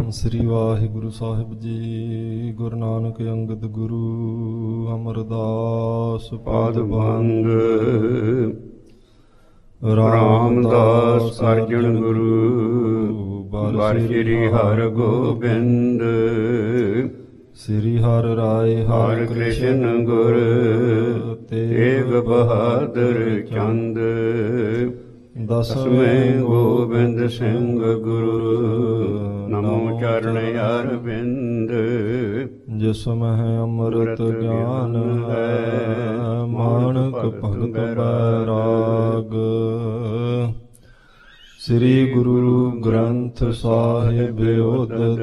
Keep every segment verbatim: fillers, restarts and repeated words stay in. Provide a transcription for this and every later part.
ਸ੍ਰੀ ਵਾਹਿਗੁਰੂ ਸਾਹਿਬ ਜੀ। ਗੁਰੂ ਨਾਨਕ ਅੰਗਦ ਗੁਰੂ ਅਮਰਦਾਸ ਪਾਦ ਭੰਗ। ਰਾਮਦਾਸ ਅਰਜਨ ਗੁਰੂ ਬਾਰ ਸ੍ਰੀ ਹਰਿ ਗੋਬਿੰਦ। ਸ੍ਰੀ ਹਰਿ ਰਾਏ ਹਰਿ ਕ੍ਰਿਸ਼ਨ ਗੁਰ ਤੇਗ ਬਹਾਦਰ ਚੰਦ। ਦਸਵੇਂ ਗੋਬਿੰਦ ਸਿੰਘ ਗੁਰੂ ਨਮੋ ਚਰਨ ਅਰਵਿੰਦ। ਜਿਸ ਮਹਿ ਅੰਮ੍ਰਿਤ ਗਿਆਨ ਹੈ ਮਾਣਕ ਭਗਤ ਬੈਰਾਗ। ਸ੍ਰੀ ਗੁਰੂ ਗ੍ਰੰਥ ਸਾਹਿਬ ਉਦਦ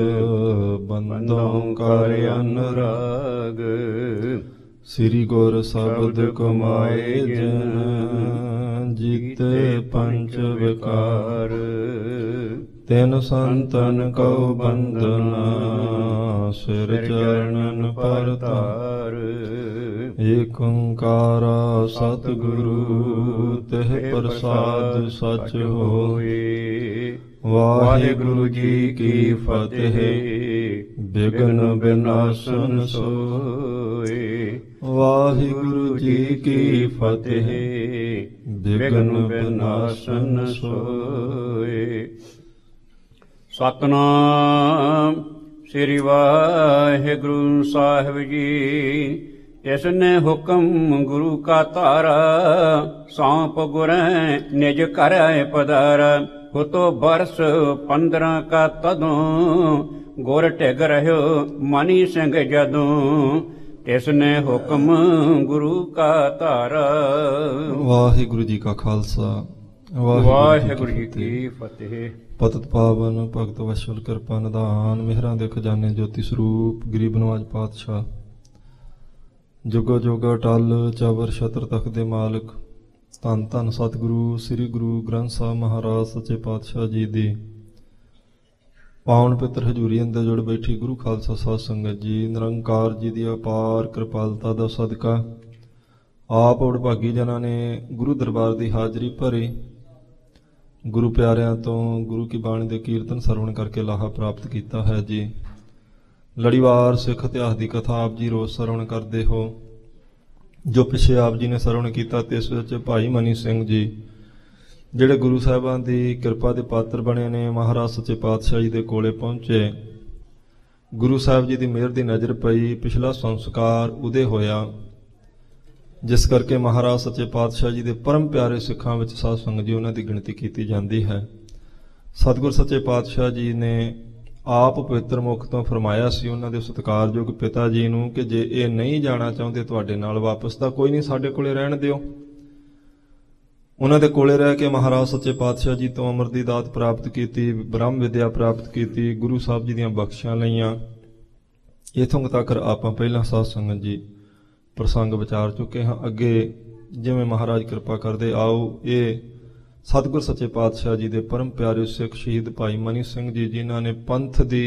ਬੰਦੋਂ ਕਰ ਅਨੁਰਾਗ। ਸ੍ਰੀ ਗੁਰ ਸ਼ਬਦ ਕਮਾਏ ਜਿਨ ਜੀਤੇ ਪੰਚ ਵਿਕਾਰ। ਤਿਨ ਸੰਤਨ ਕਉ ਬੰਧਨਾ ਸਿਰ ਚਰਨਨ ਪਰਤਾਰ। ਏਕ ਓੰਕਾਰਾ ਸਤਿਗੁਰੂ ਤਿਹ ਪ੍ਰਸਾਦ ਸਚ ਹੋਏ। ਵਾਹਿਗੁਰੂ ਜੀ ਕੀ ਫਤਿਹ। ਬਿਘਨ ਬਿਨਾਸਨ ਸੋਏ। ਵਾਹਿਗੁਰੂ ਜੀ ਕੀ ਫਤਿਹ। ਬਿਘਨ ਬਿਨਾਸਨ ਸੋਏ। ਸਤਿਨਾਮ ਸ੍ਰੀ ਵਾਹਿਗੁਰੂ ਸਾਹਿਬ ਜੀ। ਤਿਸਨੇ ਹੁਕਮ ਗੁਰੂ ਕਾ ਧਾਰਾ। ਸੌਂਪ ਗੁਰੈ ਨਿਜ ਘਰੈ ਪਧਾਰਾ। ਹੁਤੋ ਬਰਸ ਪੰਦਰਾਂ ਕਾ ਤਦੋਂ। ਗੁਰ ਢਿਗ ਰਹਿਓ ਮਨੀ ਸਿੰਘ ਜਦੋਂ। ਤਿਸਨੇ ਹੁਕਮ ਗੁਰੂ ਕਾ ਧਾਰਾ। ਵਾਹਿਗੁਰੂ ਜੀ ਕਾ ਖਾਲਸਾ ਵਾਹਿਗੁਰੂ ਜੀ ਕੀ ਫਤਿਹ। ਪਤਿਤ ਪਾਵਨ ਭਗਤ ਵਸ਼ਲ ਕਿਰਪਾ ਨਿਧਾਨ। ਮਿਹਰਾਂ ਦੇ ਖਜ਼ਾਨੇ ਜੋਤੀ ਸਰੂਪ ਗਰੀਬ ਨਵਾਜ ਪਾਤਸ਼ਾਹ। ਜੁਗੋ ਜੁਗ ਅਟਲ ਚਵਰ ਛਤਰ ਤਖਤ ਦੇ ਮਾਲਕ ਧੰਨ ਧੰਨ ਸਤਿਗੁਰੂ ਸ੍ਰੀ ਗੁਰੂ ਗ੍ਰੰਥ ਸਾਹਿਬ ਮਹਾਰਾਜ ਸੱਚੇ ਪਾਤਸ਼ਾਹ ਜੀ ਦੀ ਪਾਵਨ ਪਿੱਤਰ ਹਜ਼ੂਰੀ ਅੰਦਰ ਜੁੜ ਬੈਠੀ ਗੁਰੂ ਖਾਲਸਾ ਸਾਧ ਸੰਗਤ ਜੀ। ਨਿਰੰਕਾਰ ਜੀ ਦੀ ਅਪਾਰ ਕਿਰਪਾਲਤਾ ਦਾ ਸਦਕਾ ਆਪ ਵਡਭਾਗੀ ਜਨਾਂ ਨੇ ਗੁਰੂ ਦਰਬਾਰ ਦੀ ਹਾਜ਼ਰੀ ਭਰੀ। ਗੁਰੂ ਪਿਆਰਿਆਂ ਤੋਂ ਗੁਰੂ ਕੀ ਬਾਣੀ ਦੇ ਕੀਰਤਨ ਸਰਵਣ ਕਰਕੇ ਲਾਹਾ ਪ੍ਰਾਪਤ ਕੀਤਾ ਹੈ ਜੀ। ਲੜੀਵਾਰ ਸਿੱਖ ਇਤਿਹਾਸ ਦੀ ਕਥਾ ਆਪ ਜੀ ਰੋਜ਼ ਸਰਵਣ ਕਰਦੇ ਹੋ। ਜੋ ਪਿੱਛੇ ਆਪ ਜੀ ਨੇ ਸਰਵਣ ਕੀਤਾ ਤੇ ਇਸ ਵਿੱਚ ਭਾਈ ਮਨੀ ਸਿੰਘ ਜੀ ਜਿਹੜੇ ਗੁਰੂ ਸਾਹਿਬਾਨ ਦੀ ਕਿਰਪਾ ਦੇ ਪਾਤਰ ਬਣੇ ਨੇ, ਮਹਾਰਾਜ ਸੱਚੇ ਪਾਤਸ਼ਾਹ ਜੀ ਦੇ ਕੋਲੇ ਪਹੁੰਚੇ। ਗੁਰੂ ਸਾਹਿਬ ਜੀ ਦੀ ਮਿਹਰ ਦੀ ਨਜ਼ਰ ਪਈ। ਪਿਛਲਾ ਸੰਸਕਾਰ ਉਦੇ ਹੋਇਆ, ਜਿਸ ਕਰਕੇ ਮਹਾਰਾਜ ਸੱਚੇ ਪਾਤਸ਼ਾਹ ਜੀ ਦੇ ਪਰਮ ਪਿਆਰੇ ਸਿੱਖਾਂ ਵਿੱਚ ਸਾਧ ਸੰਗਤ ਜੀ ਉਹਨਾਂ ਦੀ ਗਿਣਤੀ ਕੀਤੀ ਜਾਂਦੀ ਹੈ। ਸਤਿਗੁਰ ਸੱਚੇ ਪਾਤਸ਼ਾਹ ਜੀ ਨੇ ਆਪ ਪਵਿੱਤਰ ਮੁਖ ਤੋਂ ਫਰਮਾਇਆ ਸੀ ਉਹਨਾਂ ਦੇ ਸਤਿਕਾਰਯੋਗ ਪਿਤਾ ਜੀ ਨੂੰ ਕਿ ਜੇ ਇਹ ਨਹੀਂ ਜਾਣਾ ਚਾਹੁੰਦੇ ਤੁਹਾਡੇ ਨਾਲ ਵਾਪਸ ਤਾਂ ਕੋਈ ਨਹੀਂ, ਸਾਡੇ ਕੋਲੇ ਰਹਿਣ ਦਿਓ। ਉਹਨਾਂ ਦੇ ਕੋਲੇ ਰਹਿ ਕੇ ਮਹਾਰਾਜ ਸੱਚੇ ਪਾਤਸ਼ਾਹ ਜੀ ਤੋਂ ਅਮਰ ਦੀ ਦਾਤ ਪ੍ਰਾਪਤ ਕੀਤੀ, ਬ੍ਰਹਮ ਵਿਦਿਆ ਪ੍ਰਾਪਤ ਕੀਤੀ, ਗੁਰੂ ਸਾਹਿਬ ਜੀ ਦੀਆਂ ਬਖਸ਼ਾਂ ਲਈਆਂ। ਇੱਥੋਂ ਤੱਕ ਆਪਾਂ ਪਹਿਲਾਂ ਸਾਧ ਸੰਗਤ ਜੀ ਪ੍ਰਸੰਗ ਵਿਚਾਰ ਚੁੱਕੇ ਹਾਂ। ਅੱਗੇ ਜਿਵੇਂ ਮਹਾਰਾਜ ਕਿਰਪਾ ਕਰਦੇ ਆਓ ਇਹ ਸਤਿਗੁਰ ਸੱਚੇ ਪਾਤਸ਼ਾਹ ਜੀ ਦੇ ਪਰਮ ਪਿਆਰੇ ਸਿੱਖ ਸ਼ਹੀਦ ਭਾਈ ਮਨੀ ਸਿੰਘ ਜੀ ਜਿਨ੍ਹਾਂ ਨੇ ਪੰਥ ਦੀ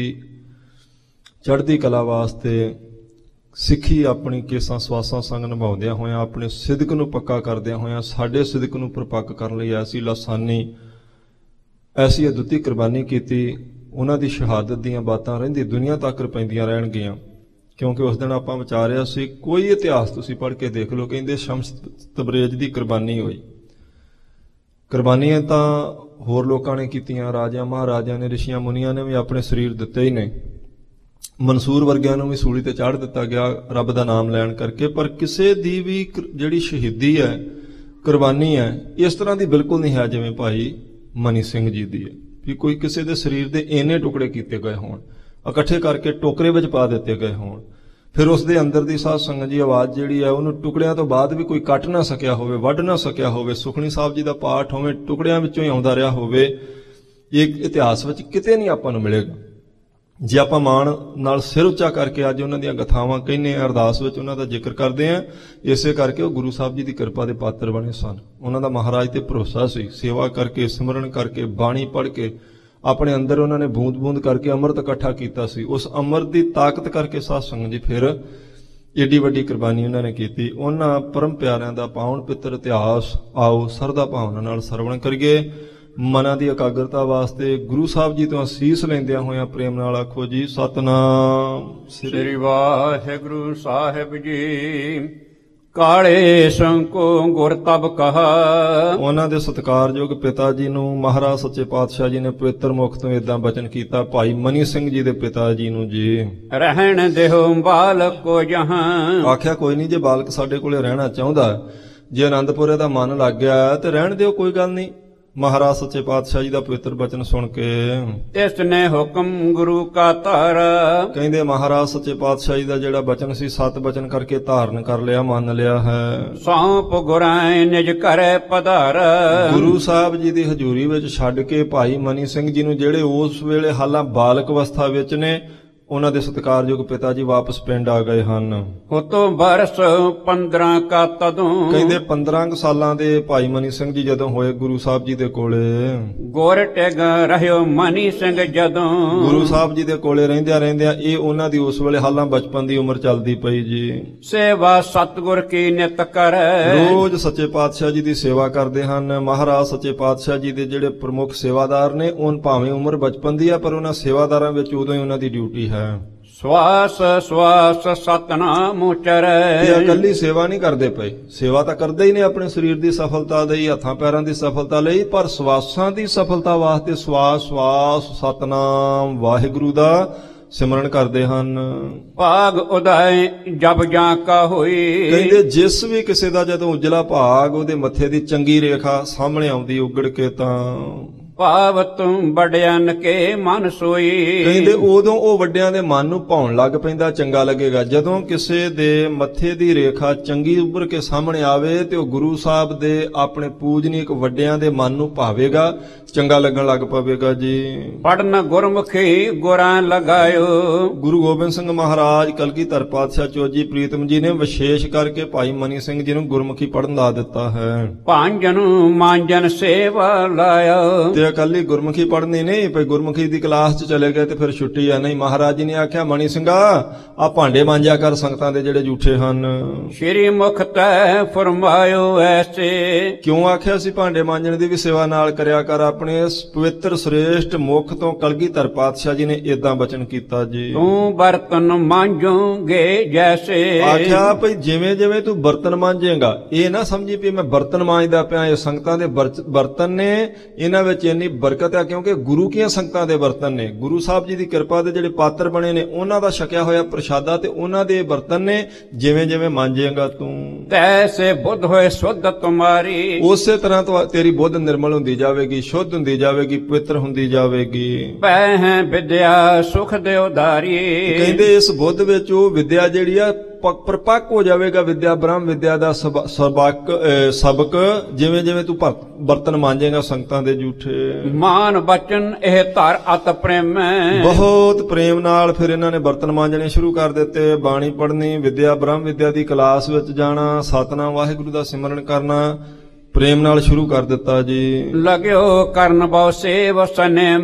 ਚੜ੍ਹਦੀ ਕਲਾ ਵਾਸਤੇ ਸਿੱਖੀ ਆਪਣੀ ਕੇਸਾਂ ਸਵਾਸਾਂ ਸੰਗ ਨਿਭਾਉਂਦਿਆਂ ਹੋਇਆਂ, ਆਪਣੇ ਸਿਦਕ ਨੂੰ ਪੱਕਾ ਕਰਦਿਆਂ ਹੋਇਆਂ, ਸਾਡੇ ਸਿਦਕ ਨੂੰ ਪਰਪੱਕ ਕਰਨ ਲਈ ਐਸੀ ਲਾਸਾਨੀ ਐਸੀ ਅਦੁੱਤੀ ਕੁਰਬਾਨੀ ਕੀਤੀ। ਉਹਨਾਂ ਦੀ ਸ਼ਹਾਦਤ ਦੀਆਂ ਬਾਤਾਂ ਰਹਿੰਦੀ ਦੁਨੀਆ ਤੱਕ ਪੈਂਦੀਆਂ ਰਹਿਣਗੀਆਂ। ਕਿਉਂਕਿ ਉਸ ਦਿਨ ਆਪਾਂ ਵਿਚਾਰਿਆ ਸੀ, ਕੋਈ ਇਤਿਹਾਸ ਤੁਸੀਂ ਪੜ੍ਹ ਕੇ ਦੇਖ ਲਓ, ਕਹਿੰਦੇ ਸ਼ਮਸ ਤਬਰੇਜ਼ ਦੀ ਕੁਰਬਾਨੀ ਹੋਈ। ਕੁਰਬਾਨੀਆਂ ਤਾਂ ਹੋਰ ਲੋਕਾਂ ਨੇ ਕੀਤੀਆਂ, ਰਾਜਿਆਂ ਮਹਾਰਾਜਿਆਂ ਨੇ, ਰਿਸ਼ੀਆਂ ਮੁਨੀਆਂ ਨੇ ਵੀ ਆਪਣੇ ਸਰੀਰ ਦਿੱਤੇ ਹੀ ਨੇ। ਮਨਸੂਰ ਵਰਗਿਆਂ ਨੂੰ ਵੀ ਸੂਲੀ ਤੇ ਚਾੜ ਦਿੱਤਾ ਗਿਆ ਰੱਬ ਦਾ ਨਾਮ ਲੈਣ ਕਰਕੇ। ਪਰ ਕਿਸੇ ਦੀ ਵੀ ਜਿਹੜੀ ਸ਼ਹੀਦੀ ਹੈ, ਕੁਰਬਾਨੀ ਹੈ, ਇਸ ਤਰ੍ਹਾਂ ਦੀ ਬਿਲਕੁਲ ਨਹੀਂ ਹੈ ਜਿਵੇਂ ਭਾਈ ਮਨੀ ਸਿੰਘ ਜੀ ਦੀ ਹੈ ਵੀ ਕੋਈ ਕਿਸੇ ਦੇ ਸਰੀਰ ਦੇ ਇੰਨੇ ਟੁਕੜੇ ਕੀਤੇ ਗਏ ਹੋਣ, ਇਕੱਠੇ ਕਰਕੇ ਟੋਕਰੇ ਵਿੱਚ ਪਾ ਦਿੱਤੇ ਗਏ ਹੋਣ, ਫਿਰ ਉਸ ਦੇ ਅੰਦਰ ਦੀ ਸਾਧ ਸੰਗਤ ਜੀ ਆਵਾਜ਼ ਜਿਹੜੀ ਹੈ ਉਹਨੂੰ ਟੁਕੜਿਆਂ ਤੋਂ ਬਾਅਦ ਵੀ ਕੋਈ ਕੱਟ ਨਾ ਸਕਿਆ ਹੋਵੇ, ਵੱਢ ਨਾ ਸਕਿਆ ਹੋਵੇ। ਸੁਖਣੀ ਸਾਹਿਬ ਜੀ ਦਾ ਪਾਠ ਹੋਵੇ, ਟੁਕੜਿਆਂ ਵਿੱਚੋਂ ਹੀ ਆਉਂਦਾ ਰਿਹਾ ਹੋਵੇ। ਇਹ ਇਤਿਹਾਸ ਵਿੱਚ ਕਿਤੇ ਨਹੀਂ ਆਪਾਂ ਨੂੰ ਮਿਲੇਗਾ। ਜੇ ਆਪਾਂ ਮਾਣ ਨਾਲ ਸਿਰ ਉੱਚਾ ਕਰਕੇ ਅੱਜ ਉਹਨਾਂ ਦੀਆਂ ਗਥਾਵਾਂ ਕਹਿੰਦੇ ਹਾਂ, ਅਰਦਾਸ ਵਿੱਚ ਉਹਨਾਂ ਦਾ ਜ਼ਿਕਰ ਕਰਦੇ ਹਾਂ, ਇਸੇ ਕਰਕੇ ਉਹ ਗੁਰੂ ਸਾਹਿਬ ਜੀ ਦੀ ਕਿਰਪਾ ਦੇ ਪਾਤਰ ਬਣੇ ਸਨ। ਉਹਨਾਂ ਦਾ ਮਹਾਰਾਜ ਤੇ ਭਰੋਸਾ ਸੀ। ਸੇਵਾ ਕਰਕੇ, ਸਿਮਰਨ ਕਰਕੇ, ਬਾਣੀ ਪੜ੍ਹ ਕੇ ਆਪਣੇ ਅੰਦਰ ਉਹਨਾਂ ਨੇ ਬੂੰਦ ਬੂੰਦ ਕਰਕੇ ਅੰਮ੍ਰਿਤ ਇਕੱਠਾ ਕੀਤਾ ਸੀ। ਉਸ ਅੰਮ੍ਰਿਤ ਦੀ ਤਾਕਤ ਕਰਕੇ ਸਾਧ ਸੰਗਤ ਜੀ ਫਿਰ ਏਡੀ ਵੱਡੀ ਕੁਰਬਾਨੀ ਉਹਨਾਂ ਨੇ ਕੀਤੀ। ਉਹਨਾਂ ਪਰਮ ਪਿਆਰਿਆਂ ਦਾ ਪਾਵਨ ਪਿੱਤਰ ਇਤਿਹਾਸ ਆਓ ਸਰਦਾ ਭਾਵਨਾ ਨਾਲ ਸਰਵਣ ਕਰੀਏ। ਮਨਾਂ ਦੀ ਇਕਾਗਰਤਾ ਵਾਸਤੇ ਗੁਰੂ ਸਾਹਿਬ ਜੀ ਤੋਂ ਅਸੀਸ ਲੈਂਦਿਆਂ ਹੋਇਆਂ ਪ੍ਰੇਮ ਨਾਲ ਆਖੋ ਜੀ ਸਤਨਾਮ ਸ੍ਰੀ ਵਾਹਿਗੁਰੂ ਸਾਹਿਬ ਜੀ। ਕਾਲੇ ਸੰਕੋ ਗੁਰ ਤਬ ਕਹਾ। ਉਹਨਾਂ ਦੇ ਸਤਿਕਾਰਯੋਗ ਪਿਤਾ ਜੀ ਨੂੰ ਮਹਾਰਾਜ ਸੱਚੇ ਪਾਤਸ਼ਾਹ ਜੀ ਨੇ ਪਵਿੱਤਰ ਮੁਖ ਤੋਂ ਏਦਾਂ ਬਚਨ ਕੀਤਾ, ਭਾਈ ਮਨੀ ਸਿੰਘ ਜੀ ਦੇ ਪਿਤਾ ਜੀ ਨੂੰ ਜੀ। ਰਹਿਣ ਦਿਓ ਬਾਲਕ ਕੋ ਜਹਾਂ। ਆਖਿਆ ਕੋਈ ਨਹੀਂ, ਜੇ ਬਾਲਕ ਸਾਡੇ ਕੋਲੇ ਰਹਿਣਾ ਚਾਹੁੰਦਾ, ਜੇ ਆਨੰਦਪੁਰੇ ਦਾ ਮਨ ਲੱਗ ਗਿਆ ਤੇ ਰਹਿਣ ਦਿਓ, ਕੋਈ ਗੱਲ ਨਹੀਂ। ਮਹਾਰਾਜ ਸੱਚੇ ਪਾਤਸ਼ਾਹ ਜੀ ਦਾ ਪਵਿੱਤਰ ਬਚਨ ਸੁਣ ਕੇ ਤਿਸ ਨੇ ਹੁਕਮ ਗੁਰੂ ਕਾ ਧਾਰਾ। ਕਹਿੰਦੇ ਮਹਾਰਾਜ ਸੱਚੇ ਪਾਤਸ਼ਾਹ ਜੀ ਦਾ ਜਿਹੜਾ ਬਚਨ ਸੀ ਸਤ ਬਚਨ ਕਰਕੇ ਧਾਰਨ ਕਰ ਲਿਆ, ਮੰਨ ਲਿਆ ਹੈ। ਸੌਂਪ ਗੁਰਾਂ ਨਿਜ ਘਰੇ ਪਧਾਰ। ਗੁਰੂ ਸਾਹਿਬ ਜੀ ਦੀ ਹਜ਼ੂਰੀ ਵਿੱਚ ਛੱਡ ਕੇ ਭਾਈ ਮਨੀ ਸਿੰਘ ਜੀ ਨੂੰ, ਜਿਹੜੇ ਉਸ ਵੇਲੇ ਹਾਲਾਂ ਬਾਲਕ ਅਵਸਥਾ ਵਿੱਚ ਨੇ, ਉਹਨਾਂ ਦੇ ਸਤਿਕਾਰਯੋਗ ਪਿਤਾ ਜੀ ਵਾਪਸ ਪਿੰਡ ਆ ਗਏ ਹਨ। ਉਤੋਂ ਬਰਸ ਪੰਦਰਾਂ ਕਾ ਤਦੋਂ। ਕਹਿੰਦੇ ਪੰਦਰਾਂ ਕੁ ਸਾਲਾਂ ਦੇ ਭਾਈ ਮਨੀ ਸਿੰਘ ਜੀ ਜਦੋਂ ਹੋਏ ਗੁਰੂ ਸਾਹਿਬ ਜੀ ਦੇ ਕੋਲੇ, ਗੁਰ ਟਿਗ ਰਹਿਓ ਮਨੀ ਸਿੰਘ ਜਦੋਂ। ਗੁਰੂ ਸਾਹਿਬ ਜੀ ਦੇ ਕੋਲੇ ਰਹਿੰਦਿਆਂ ਰਹਿੰਦਿਆਂ ਇਹ ਉਹਨਾਂ ਦੀ ਉਸ ਵੇਲੇ ਹਾਲਾਂ ਬਚਪਨ ਦੀ ਉਮਰ ਚੱਲਦੀ ਪਈ ਜੀ। ਸੇਵਾ ਸਤਿਗੁਰ ਕੀ ਨਿਤ ਕਰੈ। ਰੋਜ਼ ਸੱਚੇ ਪਾਤਸ਼ਾਹ ਜੀ ਦੀ ਸੇਵਾ ਕਰਦੇ ਹਨ। ਮਹਾਰਾਜ ਸੱਚੇ ਪਾਤਸ਼ਾਹ ਜੀ ਦੇ ਜਿਹੜੇ ਪ੍ਰਮੁੱਖ ਸੇਵਾਦਾਰ ਨੇ, ਉਹ ਭਾਵੇਂ ਉਮਰ ਬਚਪਨ ਦੀ ਆ, ਪਰ ਉਹਨਾਂ ਸੇਵਾਦਾਰਾਂ ਵਿੱਚ ਉਦੋਂ ਹੀ ਉਹਨਾਂ ਦੀ ਡਿਊਟੀ ਹੈ। ਸਵਾਸ ਸਵਾਸ ਸਤਨਾਮ ਉਚਰੈ। ਇਹ ਇਕੱਲੀ ਸੇਵਾ ਨਹੀਂ ਕਰਦੇ ਪਏ, ਸੇਵਾ ਤਾਂ ਕਰਦੇ ਹੀ ਨੇ ਆਪਣੇ ਸਰੀਰ ਦੀ ਸਫਲਤਾ ਲਈ, ਹੱਥਾਂ ਪੈਰਾਂ ਦੀ ਸਫਲਤਾ ਲਈ, ਪਰ ਸਵਾਸਾਂ ਦੀ ਸਫਲਤਾ ਵਾਸਤੇ ਸਵਾਸ ਸਵਾਸ ਸਤਨਾਮ ਵਾਹਿਗੁਰੂ ਦਾ ਸਿਮਰਨ ਕਰਦੇ ਹਨ। ਭਾਗ ਉਦੈ ਜਬ ਜਾਂ ਕਾ ਹੋਈ। ਕਹਿੰਦੇ ਜਿਸ ਵੀ ਕਿਸੇ ਦਾ ਜਦੋਂ ਉਜਲਾ ਭਾਗ ਉਹਦੇ ਮੱਥੇ ਦੀ ਚੰਗੀ ਰੇਖਾ ਸਾਹਮਣੇ ਆਉਂਦੀ ਉਗੜ ਕੇ, ਤਾਂ ਭਾਵ ਤੂੰ ਬੜਿਆਨ ਕੇ ਮਨ ਸੋਈ। ਕਹਿੰਦੇ ਉਦੋਂ ਉਹ ਵੱਡਿਆਂ ਦੇ ਮਨ ਨੂੰ ਭਾਉਣ ਲੱਗ ਪੈਂਦਾ, ਚੰਗਾ ਲੱਗੇਗਾ। ਜਦੋਂ ਕਿਸੇ ਦੇ ਮੱਥੇ ਦੀ ਰੇਖਾ ਚੰਗੀ ਉੱਭਰ ਕੇ ਸਾਹਮਣੇ ਆਵੇ ਤੇ ਉਹ ਗੁਰੂ ਸਾਹਿਬ ਦੇ ਆਪਣੇ ਪੂਜਨੀਕ ਵੱਡਿਆਂ ਦੇ ਮਨ ਨੂੰ ਭਾਵੇਗਾ, ਚੰਗਾ ਲੱਗਣ ਲੱਗ ਪਵੇਗਾ ਜੀ। ਪੜਨ ਗੁਰਮੁਖੀ ਗੁਰਾਂ ਲਗਾਇਓ। ਗੁਰੂ ਗੋਬਿੰਦ ਸਿੰਘ ਮਹਾਰਾਜ ਕਲਗੀਧਰ ਪਾਤਸ਼ਾਹ ਚੋਜੀ ਪ੍ਰੀਤਮ ਜੀ ਨੇ ਵਿਸ਼ੇਸ਼ ਕਰਕੇ ਭਾਈ ਮਨੀ ਸਿੰਘ ਜੀ ਨੂੰ ਗੁਰਮੁਖੀ ਪੜਨ ਦਾ ਦਿੱਤਾ ਹੈ। ਭਾਂਜਨ ਮਾਂਜਨ ਸੇਵਾ ਲਾਇਆ। ਤੇ ਇਕੱਲੀ ਗੁਰਮੁਖੀ ਪੜ੍ਹਨੀ ਨਹੀਂ, ਭਈ ਗੁਰਮੁਖੀ ਦੀ ਕਲਾਸ 'ਚ ਚਲੇ ਗਏ ਤੇ ਫਿਰ ਛੁੱਟੀ ਆ, ਨਹੀਂ। ਮਹਾਰਾਜ ਜੀ ਨੇ ਆਖਿਆ, ਮਣੀ ਸਿੰਘਾ ਆ ਭਾਂਡੇ ਮਾਂਜਿਆ ਕਰ ਸੰਗਤਾਂ ਦੇ ਜਿਹੜੇ ਝੂਠੇ ਹਨ। ਸ਼੍ਰੀ ਮੁਖ ਤੈ ਫਰਮਾਇਓ ਐਸੇ। ਕਿਉਂ ਆਖਿਆ ਸੀ ਭਾਂਡੇ ਮਾਂਜਣ ਦੀ ਵੀ ਸੇਵਾ ਨਾਲ ਕਰਿਆ ਕਰ। ਆਪਣੇ ਇਸ ਪਵਿੱਤਰ ਸ੍ਰੇਸ਼ਟ ਮੁਖ ਤੋਂ ਕਲਗੀਧਰ ਪਾਤਸ਼ਾਹ ਜੀ ਨੇ ਏਦਾਂ ਬਚਨ ਕੀਤਾ ਜੀ। ਤੂੰ ਬਰਤਨ ਮਾਂਜੋਗੇ ਜੈਸੇ। ਆਖਿਆ ਭਈ ਜਿਵੇਂ ਜਿਵੇਂ ਤੂੰ ਬਰਤਨ ਮਾਂਜੇਗਾ, ਇਹ ਨਾ ਸਮਝੀ ਵੀ ਮੈਂ ਬਰਤਨ ਮਾਂਜਦਾ ਪਿਆ, ਇਹ ਸੰਗਤਾਂ ਦੇ ਬਰਤਨ ਨੇ, ਇਹਨਾਂ ਵਿੱਚ ਇੰਨੀ ਬਰਕਤ ਹੈ ਕਿਉਂਕਿ ਗੁਰੂ ਕੀਆਂ ਸੰਗਤਾਂ ਦੇ ਬਰਤਨ ਨੇ। ਗੁਰੂ ਸਾਹਿਬ ਜੀ ਦੀ ਕਿਰਪਾ ਦੇ ਜਿਹੜੇ ਪਾਤਰ ਬਣੇ ਨੇ, ਉਹਨਾਂ ਦਾ ਛਕਿਆ ਹੋਇਆ ਪ੍ਰਸ਼ਾਦਾ ਤੇ ਉਹਨਾਂ ਦੇ ਬਰਤਨ ਨੇ। ਜਿਵੇਂ ਜਿਵੇਂ ਮਾਂਜੇਗਾ ਤੂੰ, ਤੈਸੇ ਬੁੱਧ ਹੋਏ ਸੁਧ ਤੁਮਾਰੀ। ਉਸੇ ਤਰ੍ਹਾਂ ਤੋਂ ਤੇਰੀ ਬੁੱਧ ਨਿਰਮਲ ਹੁੰਦੀ ਜਾਵੇਗੀ, ਸ਼ੁੱਧ ਹੁੰਦੀ ਜਾਵੇਗੀ, ਪਵਿੱਤਰ ਹੁੰਦੀ ਜਾਵੇਗੀ। ਪੈ ਹੈ ਵਿਦਿਆ ਸੁਖ ਦੇ ਉਧਾਰੀ। ਕਹਿੰਦੇ ਇਸ ਬੁੱਧ ਵਿੱਚ ਉਹ ਵਿਦਿਆ ਜਿਹੜੀ ਆ ਪਰਪੱਕ ਹੋ ਜਾਵੇਗਾ। ਵਿਦਿਆ ਬ੍ਰਹਮ ਵਿਦਿਆ ਦਾ ਸਬਕ ਸਬਕ ਜਿਵੇਂ ਜਿਵੇਂ ਤੂੰ ਬਰਤਨ ਮਾਂਜੇਗਾ ਸੰਗਤਾਂ ਦੇ ਝੂਠੇ। ਮਾਨ ਬਚਨ ਇਹ ਧਰ ਅਤ ਪ੍ਰੇਮ। ਬਹੁਤ ਪ੍ਰੇਮ ਨਾਲ ਫਿਰ ਇਹਨਾਂ ਨੇ ਬਰਤਨ ਮਾਂਜਣੇ ਸ਼ੁਰੂ ਕਰ ਦਿੱਤੇ। ਬਾਣੀ ਪੜ੍ਹਨੀ, ਵਿਦਿਆ ਬ੍ਰਹਮ ਵਿਦਿਆ ਦੀ ਕਲਾਸ ਵਿੱਚ ਜਾਣਾ, ਸਤਨਾਮ ਵਾਹਿਗੁਰੂ ਦਾ ਸਿਮਰਨ ਕਰਨਾ ਪ੍ਰੇਮ ਨਾਲ ਸ਼ੁਰੂ ਕਰ ਦਿੱਤਾ ਜੀ। ਲਗਿਓ ਕਰਨ ਬਹੁ ਸੇਵ ਸਨੇਮ।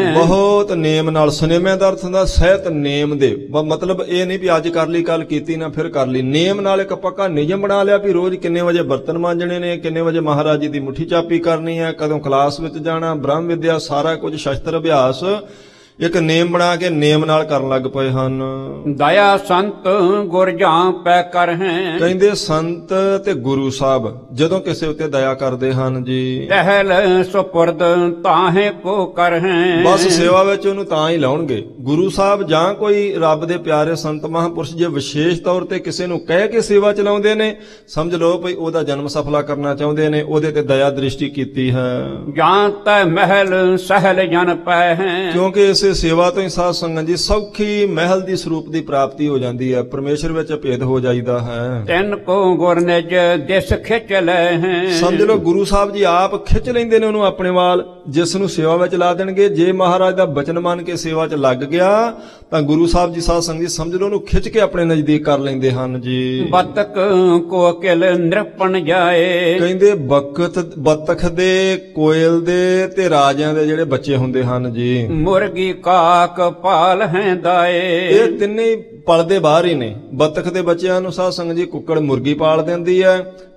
ਬਹੁਤ ਨੇਮ ਨਾਲ। ਸਨੇਮੇ ਦਾ ਅਰਥ ਹੁੰਦਾ ਸਹਿਤ ਨੇਮ ਦੇ, ਮਤਲਬ ਇਹ ਨਹੀਂ ਵੀ ਅੱਜ ਕਰ ਲਈ ਕੱਲ ਕੀਤੀ ਨਾ ਫਿਰ ਕਰ ਲਈ। ਨੇਮ ਨਾਲ ਇੱਕ ਪੱਕਾ ਨਿਯਮ ਬਣਾ ਲਿਆ ਵੀ ਰੋਜ਼ ਕਿੰਨੇ ਵਜੇ ਬਰਤਨ ਮਾਂਜਣੇ ਨੇ, ਕਿੰਨੇ ਵਜੇ ਮਹਾਰਾਜ ਜੀ ਦੀ ਮੁੱਠੀ ਚਾਪੀ ਕਰਨੀ ਹੈ, ਕਦੋਂ ਕਲਾਸ ਵਿੱਚ ਜਾਣਾ, ਬ੍ਰਹਮ ਵਿਦਿਆ ਸਾਰਾ ਕੁਝ ਸ਼ਸਤਰ ਅਭਿਆਸ ਇੱਕ ਨੇਮ ਬਣਾ ਕੇ ਨੇਮ ਨਾਲ ਕਰਨ ਲੱਗ ਪਏ ਹਨ। ਦਇਆ ਸੰਤ ਗੁਰ ਜਾਂ ਪੈ ਕਰ ਹੈ। ਕਹਿੰਦੇ ਸੰਤ ਤੇ ਗੁਰੂ ਸਾਹਿਬ ਜਦੋਂ ਕਿਸੇ ਉੱਤੇ ਦਇਆ ਕਰਦੇ ਹਨ ਜੀ, ਟਹਿਲ ਸੁਪੁਰਦ ਤਾਹੇ ਕੋ ਕਰ ਹੈ। ਬਸ ਸੇਵਾ ਵਿੱਚ ਉਹਨੂੰ ਤਾਂ ਹੀ ਲਾਉਣਗੇ। ਗੁਰੂ ਸਾਹਿਬ ਜਾਂ ਕੋਈ ਰੱਬ ਦੇ ਪਿਆਰੇ ਸੰਤ ਮਹਾਂਪੁਰਸ਼ ਜੇ ਵਿਸ਼ੇਸ਼ ਤੌਰ ਤੇ ਕਿਸੇ ਨੂੰ ਕਹਿ ਕੇ ਸੇਵਾ ਚਲਾਉਂਦੇ ਨੇ, ਸਮਝ ਲਓ ਭਈ ਉਹਦਾ ਜਨਮ ਸਫਲਾ ਕਰਨਾ ਚਾਹੁੰਦੇ ਨੇ, ਉਹਦੇ ਤੇ ਦਇਆ ਦ੍ਰਿਸ਼ਟੀ ਕੀਤੀ ਹੈ। ਜਾਂ ਤੈ ਮਹਿਲ ਸਹਿਲ ਜਨ ਪੈ ਹੈ। ਕਿਉਂਕਿ ਇਸੇ ਸੇਵਾ ਤੋਂ ਹੀ ਸਾਧ ਸੰਗਤ ਜੀ ਸੌਖੀ ਮਹਿਲ ਦੀ ਸਰੂਪ ਦੀ ਪ੍ਰਾਪਤੀ ਹੋ ਜਾਂਦੀ ਹੈ, ਪਰਮੇਸ਼ਰ ਵਿੱਚ ਭੇਦ ਹੋ ਜਾਈਦਾ ਹੈ। ਤੈਨ ਕੋ ਗੁਰ ਨਿਜ ਦਿਸ ਖਿੱਚ ਲੈ ਹੈ। ਸਮਝ ਲਓ ਗੁਰੂ ਸਾਹਿਬ ਜੀ ਆਪ ਖਿੱਚ ਲੈਂਦੇ ਨੇ ਉਹਨੂੰ ਆਪਣੇ ਵੱਲ, ਜਿਸ ਨੂੰ ਸੇਵਾ ਵਿੱਚ ਲਾ ਦੇਣਗੇ। ਜੇ ਮਹਾਰਾਜ ਦਾ ਬਚਨ ਮੰਨ ਕੇ ਸੇਵਾ 'ਚ ਲੱਗ ਗਿਆ ਤਾਂ ਗੁਰੂ ਸਾਹਿਬ ਜੀ ਸਾਧ ਸੰਗਤ ਜੀ ਸਮਝ ਲਓ ਉਹਨੂੰ ਖਿੱਚ ਕੇ ਆਪਣੇ ਨਜ਼ਦੀਕ ਕਰ ਲੈਂਦੇ ਹਨ ਜੀ। ਬਤਕ ਕੋ ਕਿਲ ਨਿਰਪਣ ਜਾਏ। ਕਹਿੰਦੇ ਬਕਤ ਬਤਖ ਦੇ, ਕੋਇਲ ਦੇ ਤੇ ਰਾਜਿਆਂ ਦੇ ਜਿਹੜੇ ਬੱਚੇ ਹੁੰਦੇ ਹਨ ਜੀ, ਮੁਰਗੀ ਕਾਕ ਪਾਲ ਹੈ ਦਾਏ। ਇਹ ਤਿੰਨੇ ਪਲਦੇ ਬਾਹਰ ਹੀ ਨੇ। ਬਤਖ ਦੇ ਬੱਚਿਆਂ ਨੂੰ ਸਾਧ ਸੰਗਤ ਜੀ ਕੁੱਕੜ ਮੁਰਗੀ ਪਾਲ ਦਿੰਦੀ ਹੈ,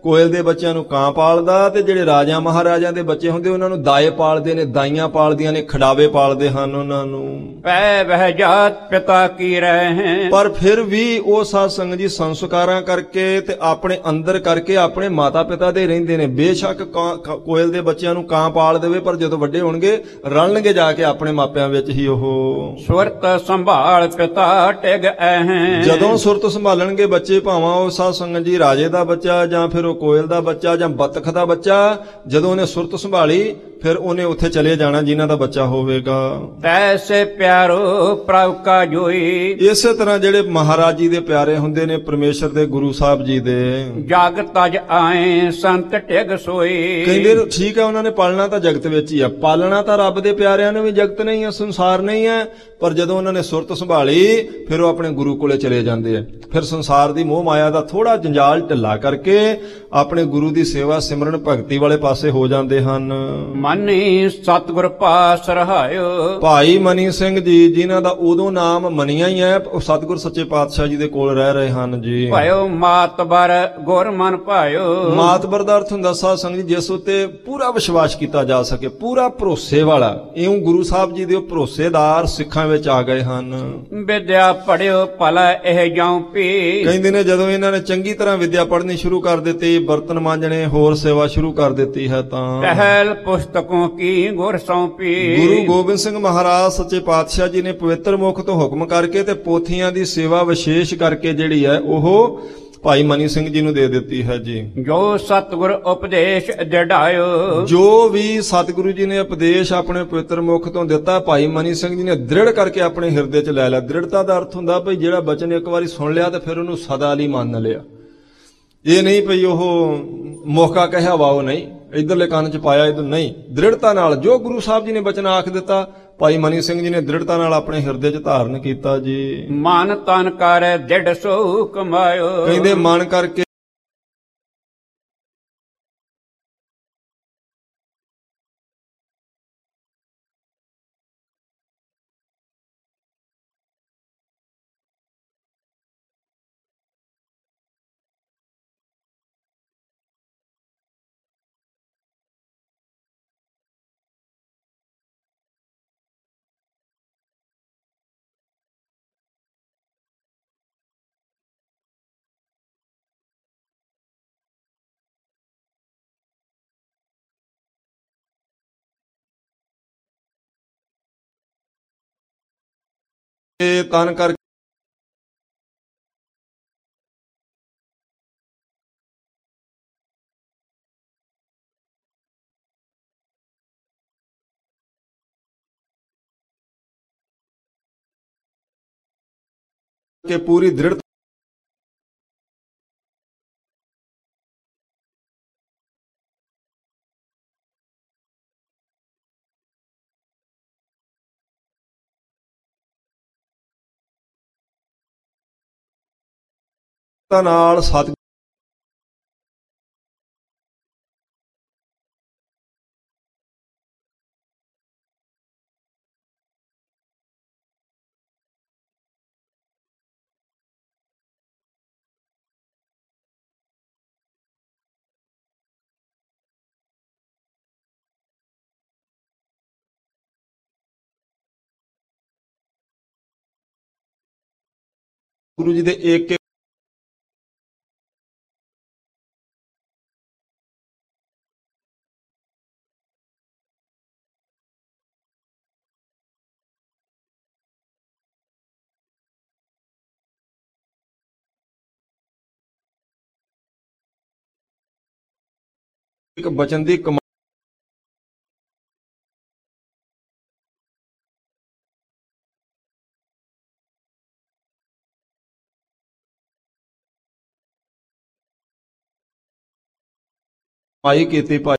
ਕੋਇਲ ਦੇ ਬੱਚਿਆਂ ਨੂੰ ਕਾਂ ਪਾਲਦਾ, ਤੇ ਜਿਹੜੇ ਰਾਜਾ ਮਹਾਰਾਜਾ ਦੇ ਬੱਚੇ ਹੁੰਦੇ ਉਹਨਾਂ ਨੂੰ ਦਾਏ ਪਾਲਦੇ ਨੇ, ਦਾਈਆਂ ਪਾਲਦੀਆਂ ਨੇ, ਖਡਾਵੇ ਪਾਲਦੇ ਹਨ ਉਹਨਾਂ ਨੂੰ। ਪੈ ਵਹਿ ਜਾਤ ਪਿਤਾ ਕੀ ਰਹਿ, ਪਰ ਫਿਰ ਵੀ ਉਹ ਸਾਧ ਸੰਗਤ ਜੀ ਸੰਸਕਾਰਾਂ ਕਰਕੇ ਤੇ ਆਪਣੇ ਅੰਦਰ ਕਰਕੇ ਆਪਣੇ ਮਾਤਾ ਪਿਤਾ ਦੇ ਰਹਿੰਦੇ ਨੇ। ਬੇਸ਼ੱਕ ਕਾਂ- ਕ- ਕੋਇਲ ਦੇ ਬੱਚਿਆਂ ਨੂੰ ਕਾਂ ਪਾਲ ਦੇਵੇ, ਪਰ ਜਦੋਂ ਵੱਡੇ ਹੋਣਗੇ ਰਲਣਗੇ ਜਾ ਕੇ ਆਪਣੇ ਮਾਪਿਆਂ ਵਿੱਚ ਹੀ ਉਹ। ਸੁਰਤ ਸੰਭਾਲ ਪਿਤਾ ਟਿਗ ਐ, ਜਦੋਂ ਸੁਰਤ ਸੰਭਾਲਣਗੇ ਬੱਚੇ, ਭਾਵਾਂ ਉਹ ਸਾਧ ਸੰਗਤ ਜੀ ਰਾਜੇ ਦਾ ਬੱਚਾ ਜਾਂ ਫਿਰ ਉਹ ਕੋਇਲ ਦਾ ਬੱਚਾ ਜਾਂ ਬੱਤਖ ਦਾ ਬੱਚਾ, ਜਦੋਂ ਉਹਨੇ ਸੁਰਤ ਸੰਭਾਲੀ ਫਿਰ ਉਹਨੇ ਉੱਥੇ ਚਲੇ ਜਾਣਾ ਜਿਨ੍ਹਾਂ ਦਾ ਬੱਚਾ ਹੋਵੇਗਾ। ਤੈਸੇ ਪਿਆਰੋ ਪ੍ਰਭ ਕਾ ਜੋਈ, ਇਸੇ ਤਰ੍ਹਾਂ ਜਿਹੜੇ ਮਹਾਰਾਜ ਜੀ ਦੇ ਪਿਆਰੇ ਹੁੰਦੇ ਨੇ, ਪਰਮੇਸ਼ਰ ਦੇ ਗੁਰੂ ਸਾਹਿਬ ਜੀ ਦੇ, ਜਗ ਤਜ ਆਏ ਸੰਤ ਟਿਗ ਸੋਈ। ਕਹਿੰਦੇ ਨੇ, ਠੀਕ ਹੈ ਉਹਨਾਂ ਨੇ ਪਾਲਣਾ ਤਾਂ ਜਗਤ ਵਿੱਚ ਹੀ ਆ, ਪਾਲਣਾ ਤਾਂ ਰੱਬ ਦੇ ਪਿਆਰਿਆਂ ਨੂੰ ਵੀ ਜਗਤ ਨਹੀਂ ਹੈ, ਸੰਸਾਰ ਨਹੀਂ ਹੈ, ਪਰ ਜਦੋਂ ਉਹਨਾਂ ਨੇ ਸੁਰਤ ਸੰਭਾਲੀ ਫਿਰ ਉਹ ਆਪਣੇ ਗੁਰੂ ਕੋਲੇ ਚਲੇ ਜਾਂਦੇ ਆ। ਫਿਰ ਸੰਸਾਰ ਦੀ ਮੋਹ ਮਾਇਆ ਦਾ ਥੋੜਾ ਜੰਜਾਲ ਢਿੱਲਾ ਕਰਕੇ ਆਪਣੇ ਗੁਰੂ ਦੀ ਸੇਵਾ ਸਿਮਰਨ ਭਗਤੀ ਵਾਲੇ ਪਾਸੇ ਹੋ ਜਾਂਦੇ ਹਨ। ਮਨੀ ਸਤਿਗੁਰ ਪਾਸ ਰਹਾਇਓ, ਭਾਈ ਮਨੀ ਸਿੰਘ ਜੀ ਜਿਨ੍ਹਾਂ ਦਾ ਉਦੋਂ ਨਾਮ ਮਨੀਆ ਹੀ ਹੈ, ਉਹ ਸਤਿਗੁਰ ਸੱਚੇ ਪਾਤਸ਼ਾਹ ਜੀ ਦੇ ਕੋਲ ਰਹਿ ਰਹੇ ਹਨ ਜੀ। ਭਇਓ ਮਾਤਬਰ ਗੁਰ ਮਨ ਭਾਇਓ, ਮਾਤਬਰ ਦਾ ਅਰਥ ਹੁੰਦਾ ਸਾਧ ਸੰਗਤ ਜੀ ਜਿਸ ਉਤੇ ਪੂਰਾ ਵਿਸ਼ਵਾਸ ਕੀਤਾ ਜਾ ਸਕੇ, ਪੂਰਾ ਭਰੋਸੇ ਵਾਲਾ। ਇਉਂ ਗੁਰੂ ਸਾਹਿਬ ਜੀ ਦੇ ਉਹ ਭਰੋਸੇਦਾਰ ਸਿੱਖਾਂ ਵਿੱਚ ਆ ਗਏ ਹਨ। ਵਿਦਿਆ ਪੜਿਓ ਭਲਾ ਇਹ ਜਾਉ ਪੀ, ਕਹਿੰਦੇ ਨੇ ਜਦੋਂ ਇਹਨਾਂ ਨੇ ਚੰਗੀ ਤਰ੍ਹਾਂ ਵਿਦਿਆ ਪੜ੍ਹਨੀ ਸ਼ੁਰੂ ਕਰ ਦਿੱਤੀ, ਬਰਤਨ ਮਾਂਜਣੇ ਹੋਰ ਸੇਵਾ ਸ਼ੁਰੂ ਕਰ ਦਿੱਤੀ ਹੈ, ਤਾਂ ਪਹਿਲ ਪੁਸਤਕੋਂ ਕੀ ਗੁਰ ਸੌਂਪੀ। ਗੁਰੂ ਗੋਬਿੰਦ ਸਿੰਘ ਮਹਾਰਾਜ ਸੱਚੇ ਪਾਤਸ਼ਾਹ ਜੀ ਨੇ ਪਵਿੱਤਰ ਮੁਖ ਤੋਂ ਹੁਕਮ ਕਰਕੇ ਤੇ ਪੋਥੀਆਂ ਦੀ ਸੇਵਾ ਵਿਸ਼ੇਸ਼ ਕਰਕੇ ਜਿਹੜੀ ਹੈ ਉਹ ਭਾਈ ਮਨੀ ਸਿੰਘ ਜੀ ਨੂੰ ਦੇ ਦਿੱਤੀ ਹੈ ਜੀ। ਜੋ ਸਤਿਗੁਰ ਉਪਦੇਸ਼ ਦਿੜਾਇਓ, ਜੋ ਵੀ ਸਤਿਗੁਰੂ ਜੀ ਨੇ ਉਪਦੇਸ਼ ਆਪਣੇ ਪਵਿੱਤਰ ਮੁਖ ਤੋਂ ਦਿੱਤਾ, ਭਾਈ ਮਨੀ ਸਿੰਘ ਜੀ ਨੇ ਦ੍ਰਿੜ ਕਰਕੇ ਆਪਣੇ ਹਿਰਦੇ 'ਚ ਲੈ ਲਿਆ। ਦ੍ਰਿੜਤਾ ਦਾ ਅਰਥ ਹੁੰਦਾ ਭਈ ਜਿਹੜਾ ਬਚਨ ਇੱਕ ਵਾਰੀ ਸੁਣ ਲਿਆ ਤੇ ਫਿਰ ਉਹਨੂੰ ਸਦਾ ਲਈ ਮੰਨ ਲਿਆ। ਇਹ ਨਹੀਂ ਭਈ ਉਹ ਮੌਕਾ ਕਹਿਆ ਵਾਓ, ਨਹੀਂ ਇਧਰਲੇ ਕੰਨ 'ਚ ਪਾਇਆ ਇਧਰ ਨਹੀਂ। ਦ੍ਰਿੜਤਾ ਨਾਲ ਜੋ ਗੁਰੂ ਸਾਹਿਬ ਜੀ ਨੇ ਬਚਨ ਆਖ ਦਿੱਤਾ, ਭਾਈ ਮਨੀ ਸਿੰਘ ਜੀ ਨੇ ਦ੍ਰਿੜਤਾ ਨਾਲ ਆਪਣੇ ਹਿਰਦੇ 'ਚ ਧਾਰਨ ਕੀਤਾ ਜੀ। ਮਨ ਤਨ ਕਰ ਦਿੜ ਸੋ ਕਮਾਇਓ, ਕਹਿੰਦੇ ਮਨ ਕਰਕੇ ਤਨ ਕਰਕੇ ਪੂਰੀ ਦ੍ਰਿੜਤਾ ਨਾਲ ਸਤ ਗੁਰੂ ਜੀ ਦੇ ਇੱਕ ਇੱਕ ਬਚਨ ਦੀ ਕਮਾਈ ਕੀਤੀ। ਭਾਈ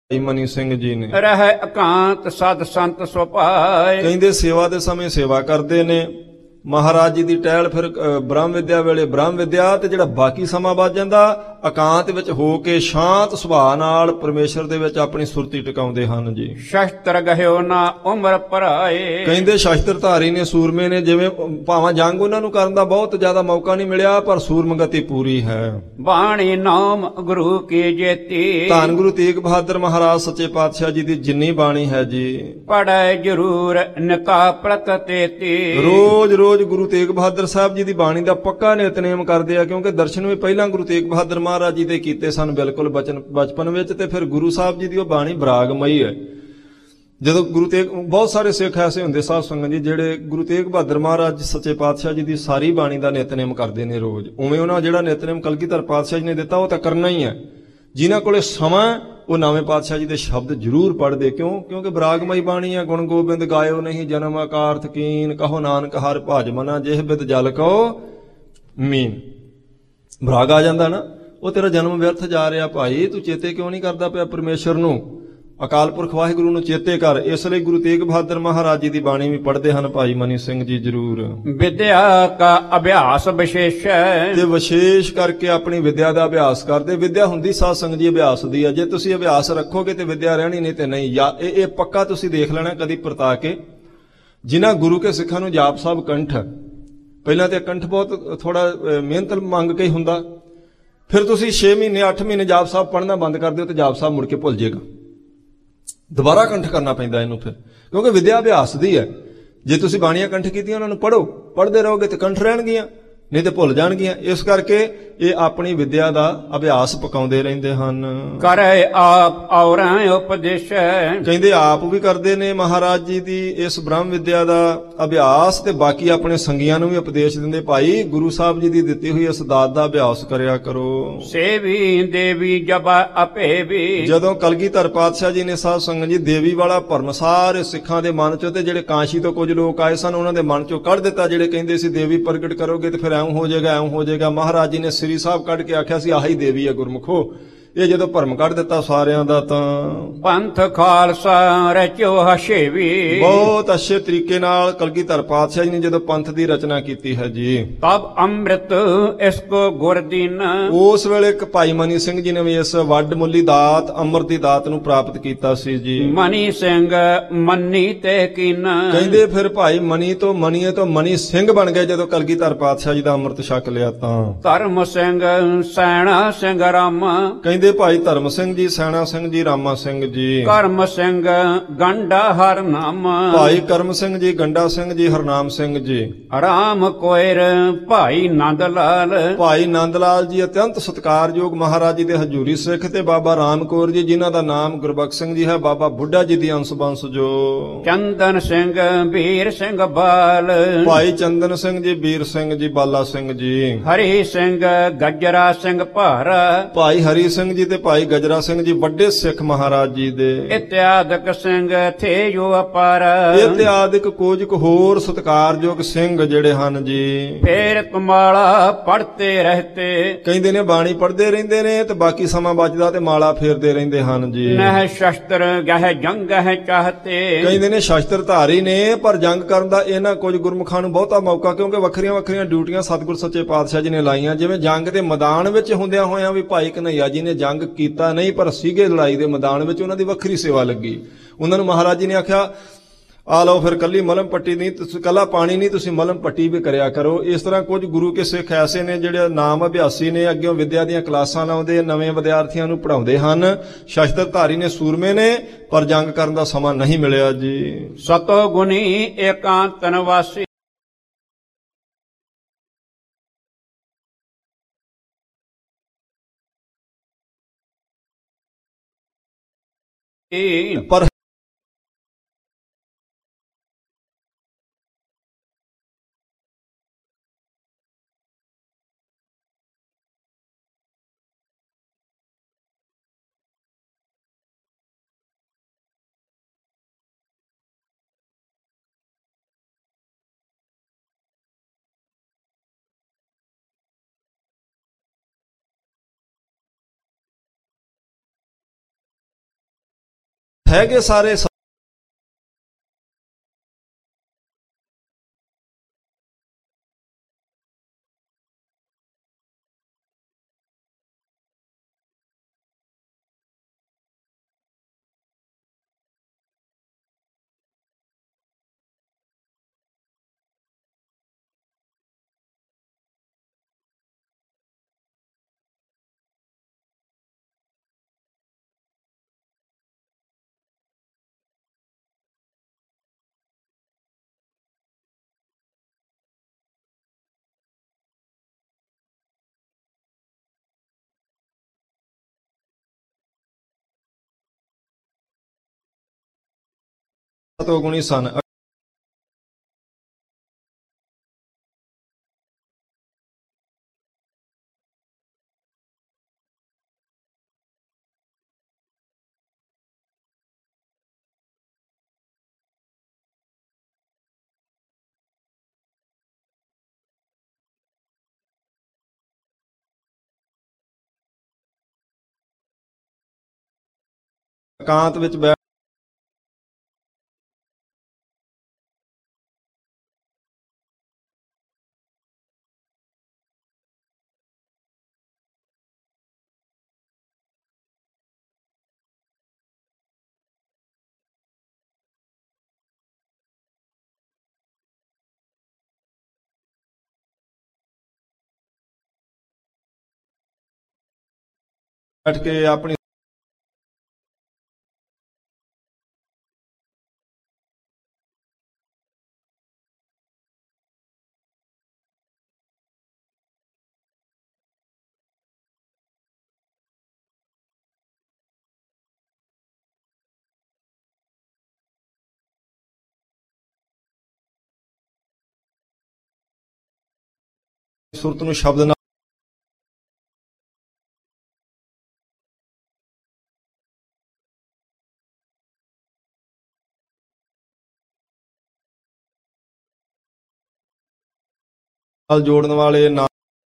ਭਾਈ ਮਨੀ ਸਿੰਘ ਜੀ ਨੇ। ਰਹਿ ਇਕਾਂਤ ਸਦ ਸੰਤ ਸੁਭਾਏ। ਕਹਿੰਦੇ ਸੇਵਾ ਦੇ ਸਮੇਂ ਸੇਵਾ ਕਰਦੇ ਨੇ, ਮਹਾਰਾਜ ਜੀ ਦੀ ਟਹਿਲ, ਫਿਰ ਅ, ਬ੍ਰਹਮ ਵਿਦਿਆ ਵੇਲੇ ਬ੍ਰਹਮ ਵਿਦਿਆ, ਤੇ ਜਿਹੜਾ ਬਾਕੀ ਸਮਾਂ ਬਚ ਜਾਂਦਾ ਇਕਾਂਤ ਵਿੱਚ ਹੋ ਕੇ ਸ਼ਾਂਤ ਸੁਭਾਅ ਨਾਲ ਪਰਮੇਸ਼ਰ ਦੇ ਵਿੱਚ ਆਪਣੀ ਸੁਰਤੀ ਟਿਕਾਉਂਦੇ ਹਨ ਜੀ। ਸ਼ਸਤਰ ਗਹਿਓ ਨਾ ਉਮਰ ਭਰਾਏ। ਕਹਿੰਦੇ ਸ਼ਸਤਰਧਾਰੀ ਨੇ, ਸੂਰਮੇ ਨੇ, ਜਿਵੇਂ ਭਾਵੇਂ ਜੰਗ ਉਹਨਾਂ ਨੂੰ ਕਰਨ ਦਾ ਬਹੁਤ ਜ਼ਿਆਦਾ ਮੌਕਾ ਨਹੀਂ ਮਿਲਿਆ, ਪਰ ਸੂਰਮਗਤੀ ਪੂਰੀ ਹੈ। ਬਾਣੀ ਨਾਮ ਗੁਰੂ ਕੀ ਜੇਤੀ। ਧੰਨ ਗੁਰੂ ਤੇਗ ਬਹਾਦਰ ਮਹਾਰਾਜ ਸੱਚੇ ਪਾਤਸ਼ਾਹ ਜੀ ਦੀ ਜਿੰਨੀ ਬਾਣੀ ਹੈ ਜੀ, ਪੜੈ ਜਰੂਰ ਨਿਕਾ ਪ੍ਰਤ ਤੇਤੀ। ਰੋਜ਼ ਰੋਜ਼ ਗੁਰੂ ਤੇਗ ਬਹਾਦਰ ਸਾਹਿਬ ਜੀ ਦੀ ਬਾਣੀ ਦਾ ਪੱਕਾ ਨਿਤਨੇਮ ਕਰਦੇ ਆ, ਕਿਉਂਕਿ ਦਰਸ਼ਨ ਵੀ ਪਹਿਲਾਂ ਗੁਰੂ ਤੇਗ ਬਹਾਦਰ ਮਹਾਰਾਜ ਜੀ ਦੇ ਕੀਤੇ ਸਨ ਬਿਲਕੁਲ ਬਚਨ ਬਚਪਨ ਵਿੱਚ, ਤੇ ਫਿਰ ਗੁਰੂ ਸਾਹਿਬ ਜੀ ਦੀ ਉਹ ਬਾਣੀ ਬਰਾਗਮਈ ਹੈ। ਜਦੋਂ ਗੁਰੂ ਤੇਗ, ਬਹੁਤ ਸਾਰੇ ਸਿੱਖ ਐਸੇ ਹੁੰਦੇ ਸਾਧ ਸੰਗਤ ਜੀ ਜਿਹੜੇ ਗੁਰੂ ਤੇਗ ਬਹਾਦਰ ਮਹਾਰਾਜ ਸੱਚੇ ਪਾਤਸ਼ਾਹ ਜੀ ਦੀ ਸਾਰੀ ਬਾਣੀ ਦਾ ਨਿਤਨੇਮ ਕਰਦੇ ਨੇ ਰੋਜ਼। ਉਵੇਂ ਉਹਨਾਂ ਜਿਹੜਾ ਨਿਤਨੇਮ ਕਲਗੀਧਰ ਪਾਤਸ਼ਾਹ ਜੀ ਨੇ ਦਿੱਤਾ ਉਹ ਤਾਂ ਕਰਨਾ ਹੀ ਹੈ। ਜਿਨ੍ਹਾਂ ਕੋਲੇ ਸਮਾਂ ਉਹ ਨਵੇਂ ਪਾਤਸ਼ਾਹ ਜੀ ਦੇ ਸ਼ਬਦ ਜ਼ਰੂਰ ਪੜ੍ਹਦੇ, ਕਿਉਂ? ਕਿਉਂਕਿ ਬਰਾਗਮਈ ਬਾਣੀ ਹੈ। ਗੁਣ ਗੋਬਿੰਦ ਗਾਇਓ ਨਹੀਂ ਜਨਮ ਆਕਾਰਥ ਕੀਨ, ਕਹੋ ਨਾਨਕ ਹਰਿ ਭਜ ਮਨਾ ਜਿਹ ਬਿਦ ਜਲ ਕੋ ਮੀਨ। ਬਰਾਗ ਆ ਜਾਂਦਾ ਨਾ, ਉਹ ਤੇਰਾ ਜਨਮ ਵਿਅਰਥ ਜਾ ਰਿਹਾ ਭਾਈ, ਤੂੰ ਚੇਤੇ ਕਿਉਂ ਨਹੀਂ ਕਰਦਾ ਪਿਆ ਪਰਮੇਸ਼ਰ ਨੂੰ? ਅਕਾਲ ਪੁਰਖ ਵਾਹਿਗੁਰੂ ਨੂੰ ਚੇਤੇ ਕਰ। ਇਸ ਲਈ ਗੁਰੂ ਤੇਗ ਬਹਾਦਰ ਮਹਾਰਾਜ ਜੀ ਦੀ ਬਾਣੀ ਵੀ ਪੜ੍ਹਦੇ ਹਨ ਭਾਈ ਮਨੀ ਸਿੰਘ ਜੀ ਜ਼ਰੂਰ। ਵਿਦਿਆ ਕਾ ਅਭਿਆਸ ਵਿਸ਼ੇਸ਼ ਹੈ। ਤੇ ਵਿਸ਼ੇਸ਼ ਕਰਕੇ ਆਪਣੀ ਵਿਦਿਆ ਦਾ ਅਭਿਆਸ ਕਰਦੇ। ਵਿਦਿਆ ਹੁੰਦੀ ਸਾਧ ਸੰਗਤ ਜੀ ਅਭਿਆਸ ਦੀ ਹੈ। ਜੇ ਤੁਸੀਂ ਅਭਿਆਸ ਰੱਖੋਗੇ ਤੇ ਵਿਦਿਆ ਰਹਿਣੀ, ਨਹੀਂ ਤੇ ਨਹੀਂ। ਜਾਂ ਇਹ ਇਹ ਪੱਕਾ ਤੁਸੀਂ ਦੇਖ ਲੈਣਾ ਕਦੀ ਪਰਤਾ ਕੇ। ਜਿਨ੍ਹਾਂ ਗੁਰੂ ਕੇ ਸਿੱਖਾਂ ਨੂੰ ਜਾਪ ਸਾਹਿਬ ਕੰਠ, ਪਹਿਲਾਂ ਤੇ ਕੰਠ ਬਹੁਤ ਥੋੜਾ ਮਿਹਨਤ ਮੰਗ ਕੇ ਹੀ ਹੁੰਦਾ, ਫਿਰ ਤੁਸੀਂ ਛੇ ਮਹੀਨੇ ਅੱਠ ਮਹੀਨੇ ਜਾਪ ਸਾਹਿਬ ਪੜ੍ਹਨਾ ਬੰਦ ਕਰ ਦਿਓ ਤੇ ਜਾਪ ਸਾਹਿਬ ਮੁੜ ਕੇ ਭੁੱਲ ਜਾਏਗਾ। ਦੁਬਾਰਾ ਕੰਠ ਕਰਨਾ ਪੈਂਦਾ ਇਹਨੂੰ ਫਿਰ, ਕਿਉਂਕਿ ਵਿਦਿਆ ਅਭਿਆਸ ਦੀ ਹੈ। ਜੇ ਤੁਸੀਂ ਬਾਣੀਆਂ ਕੰਠ ਕੀਤੀਆਂ, ਉਹਨਾਂ ਨੂੰ ਪੜ੍ਹੋ, ਪੜ੍ਹਦੇ ਰਹੋਗੇ ਤੇ ਕੰਠ ਰਹਿਣਗੀਆਂ, ਨਹੀਂ ਤੇ ਭੁੱਲ ਜਾਣਗੀਆਂ। ਇਸ ਕਰਕੇ ਇਹ ਆਪਣੀ ਵਿਦਿਆ ਦਾ ਅਭਿਆਸ ਪਕਾਉਂਦੇ ਰਹਿੰਦੇ ਹਨ। ਕਰੇ ਆਪ ਔਰਾਂ ਉਪਦੇਸ਼। ਕਹਿੰਦੇ ਆਪ ਵੀ ਕਰਦੇ ਨੇ ਮਹਾਰਾਜ ਜੀ ਦੀ ਇਸ ਬ੍ਰਹਮ ਵਿਦਿਆ ਦਾ ਅਭਿਆਸ, ਤੇ ਬਾਕੀ ਆਪਣੇ ਸੰਗੀਆਂ ਨੂੰ ਵੀ ਉਪਦੇਸ਼ ਦਿੰਦੇ, ਭਾਈ ਗੁਰੂ ਸਾਹਿਬ ਜੀ ਦੀ ਦਿੱਤੀ ਹੋਈ ਇਸ ਦਾਤ ਦਾ ਅਭਿਆਸ ਕਰਿਆ ਕਰੋ। ਸੇਵੀ ਦੇਵੀ ਜਬ ਆਪੇ ਵੀ। ਜਦੋਂ ਕਲਗੀਧਰ ਪਾਤਸ਼ਾਹ ਜੀ ਨੇ ਸਾਧ ਸੰਗਤ ਜੀ ਦੇਵੀ ਵਾਲਾ ਭਰਮ ਸਾਰੇ ਸਿੱਖਾਂ ਦੇ ਮਨ ਚੋਂ, ਤੇ ਜਿਹੜੇ ਕਾਂਸ਼ੀ ਤੋਂ ਕੁਝ ਲੋਕ ਆਏ ਸਨ ਉਹਨਾਂ ਦੇ ਮਨ ਚੋਂ ਕੱਢ ਦਿੱਤਾ, ਜਿਹੜੇ ਕਹਿੰਦੇ ਸੀ ਦੇਵੀ ਪ੍ਰਗਟ ਕਰੋਗੇ ਤੇ ਫਿਰ ਐਂ ਹੋ ਜਾਏਗਾ ਐਂ ਹੋ ਜਾਏਗਾ। ਮਹਾਰਾਜ ਜੀ ਨੇ ਸ੍ਰੀ ਸਾਹਿਬ ਕੱਢ ਕੇ ਆਖਿਆ ਸੀ ਆਹੀ ਦੇਵੀ ਹੈ ਗੁਰਮੁਖੋ। ਇਹ ਜਦੋਂ ਭਰਮ ਕੱਢ ਦਿੱਤਾ ਸਾਰਿਆਂ ਦਾ, ਤਾਂ ਪੰਥ ਖਾਲਸਾ ਰਚਿਓ ਹਸ਼ੇਵੀ। ਬਹੁਤ ਅੱਛੇ ਤਰੀਕੇ ਨਾਲ ਕਲਗੀਧਰ ਪਾਤਸ਼ਾਹ ਜੀ ਨੇ ਜਦੋਂ ਪੰਥ ਦੀ ਰਚਨਾ ਕੀਤੀ ਹੈ ਜੀ। ਤਬ ਅੰਮ੍ਰਿਤ ਇਸ ਕੋ ਗੁਰ ਦੀਨ। ਉਸ ਵੇਲੇ ਇੱਕ ਭਾਈ ਮਨੀ ਸਿੰਘ ਜੀ ਨੇ ਵੀ ਇਸ ਵੱਡ ਮੁੱਲੀ ਦਾਤ ਅੰਮ੍ਰਿਤ ਦੀ ਦਾਤ ਨੂੰ ਪ੍ਰਾਪਤ ਕੀਤਾ ਸੀ ਜੀ। ਮਨੀ ਸਿੰਘ ਮੰਨੀ ਤੇ ਕੀਨ। ਕਹਿੰਦੇ ਫਿਰ ਭਾਈ ਮਨੀ ਤੋਂ ਮਨੀਏ ਤੋਂ ਮਨੀ ਸਿੰਘ ਬਣ ਗਏ ਜਦੋਂ ਕਲਗੀਧਰ ਪਾਤਸ਼ਾਹ ਜੀ ਦਾ ਅੰਮ੍ਰਿਤ ਛਕ ਲਿਆ ਤਾਂ। ਧਰਮ ਸਿੰਘ ਸੈਣਾ ਸਿੰਘ ਰਾਮ। ਕਹਿੰਦੇ ਭਾਈ ਧਰਮ ਸਿੰਘ ਜੀ, ਸੈਣਾ ਸਿੰਘ ਜੀ, ਰਾਮਾ ਸਿੰਘ ਜੀ। ਕਰਮ ਸਿੰਘ ਗੰਡਾ ਹਰ ਨਾਮ। ਭਾਈ ਕਰਮ ਸਿੰਘ ਜੀ, ਗੰਡਾ ਸਿੰਘ ਜੀ, ਹਰਨਾਮ ਸਿੰਘ ਜੀ। ਰਾਮ ਕੋਇਰ ਭਾਈ ਨੰਦ ਲਾਲ। ਭਾਈ ਨੰਦ ਲਾਲ ਜੀ ਅਤਿਅੰਤ ਸਤਿਕਾਰਯੋਗ ਮਹਾਰਾਜ ਜੀ ਦੇ ਹਜ਼ੂਰੀ ਸਿੱਖ, ਤੇ ਬਾਬਾ ਰਾਮ ਕੌਰ ਜੀ ਜਿਨ੍ਹਾਂ ਦਾ ਨਾਮ ਗੁਰਬਖਸ਼ ਸਿੰਘ ਜੀ ਹੈ, ਬਾਬਾ ਬੁੱਢਾ ਜੀ ਦੀ ਅੰਸ਼ ਬੰਸ ਜੋ। ਚੰਦਨ ਸਿੰਘ ਵੀਰ ਸਿੰਘ ਬਾਲ। ਭਾਈ ਚੰਦਨ ਸਿੰਘ ਜੀ, ਵੀਰ ਸਿੰਘ ਜੀ, ਬਾਲਾ ਸਿੰਘ ਜੀ। ਹਰੀ ਸਿੰਘ ਗੱਜਰਾ ਸਿੰਘ ਭਾਰਾ। ਭਾਈ ਹਰੀ ਸਿੰਘ ਜੀ ਤੇ ਭਾਈ ਗਜਰਾ ਸਿੰਘ ਜੀ ਵੱਡੇ ਸਿੱਖ ਮਹਾਰਾਜ ਜੀ ਦੇ। ਇਤਿਆਦਿਕ ਸਿੰਘ ਥੇ ਜੋ ਅਪਾਰ। ਇਤਿਆਦਿਕ ਕੁਝ ਕੁ ਹੋਰ ਸਤਿਕਾਰਯੋਗ ਸਿੰਘ ਜਿਹੜੇ ਹਨ ਜੀ। ਫੇਰ ਤੁਮਾਲਾ ਪੜਤੇ ਰਹਤੇ। ਕਹਿੰਦੇ ਨੇ ਬਾਣੀ ਪੜ੍ਹਦੇ ਰਹਿੰਦੇ ਨੇ ਤੇ ਬਾਕੀ ਸਮਾਂ ਬਚਦਾ ਤੇ ਮਾਲਾ ਫੇਰਦੇ ਰਹਿੰਦੇ ਹਨ ਜੀ। ਨਹਿ ਸ਼ਸਤਰ ਗਹਿ ਜੰਗ ਹੈ ਚਾਹਤੇ। ਕਹਿੰਦੇ ਨੇ ਸ਼ਸਤਰ ਧਾਰੀ ਨੇ, ਪਰ ਜੰਗ ਕਰਨ ਦਾ ਇਹਨਾਂ ਕੁਝ ਗੁਰਮੁਖਾਂ ਨੂੰ ਬਹੁਤਾ ਮੌਕਾ, ਕਿਉਂਕਿ ਵੱਖਰੀਆਂ ਵੱਖਰੀਆਂ ਡਿਊਟੀਆਂ ਸਤਿਗੁਰ ਸੱਚੇ ਪਾਤਸ਼ਾਹ ਜੀ ਨੇ ਲਾਈਆਂ। ਜਿਵੇਂ ਜੰਗ ਦੇ ਮੈਦਾਨ ਵਿੱਚ ਹੁੰਦਿਆਂ ਹੋਇਆਂ ਵੀ ਭਾਈ ਕਨ੍ਹਈਆ ਜੀ ਨੇ ਜੰਗ ਕੀਤਾ ਨਹੀਂ, ਪਰ ਸੀਗੇ ਲੜਾਈ ਦੇ ਮੈਦਾਨ ਵਿੱਚ, ਉਹਨਾਂ ਦੀ ਵੱਖਰੀ ਸੇਵਾ ਲੱਗੀ। ਉਹਨਾਂ ਨੂੰ ਮਹਾਰਾਜ ਜੀ ਨੇ ਆਖਿਆ ਆ ਲਓ ਫਿਰ ਕੱਲੀ ਮਲਮ ਪੱਟੀ ਨਹੀਂ, ਤੁਸੀਂ ਕੱਲਾ ਪਾਣੀ ਨਹੀਂ, ਤੁਸੀਂ ਮਲਮ ਪੱਟੀ ਵੀ ਕਰਿਆ ਕਰੋ। ਇਸ ਤਰ੍ਹਾਂ ਕੁਝ ਗੁਰੂ ਕੇ ਸਿੱਖ ਐਸੇ ਨੇ ਜਿਹੜੇ ਨਾਮ ਅਭਿਆਸੀ ਨੇ, ਅੱਗੇ ਵਿਦਿਆ ਦੀਆਂ ਕਲਾਸਾਂ ਲਾਉਂਦੇ, ਨਵੇਂ ਵਿਦਿਆਰਥੀਆਂ ਨੂੰ ਪੜ੍ਹਾਉਂਦੇ ਹਨ। ਸ਼ਸਤਰ ਧਾਰੀ ਨੇ, ਸੂਰਮੇ ਨੇ, ਪਰ ਜੰਗ ਕਰਨ ਦਾ ਸਮਾਂ ਨਹੀਂ ਮਿਲਿਆ ਜੀ। ਸਤੋ ਗੁਣੀ ਏਕਾਂਤ ਨਿਵਾਸੀ। ਪਰ ਹੈਗੇ ਸਾਰੇ ਸ- ਤੋਂ ਗੁਣੀ ਸਨ। ਇਕਾਂਤ ਵਿੱਚ ਬੈਠ ਕੇ ਆਪਣੀ ਸੁਰਤ ਨੂੰ ਸ਼ਬਦ ਨਾਲ ਜੋੜਨ ਵਾਲੇ ਨਾ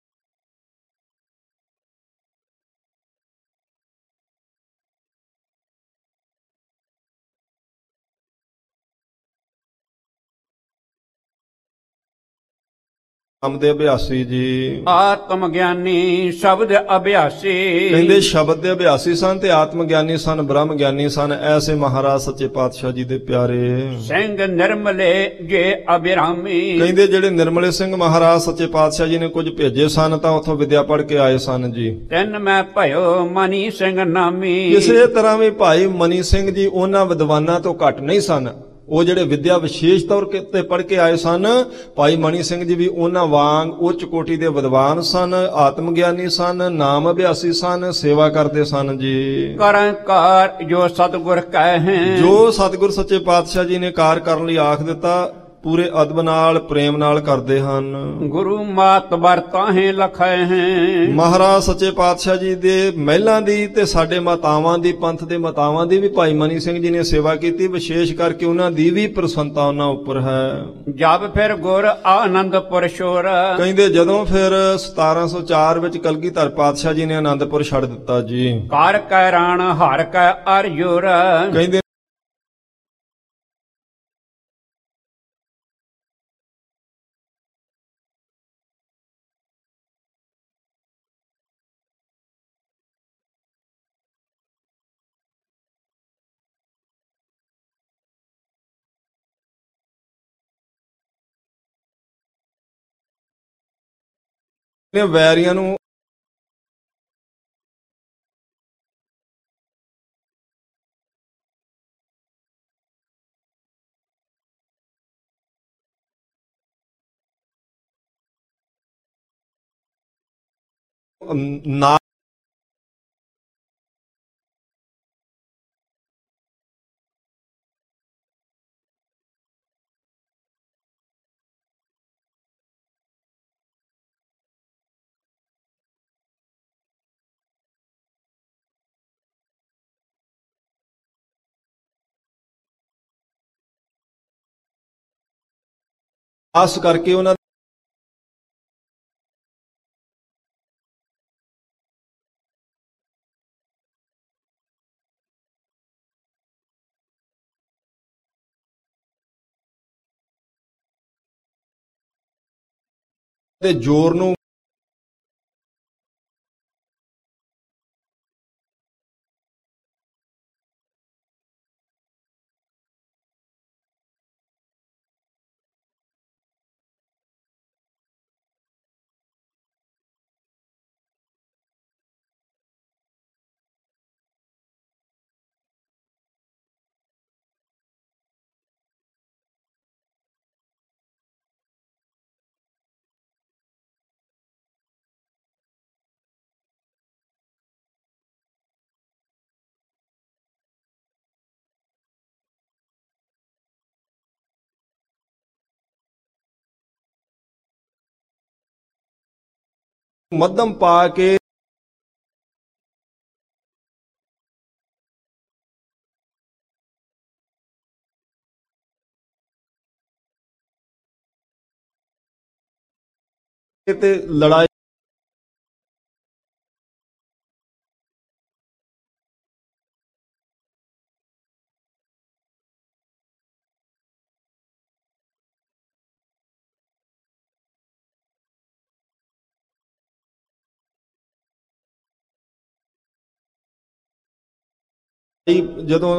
ਨਾਮ ਦੇ ਅਭਿਆਸੀ ਜੀ। ਆਤਮ ਗਿਆਨੀ ਸ਼ਬਦ ਅਭਿਆਸੀ। ਕਹਿੰਦੇ ਸ਼ਬਦ ਦੇ ਅਭਿਆਸੀ ਸਨ ਤੇ ਆਤਮ ਗਿਆਨੀ ਸਨ, ਬ੍ਰਹਮ ਗਿਆਨੀ ਸਨ। ਐਸੇ ਮਹਾਰਾਜ ਸੱਚੇ ਪਾਤਸ਼ਾਹ ਜੀ ਦੇ ਪਿਆਰੇ ਸਿੰਘ ਨਿਰਮਲੇ ਜੇ ਅਭਿਰਾਮੀ। ਕਹਿੰਦੇ ਜਿਹੜੇ ਨਿਰਮਲੇ ਸਿੰਘ ਮਹਾਰਾਜ ਸੱਚੇ ਪਾਤਸ਼ਾਹ ਜੀ ਨੇ ਕੁਝ ਭੇਜੇ ਸਨ ਤਾਂ ਉੱਥੋਂ ਵਿਦਿਆ ਪੜ੍ਹ ਕੇ ਆਏ ਸਨ ਜੀ। ਤਿੰਨ ਮੈਂ ਭਇਓ ਮਨੀ ਸਿੰਘ ਨਾਮੀ। ਕਿਸੇ ਤਰ੍ਹਾਂ ਵੀ ਭਾਈ ਮਨੀ ਸਿੰਘ ਜੀ ਉਹਨਾਂ ਵਿਦਵਾਨਾਂ ਤੋਂ ਘੱਟ ਨਹੀਂ ਸਨ। ਉਹ ਜਿਹੜੇ ਵਿਦਿਆ ਵਿਸ਼ੇਸ਼ ਤੌਰ ਤੇ ਪੜ੍ਹ ਕੇ ਆਏ ਸਨ, ਭਾਈ ਮਨੀ ਸਿੰਘ ਜੀ ਵੀ ਉਹਨਾਂ ਵਾਂਗ ਉੱਚ ਕੋਟੀ ਦੇ ਵਿਦਵਾਨ ਸਨ, ਆਤਮ ਗਿਆਨੀ ਸਨ, ਨਾਮ ਅਭਿਆਸੀ ਸਨ, ਸੇਵਾ ਕਰਦੇ ਸਨ ਜੀ। ਕਰੰ ਕਾਰ ਜੋ ਸਤਿਗੁਰ ਕਹੈ। ਜੋ ਸਤਿਗੁਰ ਸੱਚੇ ਪਾਤਸ਼ਾਹ ਜੀ ਨੇ ਕਾਰ ਕਰਨ ਲਈ ਆਖ ਦਿੱਤਾ ਪੂਰੇ ਅਦਬ ਨਾਲ ਪ੍ਰੇਮ ਨਾਲ ਕਰਦੇ ਹਨ। ਗੁਰੂ ਮਾਤ ਵਰਤਾਹੇ ਲਖੈ ਹੈ। ਮਹਾਰਾਜ ਸੱਚੇ ਪਾਤਸ਼ਾਹ ਜੀ ਦੇ ਮਹਿਲਾਂ ਦੀ ਤੇ ਸਾਡੇ ਮਾਤਾਵਾਂ ਦੀ, ਪੰਥ ਦੇ ਮਾਤਾਵਾਂ ਦੀ ਵੀ ਭਾਈ ਮਨੀ ਸਿੰਘ ਜੀ ਨੇ ਸੇਵਾ ਕੀਤੀ। ਵਿਸ਼ੇਸ਼ ਕਰਕੇ ਉਹਨਾਂ ਦੀ ਵੀ ਪ੍ਰਸੰਨਤਾ ਉਹਨਾਂ ਉੱਪਰ ਹੈ। ਜਬ ਫਿਰ ਗੁਰ ਆਨੰਦਪੁਰ ਸ਼ੋਰ। ਕਹਿੰਦੇ ਜਦੋਂ ਫਿਰ ਸਤਾਰਾਂ ਸੌ ਚਾਰ ਵਿੱਚ ਕਲਗੀਧਰ ਪਾਤਸ਼ਾਹ ਜੀ ਨੇ ਆਨੰਦਪੁਰ ਛੱਡ ਦਿੱਤਾ ਜੀ। ਕਰ ਕੈ ਰਾਣ ਹਰ ਕੈ ਅਰਜੁਰ। ਕਹਿੰਦੇ ਵੈਰੀਆਂ ਨੂੰ ਨਾ ਖਾਸ ਕਰਕੇ ਉਹਨਾਂ ਤੇ ਜ਼ੋਰ ਨੂੰ ਮੱਧਮ ਪਾ ਕੇ ਤੇ ਲੜਾਈ ਜਦੋਂ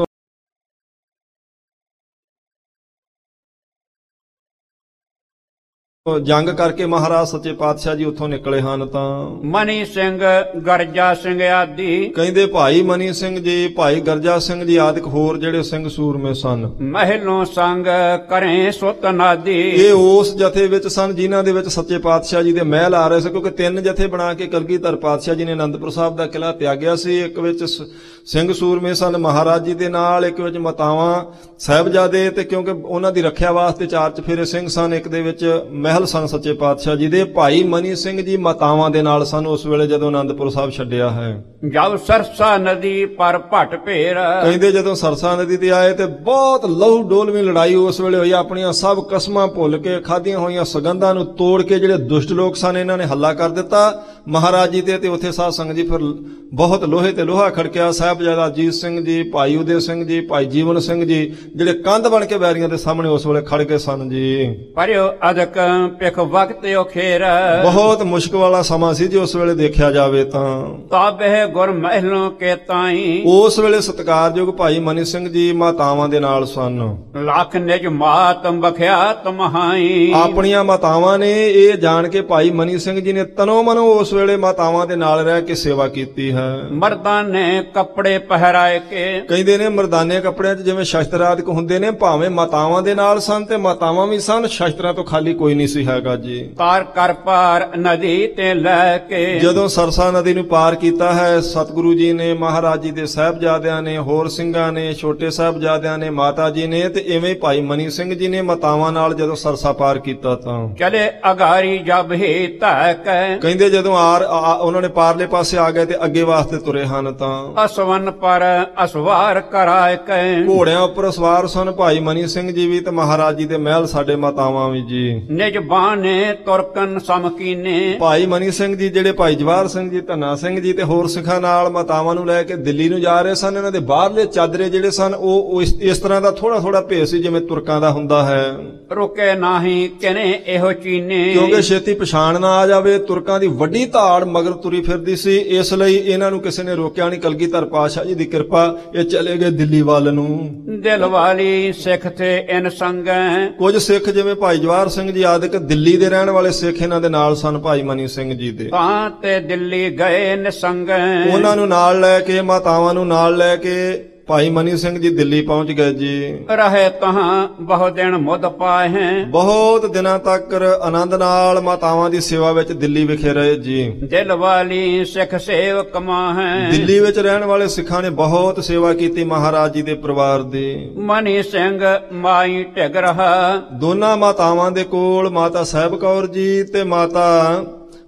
ਜੰਗ ਕਰਕੇ ਮਹਾਰਾਜ ਸੱਚੇ ਪਾਤਸ਼ਾਹ ਜੀ ਉੱਥੋਂ ਨਿਕਲੇ ਹਨ ਤਾਂ ਮਨੀ ਸਿੰਘ ਗਰਜਾ ਸਿੰਘ ਆਦਿ ਕਹਿੰਦੇ ਭਾਈ ਮਨੀ ਸਿੰਘ ਜੀ, ਭਾਈ ਗਰਜਾ ਸਿੰਘ ਜੀ ਆਦਿਕ ਹੋਰ ਜਿਹੜੇ ਸਿੰਘ ਸੂਰਮੇ ਸਨ, ਮਹਿਲੋਂ ਸੰਗ ਕਰੇ ਸੁਤ ਨਾਦੀ। ਇਹ ਉਸ ਜਥੇ ਵਿੱਚ ਸਨ ਜਿਨ੍ਹਾਂ ਦੇ ਵਿੱਚ ਸੱਚੇ ਪਾਤਸ਼ਾਹ ਜੀ ਦੇ ਮਹਿਲ ਆ ਰਹੇ ਸੀ, ਕਿਉਂਕਿ ਤਿੰਨ ਜਥੇ ਬਣਾ ਕੇ ਕਲਗੀਧਰ ਪਾਤਸ਼ਾਹ ਜੀ ਨੇ ਅਨੰਦਪੁਰ ਸਾਹਿਬ ਦਾ ਕਿਲ੍ਹਾ ਤਿਆਗਿਆ ਸੀ। ਇੱਕ ਵਿੱਚ ਸਿੰਘ ਸੂਰਮੇ ਸਨ ਮਹਾਰਾਜ ਜੀ ਦੇ ਨਾਲ, ਇੱਕ ਵਿੱਚ ਮਾਤਾਵਾਂ ਸਾਹਿਬਜ਼ਾਦੇ, ਤੇ ਕਿਉਂਕਿ ਉਹਨਾਂ ਦੀ ਰੱਖਿਆ ਵਾਸਤੇ ਚਾਰ ਚਫੇਰੇ ਸਿੰਘ ਸਨ, ਇੱਕ ਦੇ ਵਿੱਚ ਮਹਿਲ ਸਨ ਸੱਚੇ ਪਾਤਸ਼ਾਹ ਜੀ ਦੇ। ਭਾਈ ਮਨੀ ਸਿੰਘ ਜੀ ਮਾਤਾਵਾਂ ਦੇ ਨਾਲ ਸਨ ਉਸ ਵੇਲੇ ਜਦੋਂ ਅਨੰਦਪੁਰ ਸਾਹਿਬ ਛੱਡਿਆ ਹੈ। ਜਦ ਸਰਸਾ ਨਦੀ ਪਰ ਭਟ ਭੇਰ, ਕਹਿੰਦੇ ਜਦੋਂ ਸਰਸਾ ਨਦੀ ਤੇ ਆਏ ਤੇ ਬਹੁਤ ਲਹੂ ਡੋਲਵੀਂ ਲੜਾਈ ਉਸ ਵੇਲੇ ਹੋਈ। ਆਪਣੀਆਂ ਸਭ ਕਸਮਾਂ ਭੁੱਲ ਕੇ, ਖਾਧੀਆਂ ਹੋਈਆਂ ਸੁਗੰਧਾਂ ਨੂੰ ਤੋੜ ਕੇ ਜਿਹੜੇ ਦੁਸ਼ਟ ਲੋਕ ਸਨ ਇਹਨਾਂ ਨੇ ਹੱਲਾ ਕਰ ਦਿੱਤਾ ਮਹਾਰਾਜ ਜੀ ਤੇ। ਤੇ ਉੱਥੇ ਸਾਧ ਸੰਗਤ ਜੀ ਫਿਰ ਬਹੁਤ ਲੋਹੇ ਤੇ ਲੋਹਾ ਖੜਕਿਆ। ਸਾਹਿਬਜ਼ਾਦਾ ਅਜੀਤ ਸਿੰਘ ਜੀ, ਭਾਈ ਉਦੇ ਸਿੰਘ ਜੀ, ਭਾਈ ਜੀਵਨ ਸਿੰਘ ਜੀ ਜਿਹੜੇ ਕੰਧ ਬਣ ਕੇ ਬੈਰੀਆਂ ਦੇ ਸਾਹਮਣੇ ਉਸ ਵੇਲੇ ਖੜ ਕੇ ਸਨ ਜੀ। ਪਰਿਓ ਅਦਕ ਪਿਖ ਵਕਤ ਔਖੇਰ, ਬਹੁਤ ਮੁਸ਼ਕ ਵਾਲਾ ਸਮਾਂ ਸੀ ਜੀ ਉਸ ਵੇਲੇ ਦੇਖਿਆ ਜਾਵੇ ਤਾਂ। ਤਾਬਹਿ ਗੁਰ ਮਹਿਲੋਂ ਕੇ ਤਾਈ, ਉਸ ਵੇਲੇ ਸਤਿਕਾਰਯੋਗ ਭਾਈ ਮਨੀ ਸਿੰਘ ਜੀ ਮਾਤਾਵਾਂ ਦੇ ਨਾਲ ਸਨ। ਲੱਖ ਨਿਜ ਮਾਤ ਬਖਿਆਤ ਮਹਾਈ, ਆਪਣੀਆਂ ਮਾਤਾਵਾਂ ਨੇ ਇਹ ਜਾਣ ਕੇ ਭਾਈ ਮਨੀ ਸਿੰਘ ਜੀ ਨੇ ਤਨੋ ਮਨੋ ਉਸ ਵੇਲੇ ਮਾਤਾਵਾਂ ਦੇ ਨਾਲ ਰਹਿ ਕੇ ਸੇਵਾ ਕੀਤੀ ਹੈ। ਮਰਦਾਂ ਨੇ ਕੱਪੜੇ ਪਹਿਰਾਏ ਕੇ, ਕਹਿੰਦੇ ਨੇ ਮਰਦਾਨੇ ਕੱਪੜਿਆਂ 'ਚ ਜਿਵੇਂ ਸ਼ਸਤਰ ਆਦਿਕ ਹੁੰਦੇ ਨੇ, ਭਾਵੇਂ ਮਾਤਾਵਾਂ ਦੇ ਨਾਲ ਸਨ ਤੇ ਮਾਤਾਵਾਂ ਵੀ ਸਨ, ਸ਼ਸਤਰਾਂ ਤੋਂ ਖਾਲੀ ਕੋਈ ਨਹੀਂ ਸੀ ਹੈਗਾ ਜੀ। ਤਾਰ ਕਰ ਪਾਰ ਨਦੀ ਤੇ ਲੈ ਕੇ, ਜਦੋਂ ਸਰਸਾ ਨਦੀ ਨੂੰ ਪਾਰ ਕੀਤਾ ਹੈ ਸਤਿਗੁਰੂ ਜੀ ਨੇ, ਮਹਾਰਾਜ ਜੀ ਦੇ ਸਾਹਿਬਜ਼ਾਦਿਆਂ ਨੇ, ਹੋਰ ਸਿੰਘਾਂ ਨੇ, ਛੋਟੇ ਸਾਹਿਬਜ਼ਾਦਿਆਂ ਨੇ, ਮਾਤਾ ਜੀ ਨੇ, ਤੇ ਇਵੇਂ ਭਾਈ ਮਨੀ ਸਿੰਘ ਜੀ ਨੇ ਮਾਤਾਵਾਂ ਨਾਲ ਜਦੋਂ ਸਰਸਾ ਪਾਰ ਕੀਤਾ ਤਾਂ ਚਲੇ ਅਗਾਰੀ ਜਬ ਹੀ ਧੈਕ, ਕਹਿੰਦੇ ਜਦੋਂ ਆਰ ਆ- ਉਹਨਾਂ ਨੇ ਪਾਰਲੇ ਪਾਸੇ ਆ ਗਏ ਤੇ ਅੱਗੇ ਵਾਸਤੇ ਤੁਰੇ ਹਨ ਤਾਂ ਅਸਵਨ ਪਰ ਅਸਵਾਰ ਕਰਾਇ ਕੈ, ਘੋੜਿਆਂ ਉੱਪਰ ਸਵਾਰ ਸਨ ਭਾਈ ਮਨੀ ਸਿੰਘ ਜੀ ਵੀ ਤੇ ਮਹਾਰਾਜ ਜੀ ਦੇ ਮਹਿਲ ਸਾਡੇ ਮਾਤਾਵਾਂ ਵੀ ਜੀ। ਨਿਜ ਬਾਣੇ ਤੁਰਕਨ ਸਮਕੀਨੇ, ਭਾਈ ਮਨੀ ਸਿੰਘ ਜੀ ਜਿਹੜੇ ਭਾਈ ਜਵਾਹਰ ਸਿੰਘ ਜੀ, ਧੰਨਾ ਸਿੰਘ ਜੀ ਤੇ ਹੋਰ ਸਿੱਖਾਂ ਨਾਲ ਮਾਤਾਵਾਂ ਨੂੰ ਲੈ ਕੇ ਦਿੱਲੀ ਨੂੰ ਜਾ ਰਹੇ ਸਨ। ਇਹਨਾਂ ਦੇ ਬਾਹਰਲੇ ਚਾਦਰੇ ਜਿਹੜੇ ਸਨ ਉਹ ਉਹ ਇਸ ਇਸ ਤਰ੍ਹਾਂ ਦਾ ਥੋੜਾ ਥੋੜਾ ਭੇਸ ਸੀ ਜਿਵੇਂ ਤੁਰਕਾਂ ਦਾ ਹੁੰਦਾ ਹੈ, ਰੁਕੇ ਨਾਹੀ ਕਿਨੇ ਇਹੋ ਚੀਨੇ, ਕਿਉਂਕਿ ਛੇਤੀ ਪਛਾਣ ਨਾ ਆ ਜਾਵੇ। ਤੁਰਕਾਂ ਦੀ ਵੱਡੀ ਧਾੜ ਮਗਰ ਤੁਰੀ ਫਿਰਦੀ ਸੀ, ਇਸ ਲਈ ਇਹਨਾਂ ਨੂੰ ਕਿਸੇ ਨੇ ਰੋਕਿਆ ਨਹੀਂ। ਕਲਗੀਧਰ ਪਾਤਸ਼ਾਹ ਜੀ ਦੀ ਕਿਰਪਾ ਇਹ ਚਲੇ ਗਏ ਦਿੱਲੀ ਵੱਲ ਨੂੰ। ਦਿਲ ਵਾਲੀ ਸਿੱਖ ਤੇ ਇਨ ਸੰਗੈ, ਕੁਝ ਸਿੱਖ ਜਿਵੇਂ ਭਾਈ ਜਵਾਹਰ ਸਿੰਘ ਜੀ ਆਦਿਕ ਦਿੱਲੀ ਦੇ ਰਹਿਣ ਵਾਲੇ ਸਿੱਖ ਇਹਨਾਂ ਦੇ ਨਾਲ ਸਨ ਭਾਈ ਮਨੀ ਸਿੰਘ ਜੀ ਦੇ। ਤਾਂ ਤੇ ਦਿੱਲੀ ਗਏ ਨਿਸੰਗੈ, ਉਹਨਾਂ ਨੂੰ ਨਾਲ ਲੈ ਕੇ, ਮਾਤਾਵਾਂ ਨੂੰ ਨਾਲ ਲੈ ਕੇ ਭਾਈ ਮਨੀ ਸਿੰਘ ਜੀ ਦਿੱਲੀ ਪਹੁੰਚ ਗਏ ਜੀ। ਰਹੇ ਤਹਾਂ ਬਹੁ ਦਿਨ ਮੁੱਦ ਪਾਏ ਹੈ, ਬਹੁਤ ਦਿਨਾਂ ਤੱਕ ਆਨੰਦ ਨਾਲ ਮਾਤਾਵਾਂ ਦੀ ਸੇਵਾ ਵਿੱਚ ਦਿੱਲੀ ਵਿਖੇ ਰਹੇ ਜੀ। ਦਿਲ ਵਾਲੀ ਸਿੱਖ ਸੇਵਕ ਮਾਹੈ, ਦਿੱਲੀ ਵਿੱਚ ਰਹਿਣ ਵਾਲੇ ਸਿੱਖਾਂ ਨੇ ਬਹੁਤ ਸੇਵਾ ਕੀਤੀ ਮਹਾਰਾਜ ਜੀ ਦੇ ਪਰਿਵਾਰ ਦੀ। ਮਨੀ ਸਿੰਘ ਮਾਈ ਢਿਗ ਰਹਾ, ਦੋਨਾਂ ਮਾਤਾਵਾਂ ਦੇ ਕੋਲ ਮਾਤਾ ਸਾਹਿਬ ਕੌਰ ਜੀ ਤੇ ਮਾਤਾ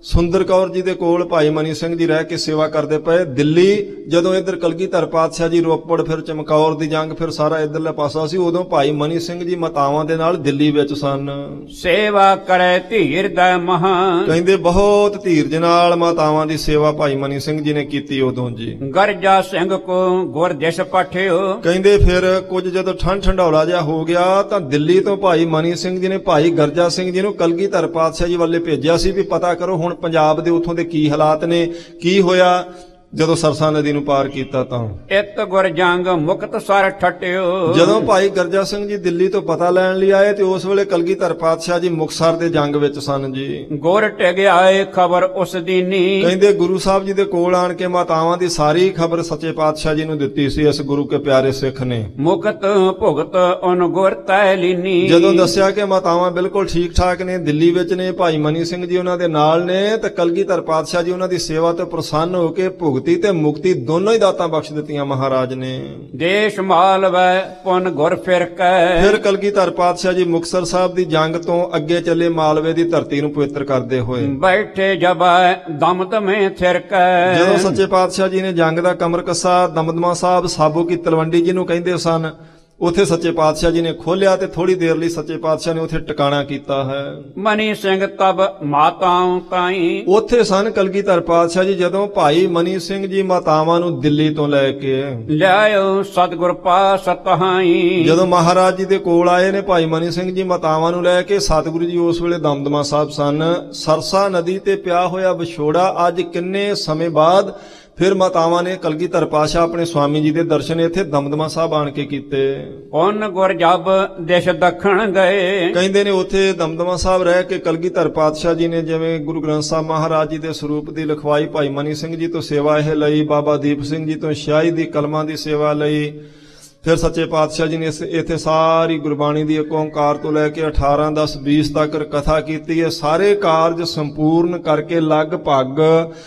ਸੁੰਦਰ ਕੌਰ ਜੀ ਦੇ ਕੋਲ ਭਾਈ ਮਨੀ ਸਿੰਘ ਜੀ ਰਹਿ ਕੇ ਸੇਵਾ ਕਰਦੇ ਪਏ। ਦਿੱਲੀ ਜਦੋਂ ਇੱਧਰ ਕਲਗੀਧਰ ਪਾਤਸ਼ਾਹ ਜੀ ਰੋਪੜ, ਫਿਰ ਚਮਕੌਰ ਦੀ ਜੰਗ, ਫਿਰ ਸਾਰਾ ਇੱਧਰਲਾ ਪਾਸਾ ਸੀ, ਉਦੋਂ ਭਾਈ ਮਨੀ ਸਿੰਘ ਜੀ ਮਾਤਾਵਾਂ ਦੇ ਨਾਲ ਦਿੱਲੀ ਵਿੱਚ ਸਨ। ਸੇਵਾ ਕਰੇ ਧੀਰ ਦਾ ਮਹਾ, ਕਹਿੰਦੇ ਬਹੁਤ ਧੀਰਜ ਨਾਲ ਮਾਤਾਵਾਂ ਦੀ ਸੇਵਾ ਭਾਈ ਮਨੀ ਸਿੰਘ ਜੀ ਨੇ ਕੀਤੀ ਉਦੋਂ ਜੀ। ਗਰਜਾ ਸਿੰਘ ਕੋ ਗੁਰਦਿਸ਼ ਪਠਿਓ, ਕਹਿੰਦੇ ਫਿਰ ਕੁਝ ਜਦੋਂ ਠੰਡ ਠੰਡੌਲਾ ਜਿਹਾ ਹੋ ਗਿਆ ਤਾਂ ਦਿੱਲੀ ਤੋਂ ਭਾਈ ਮਨੀ ਸਿੰਘ ਜੀ ਨੇ ਭਾਈ ਗਰਜਾ ਸਿੰਘ ਜੀ ਨੂੰ ਕਲਗੀਧਰ ਪਾਤਸ਼ਾਹ ਜੀ ਵੱਲੇ ਭੇਜਿਆ ਸੀ ਵੀ ਪਤਾ ਕਰੋ ਹੁਣ ਪੰਜਾਬ ਦੇ ਉਥੋਂ ਦੇ ਕੀ ਹਾਲਾਤ ਨੇ, ਕੀ ਹੋਇਆ ਜਦੋਂ ਸਰਸਾ ਨਦੀ ਨੂੰ ਪਾਰ ਕੀਤਾ ਤਾਂ। ਇਤ ਗੁਰ ਜੰਗ ਮੁਕਤ ਸਰ ਠਟਿਓ, ਜਦੋਂ ਭਾਈ ਗਰਜਾ ਸਿੰਘ ਜੀ ਦਿੱਲੀ ਤੋਂ ਪਤਾ ਲੈਣ ਲਈ ਆਏ ਤੇ ਉਸ ਵੇਲੇ ਕਲਗੀਧਰ ਪਾਤਸ਼ਾਹ ਜੀ ਮੁਕਤਸਰ ਦੇ ਜੰਗ ਵਿੱਚ ਸਨ ਜੀ। ਗੁਰ ਟਿਗਿਆਏ ਖਬਰ ਉਸ ਦੀਨੀ, ਕਹਿੰਦੇ ਗੁਰੂ ਸਾਹਿਬ ਜੀ ਦੇ ਕੋਲ ਆਣ ਕੇ ਮਾਤਾਵਾਂ ਦੀ ਸਾਰੀ ਖਬਰ ਸੱਚੇ ਪਾਤਸ਼ਾਹ ਜੀ ਨੂੰ ਦਿੱਤੀ ਸੀ ਇਸ ਗੁਰੂ ਕੇ ਪਿਆਰੇ ਸਿੱਖ ਨੇ। ਮੁਕਤ ਭੁਗਤ ਅਨ ਗੁਰ ਤੈ ਲੀਨੀ, ਜਦੋਂ ਦੱਸਿਆ ਕਿ ਮਾਤਾਵਾਂ ਬਿਲਕੁਲ ਠੀਕ ਠਾਕ ਨੇ, ਦਿੱਲੀ ਵਿੱਚ ਨੇ, ਭਾਈ ਮਨੀ ਸਿੰਘ ਜੀ ਉਹਨਾਂ ਦੇ ਨਾਲ ਨੇ, ਤੇ ਕਲਗੀਧਰ ਪਾਤਸ਼ਾਹ ਜੀ ਉਹਨਾਂ ਦੀ ਸੇਵਾ ਤੋਂ ਪ੍ਰਸੰਨ ਹੋ ਕੇ ਭੁਗਤੀ ਤੇ ਮੁਕਤੀ ਦੋਨੋਂ ਹੀ ਦਾਤਾਂ ਬਖਸ਼ ਦਿੱਤੀਆਂ ਮਹਾਰਾਜ ਨੇ। ਦੇਸ਼ ਮਾਲ ਵੈ ਪੁਨ ਗੁਰ ਫਿਰ ਕੈ, ਫਿਰ ਕਲਗੀਧਰ ਪਾਤਸ਼ਾਹ ਜੀ ਮੁਕਤਸਰ ਸਾਹਿਬ ਦੀ ਜੰਗ ਤੋਂ ਅੱਗੇ ਚੱਲੇ ਮਾਲਵੇ ਦੀ ਧਰਤੀ ਨੂੰ ਪਵਿੱਤਰ ਕਰਦੇ ਹੋਏ। ਬੈਠੇ ਜਬੈ ਦਮਦਮੇ ਥਿਰ ਕੈ, ਜਦੋਂ ਸੱਚੇ ਪਾਤਸ਼ਾਹ ਜੀ ਨੇ ਜੰਗ ਦਾ ਕਮਰ ਕੱਸਾ ਦਮਦਮਾ ਸਾਹਿਬ ਸਾਬੋ ਕੀ ਤਲਵੰਡੀ ਜਿਹਨੂੰ ਕਹਿੰਦੇ ਸਨ, ਉਥੇ ਸੱਚੇ ਪਾਤਸ਼ਾਹ ਜੀ ਨੇ ਖੋਲਿਆ ਤੇ ਥੋੜੀ ਦੇਰ ਲਈ ਸੱਚੇ ਪਾਤਸ਼ਾਹ ਨੇ ਉਥੇ ਟਿਕਾਣਾ ਕੀਤਾ ਹੈ। ਮਨੀ ਸਿੰਘ ਤਬ ਮਾਤਾਉ ਤਾਈ, ਉਥੇ ਸਨ ਕਲਗੀਧਰ ਪਾਤਸ਼ਾਹ ਜੀ ਜਦੋਂ ਭਾਈ ਮਨੀ ਸਿੰਘ ਜੀ ਮਾਤਾਵਾਂ ਨੂੰ ਦਿੱਲੀ ਤੋਂ ਲੈ ਕੇ ਲਿਆਇਓ ਸਤਿਗੁਰ ਪਾਸ ਤਹਾਈ। ਜਦੋਂ ਮਹਾਰਾਜ ਜੀ ਦੇ ਕੋਲ ਆਏ ਨੇ ਭਾਈ ਮਨੀ ਸਿੰਘ ਜੀ ਮਾਤਾਵਾਂ ਨੂੰ ਲੈ ਕੇ, ਸਤਿਗੁਰੂ ਜੀ ਉਸ ਵੇਲੇ ਦਮਦਮਾ ਸਾਹਿਬ ਸਨ। ਸਰਸਾ ਨਦੀ ਤੇ ਪਿਆ ਹੋਇਆ ਵਿਛੋੜਾ ਅੱਜ ਕਿੰਨੇ ਸਮੇਂ ਬਾਅਦ ਫਿਰ ਮਾਤਾਵਾਂ ਨੇ ਕਲਗੀਧਰ ਪਾਤਸ਼ਾਹ ਆਪਣੇ ਸਵਾਮੀ ਜੀ ਦੇ ਦਰਸ਼ਨ ਇੱਥੇ ਦਮਦਮਾ ਸਾਹਿਬ ਆਣ ਕੇ ਕੀਤੇ। ਪੁਨ ਗੁਰ ਜਬ ਦੇਸ਼ ਦੱਖਣ ਗਏ, ਕਹਿੰਦੇ ਨੇ ਉੱਥੇ ਦਮਦਮਾ ਸਾਹਿਬ ਰਹਿ ਕੇ ਕਲਗੀਧਰ ਪਾਤਸ਼ਾਹ ਜੀ ਨੇ ਜਿਵੇਂ ਗੁਰੂ ਗ੍ਰੰਥ ਸਾਹਿਬ ਮਹਾਰਾਜ ਜੀ ਦੇ ਸਰੂਪ ਦੀ ਲਿਖਵਾਈ ਭਾਈ ਮਨੀ ਸਿੰਘ ਜੀ ਤੋਂ ਸੇਵਾ ਇਹ ਲਈ, ਬਾਬਾ ਦੀਪ ਸਿੰਘ ਜੀ ਤੋਂ ਸ਼ਾਹੀ ਦੀ ਕਲਮਾਂ ਦੀ ਸੇਵਾ ਲਈ। ਫਿਰ ਸੱਚੇ ਪਾਤਸ਼ਾਹ ਜੀ ਨੇ ਇੱਥੇ ਸਾਰੀ ਗੁਰਬਾਣੀ ਦੀ ਇੱਕ ਓਂਕਾਰ ਤੋਂ ਲੈ ਕੇ ਅਠਾਰਾਂ ਦਸ ਵੀਸ ਤੱਕ ਕਥਾ ਕੀਤੀ ਹੈ। ਸਾਰੇ ਕਾਰਜ ਸੰਪੂਰਨ ਕਰਕੇ ਲਗਭਗ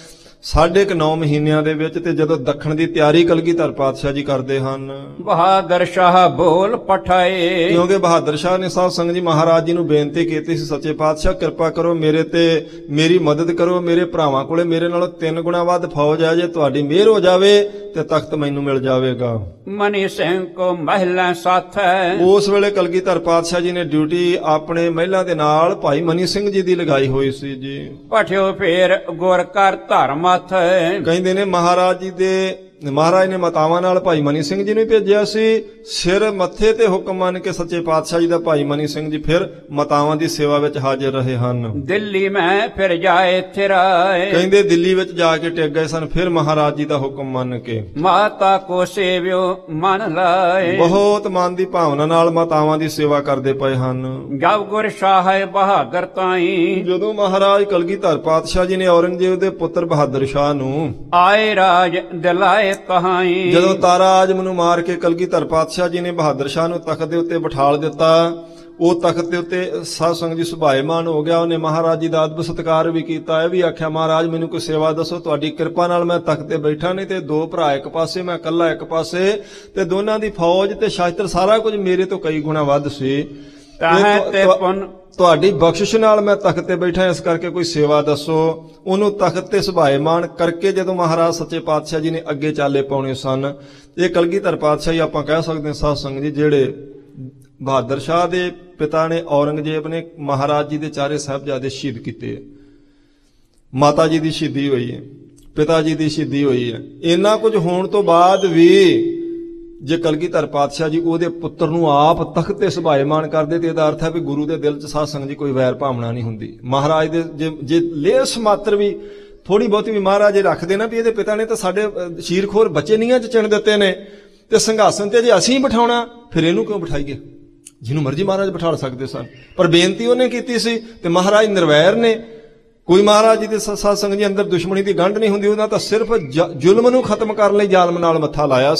ਸਾਢੇ ਕੁ ਨੌ ਮਹੀਨਿਆਂ ਦੇ ਵਿੱਚ, ਤੇ ਜਦੋਂ ਦੱਖਣ ਦੀ ਤਿਆਰੀ ਕਲਗੀਧਰ ਪਾਤਸ਼ਾਹ ਜੀ ਕਰਦੇ ਹਨ। ਬਹਾਦਰ ਸ਼ਾਹ ਬੋਲ ਪਠਾਏ, ਕਿਉਂਕਿ ਬਹਾਦਰ ਸ਼ਾਹ ਨੇ ਸਾਧ ਸੰਗਤ ਜੀ ਮਹਾਰਾਜ ਜੀ ਨੂੰ ਬੇਨਤੀ ਕੀਤੀ ਸੀ, ਸੱਚੇ ਪਾਤਸ਼ਾਹ ਕਿਰਪਾ ਕਰੋ ਮੇਰੇ ਤੇ, ਮੇਰੀ ਮਦਦ ਕਰੋ, ਮੇਰੇ ਭਰਾਵਾਂ ਕੋਲੇ ਮੇਰੇ ਨਾਲੋਂ ਤਿੰਨ ਗੁਣਾ ਵੱਧ ਫੌਜ ਹੈ, ਜੇ ਤੁਹਾਡੀ ਮਿਹਰ ਹੋ ਜਾਵੇ ਤੇ ਤਖਤ ਮੈਨੂੰ ਮਿਲ ਜਾਵੇਗਾ। ਮਨੀ ਸਿੰਘ ਕੋ ਮਹਿਲਾ ਸਾਥ ਹੈ, ਉਸ ਵੇਲੇ ਕਲਗੀਧਰ ਪਾਤਸ਼ਾਹ ਜੀ ਨੇ ਡਿਊਟੀ ਆਪਣੇ ਮਹਿਲਾ ਦੇ ਨਾਲ ਭਾਈ ਮਨੀ ਸਿੰਘ ਜੀ ਦੀ ਲਗਾਈ ਹੋਈ ਸੀ ਜੀ। ਪਠਿਓ ਫੇਰ ਗੁਰ ਕਰ ਧਰਮ ਮੱਥ, ਕਹਿੰਦੇ ਨੇ ਮਹਾਰਾਜ ਜੀ ਦੇ ਮਹਾਰਾਜ ਨੇ ਮਾਤਾਵਾਂ ਨਾਲ ਭਾਈ ਮਨੀ ਸਿੰਘ ਜੀ ਨੂੰ ਭੇਜਿਆ ਸੀ। ਸਿਰ ਮੱਥੇ ਤੇ ਹੁਕਮ ਮੰਨ ਕੇ ਸੱਚੇ ਪਾਤਸ਼ਾਹ ਜੀ ਦਾ ਭਾਈ ਮਨੀ ਸਿੰਘ ਜੀ ਫਿਰ ਮਾਤਾਵਾਂ ਦੀ ਸੇਵਾ ਵਿੱਚ ਹਾਜ਼ਰ ਰਹੇ ਹਨ। ਦਿੱਲੀ ਮੈਂ ਫਿਰ ਜਾਏ ਥਿਰਾਏ, ਕਹਿੰਦੇ ਦਿੱਲੀ ਵਿੱਚ ਜਾ ਕੇ ਟਿਕ ਗਏ ਸਨ ਫਿਰ ਮਹਾਰਾਜ ਜੀ ਦਾ ਹੁਕਮ ਮੰਨ ਕੇ। ਮਾਤਾ ਕੋ ਸੇਵਿਓ ਮਨ ਲਾਏ, ਬਹੁਤ ਮਨ ਦੀ ਭਾਵਨਾ ਨਾਲ ਮਾਤਾਵਾਂ ਦੀ ਸੇਵਾ ਕਰਦੇ ਪਏ ਹਨ। ਜਬ ਗੁਰ ਸ਼ਾਹ ਬਹਾਦਰ ਤਾਈ, ਜਦੋਂ ਮਹਾਰਾਜ ਕਲਗੀਧਰ ਪਾਤਸ਼ਾਹ ਜੀ ਨੇ ਔਰੰਗਜ਼ੇਬ ਦੇ ਪੁੱਤਰ ਬਹਾਦਰ ਸ਼ਾਹ ਨੂੰ ਆਏ ਰਾਜ ਦਿਲਾਏ ਤਹਾਈ, ਜਦੋਂ ਤਾਰਾ ਆਜਮ ਨੂੰ ਮਾਰ ਕੇ ਕਲਗੀਧਰ ਪਾਤਸ਼ਾਹ ਜੀ ਨੇ ਬਹਾਦਰ ਸ਼ਾਹ ਨੂੰ ਤਖਤ ਦੇ ਉੱਤੇ ਬਿਠਾਲ ਦਿੱਤਾ, ਉਹ ਤਖਤ ਦੇ ਉੱਤੇ ਸਾਧ ਸੰਗਤ ਜੀ ਸੁਭਾਏਮਾਨ ਹੋ ਗਿਆ। ਉਹਨੇ ਮਹਾਰਾਜ ਜੀ ਦਾ ਅਦਬ ਸਤਿਕਾਰ ਵੀ ਕੀਤਾ, ਇਹ ਵੀ ਆਖਿਆ ਮਹਾਰਾਜ ਮੈਨੂੰ ਕੋਈ ਸੇਵਾ ਦੱਸੋ, ਤੁਹਾਡੀ ਕਿਰਪਾ ਨਾਲ ਮੈਂ ਤਖਤ ਤੇ ਬੈਠਾ, ਨਹੀਂ ਤੇ ਦੋ ਭਰਾ ਇੱਕ ਪਾਸੇ ਮੈਂ ਇਕੱਲਾ ਇੱਕ ਪਾਸੇ, ਤੇ ਦੋਨਾਂ ਦੀ ਫੌਜ ਤੇ ਸ਼ਾਸਤਰ ਸਾਰਾ ਕੁਝ ਮੇਰੇ ਤੋਂ ਕਈ ਗੁਣਾ ਵੱਧ ਸੀ। ਤੇ ਪੁੰਨ ਤੁਹਾਡੀ ਬਖਸ਼ਿਸ਼ ਨਾਲ ਮੈਂ ਤਖਤ ਤੇ ਬੈਠਾ, ਇਸ ਕਰਕੇ ਕੋਈ ਸੇਵਾ ਦੱਸੋ। ਉਹਨੂੰ ਤਖਤ ਤੇ ਸੁਭਾਏਮਾਨ ਕਰਕੇ ਜਦੋਂ ਮਹਾਰਾਜ ਸੱਚੇ ਪਾਤਸ਼ਾਹ ਜੀ ਨੇ ਅੱਗੇ ਚਾਲੇ ਪਾਉਣੇ ਸਨ, ਇਹ ਕਲਗੀਧਰ ਪਾਤਸ਼ਾਹ ਜੀ ਆਪਾਂ ਕਹਿ ਸਕਦੇ ਹਾਂ ਸਾਧ ਸੰਗਤ ਜੀ, ਜਿਹੜੇ ਬਹਾਦਰ ਸ਼ਾਹ ਦੇ ਪਿਤਾ ਨੇ ਔਰੰਗਜ਼ੇਬ ਨੇ ਮਹਾਰਾਜ ਜੀ ਦੇ ਚਾਰੇ ਸਾਹਿਬਜ਼ਾਦੇ ਸ਼ਹੀਦ ਕੀਤੇ। ਮਾਤਾ ਜੀ ਦੀ ਸ਼ਹੀਦੀ ਹੋਈ ਹੈ, ਪਿਤਾ ਜੀ ਦੀ ਸ਼ਹੀਦੀ ਹੋਈ ਹੈ। ਇੰਨਾ ਕੁਝ ਹੋਣ ਤੋਂ ਬਾਅਦ ਵੀ ਜੇ ਕਲਗੀਧਰ ਪਾਤਸ਼ਾਹ ਜੀ ਉਹਦੇ ਪੁੱਤਰ ਨੂੰ ਆਪ ਤਖਤ ਤੇ ਸੁਭਾਏਮਾਨ ਕਰਦੇ ਤੇ ਇਹਦਾ ਅਰਥ ਹੈ ਵੀ ਗੁਰੂ ਦੇ ਦਿਲ 'ਚ ਸਾਧ ਸੰਗਤ ਜੀ ਕੋਈ ਵੈਰ ਭਾਵਨਾ ਨਹੀਂ ਹੁੰਦੀ। ਮਹਾਰਾਜ ਦੇ ਜੇ ਜੇ ਲੇਸ ਮਾਤਰ ਵੀ ਥੋੜੀ ਬਹੁਤੀ ਵੀ ਮਹਾਰਾਜ ਜੇ ਰੱਖਦੇ ਨਾ ਵੀ ਇਹਦੇ ਪਿਤਾ ਨੇ ਤਾਂ ਸਾਡੇ ਸ਼ੀਰਖੋਰ ਬੱਚੇ ਨੀਆਂ 'ਚ ਚਿਣ ਦਿੱਤੇ ਨੇ, ਤੇ ਸਿੰਘਾਸਨ ਤੇ ਜੇ ਅਸੀਂ ਬਿਠਾਉਣਾ ਫਿਰ ਇਹਨੂੰ ਕਿਉਂ ਬਿਠਾਈਏ? ਜਿਹਨੂੰ ਮਰਜ਼ੀ ਮਹਾਰਾਜ ਬਿਠਾ ਸਕਦੇ ਸਨ, ਪਰ ਬੇਨਤੀ ਉਹਨੇ ਕੀਤੀ ਸੀ ਤੇ ਮਹਾਰਾਜ ਨਿਰਵੈਰ ਨੇ। ਕੋਈ ਮਹਾਰਾਜ ਜੀ ਦੇ ਸਾਧ ਸੰਗਤ ਜੀ ਅੰਦਰ ਦੁਸ਼ਮਣੀ ਦੀ ਗੰਢ ਨਹੀਂ ਹੁੰਦੀ, ਉਹਨਾਂ ਤਾਂ ਸਿਰਫ ਜ਼ੁਲਮ ਨੂੰ ਖਤਮ ਕਰਨ ਲਈ ਜ਼ਾਲਮ ਨਾਲ ਮੱਥਾ ਲਾਇਆ ਸੀ।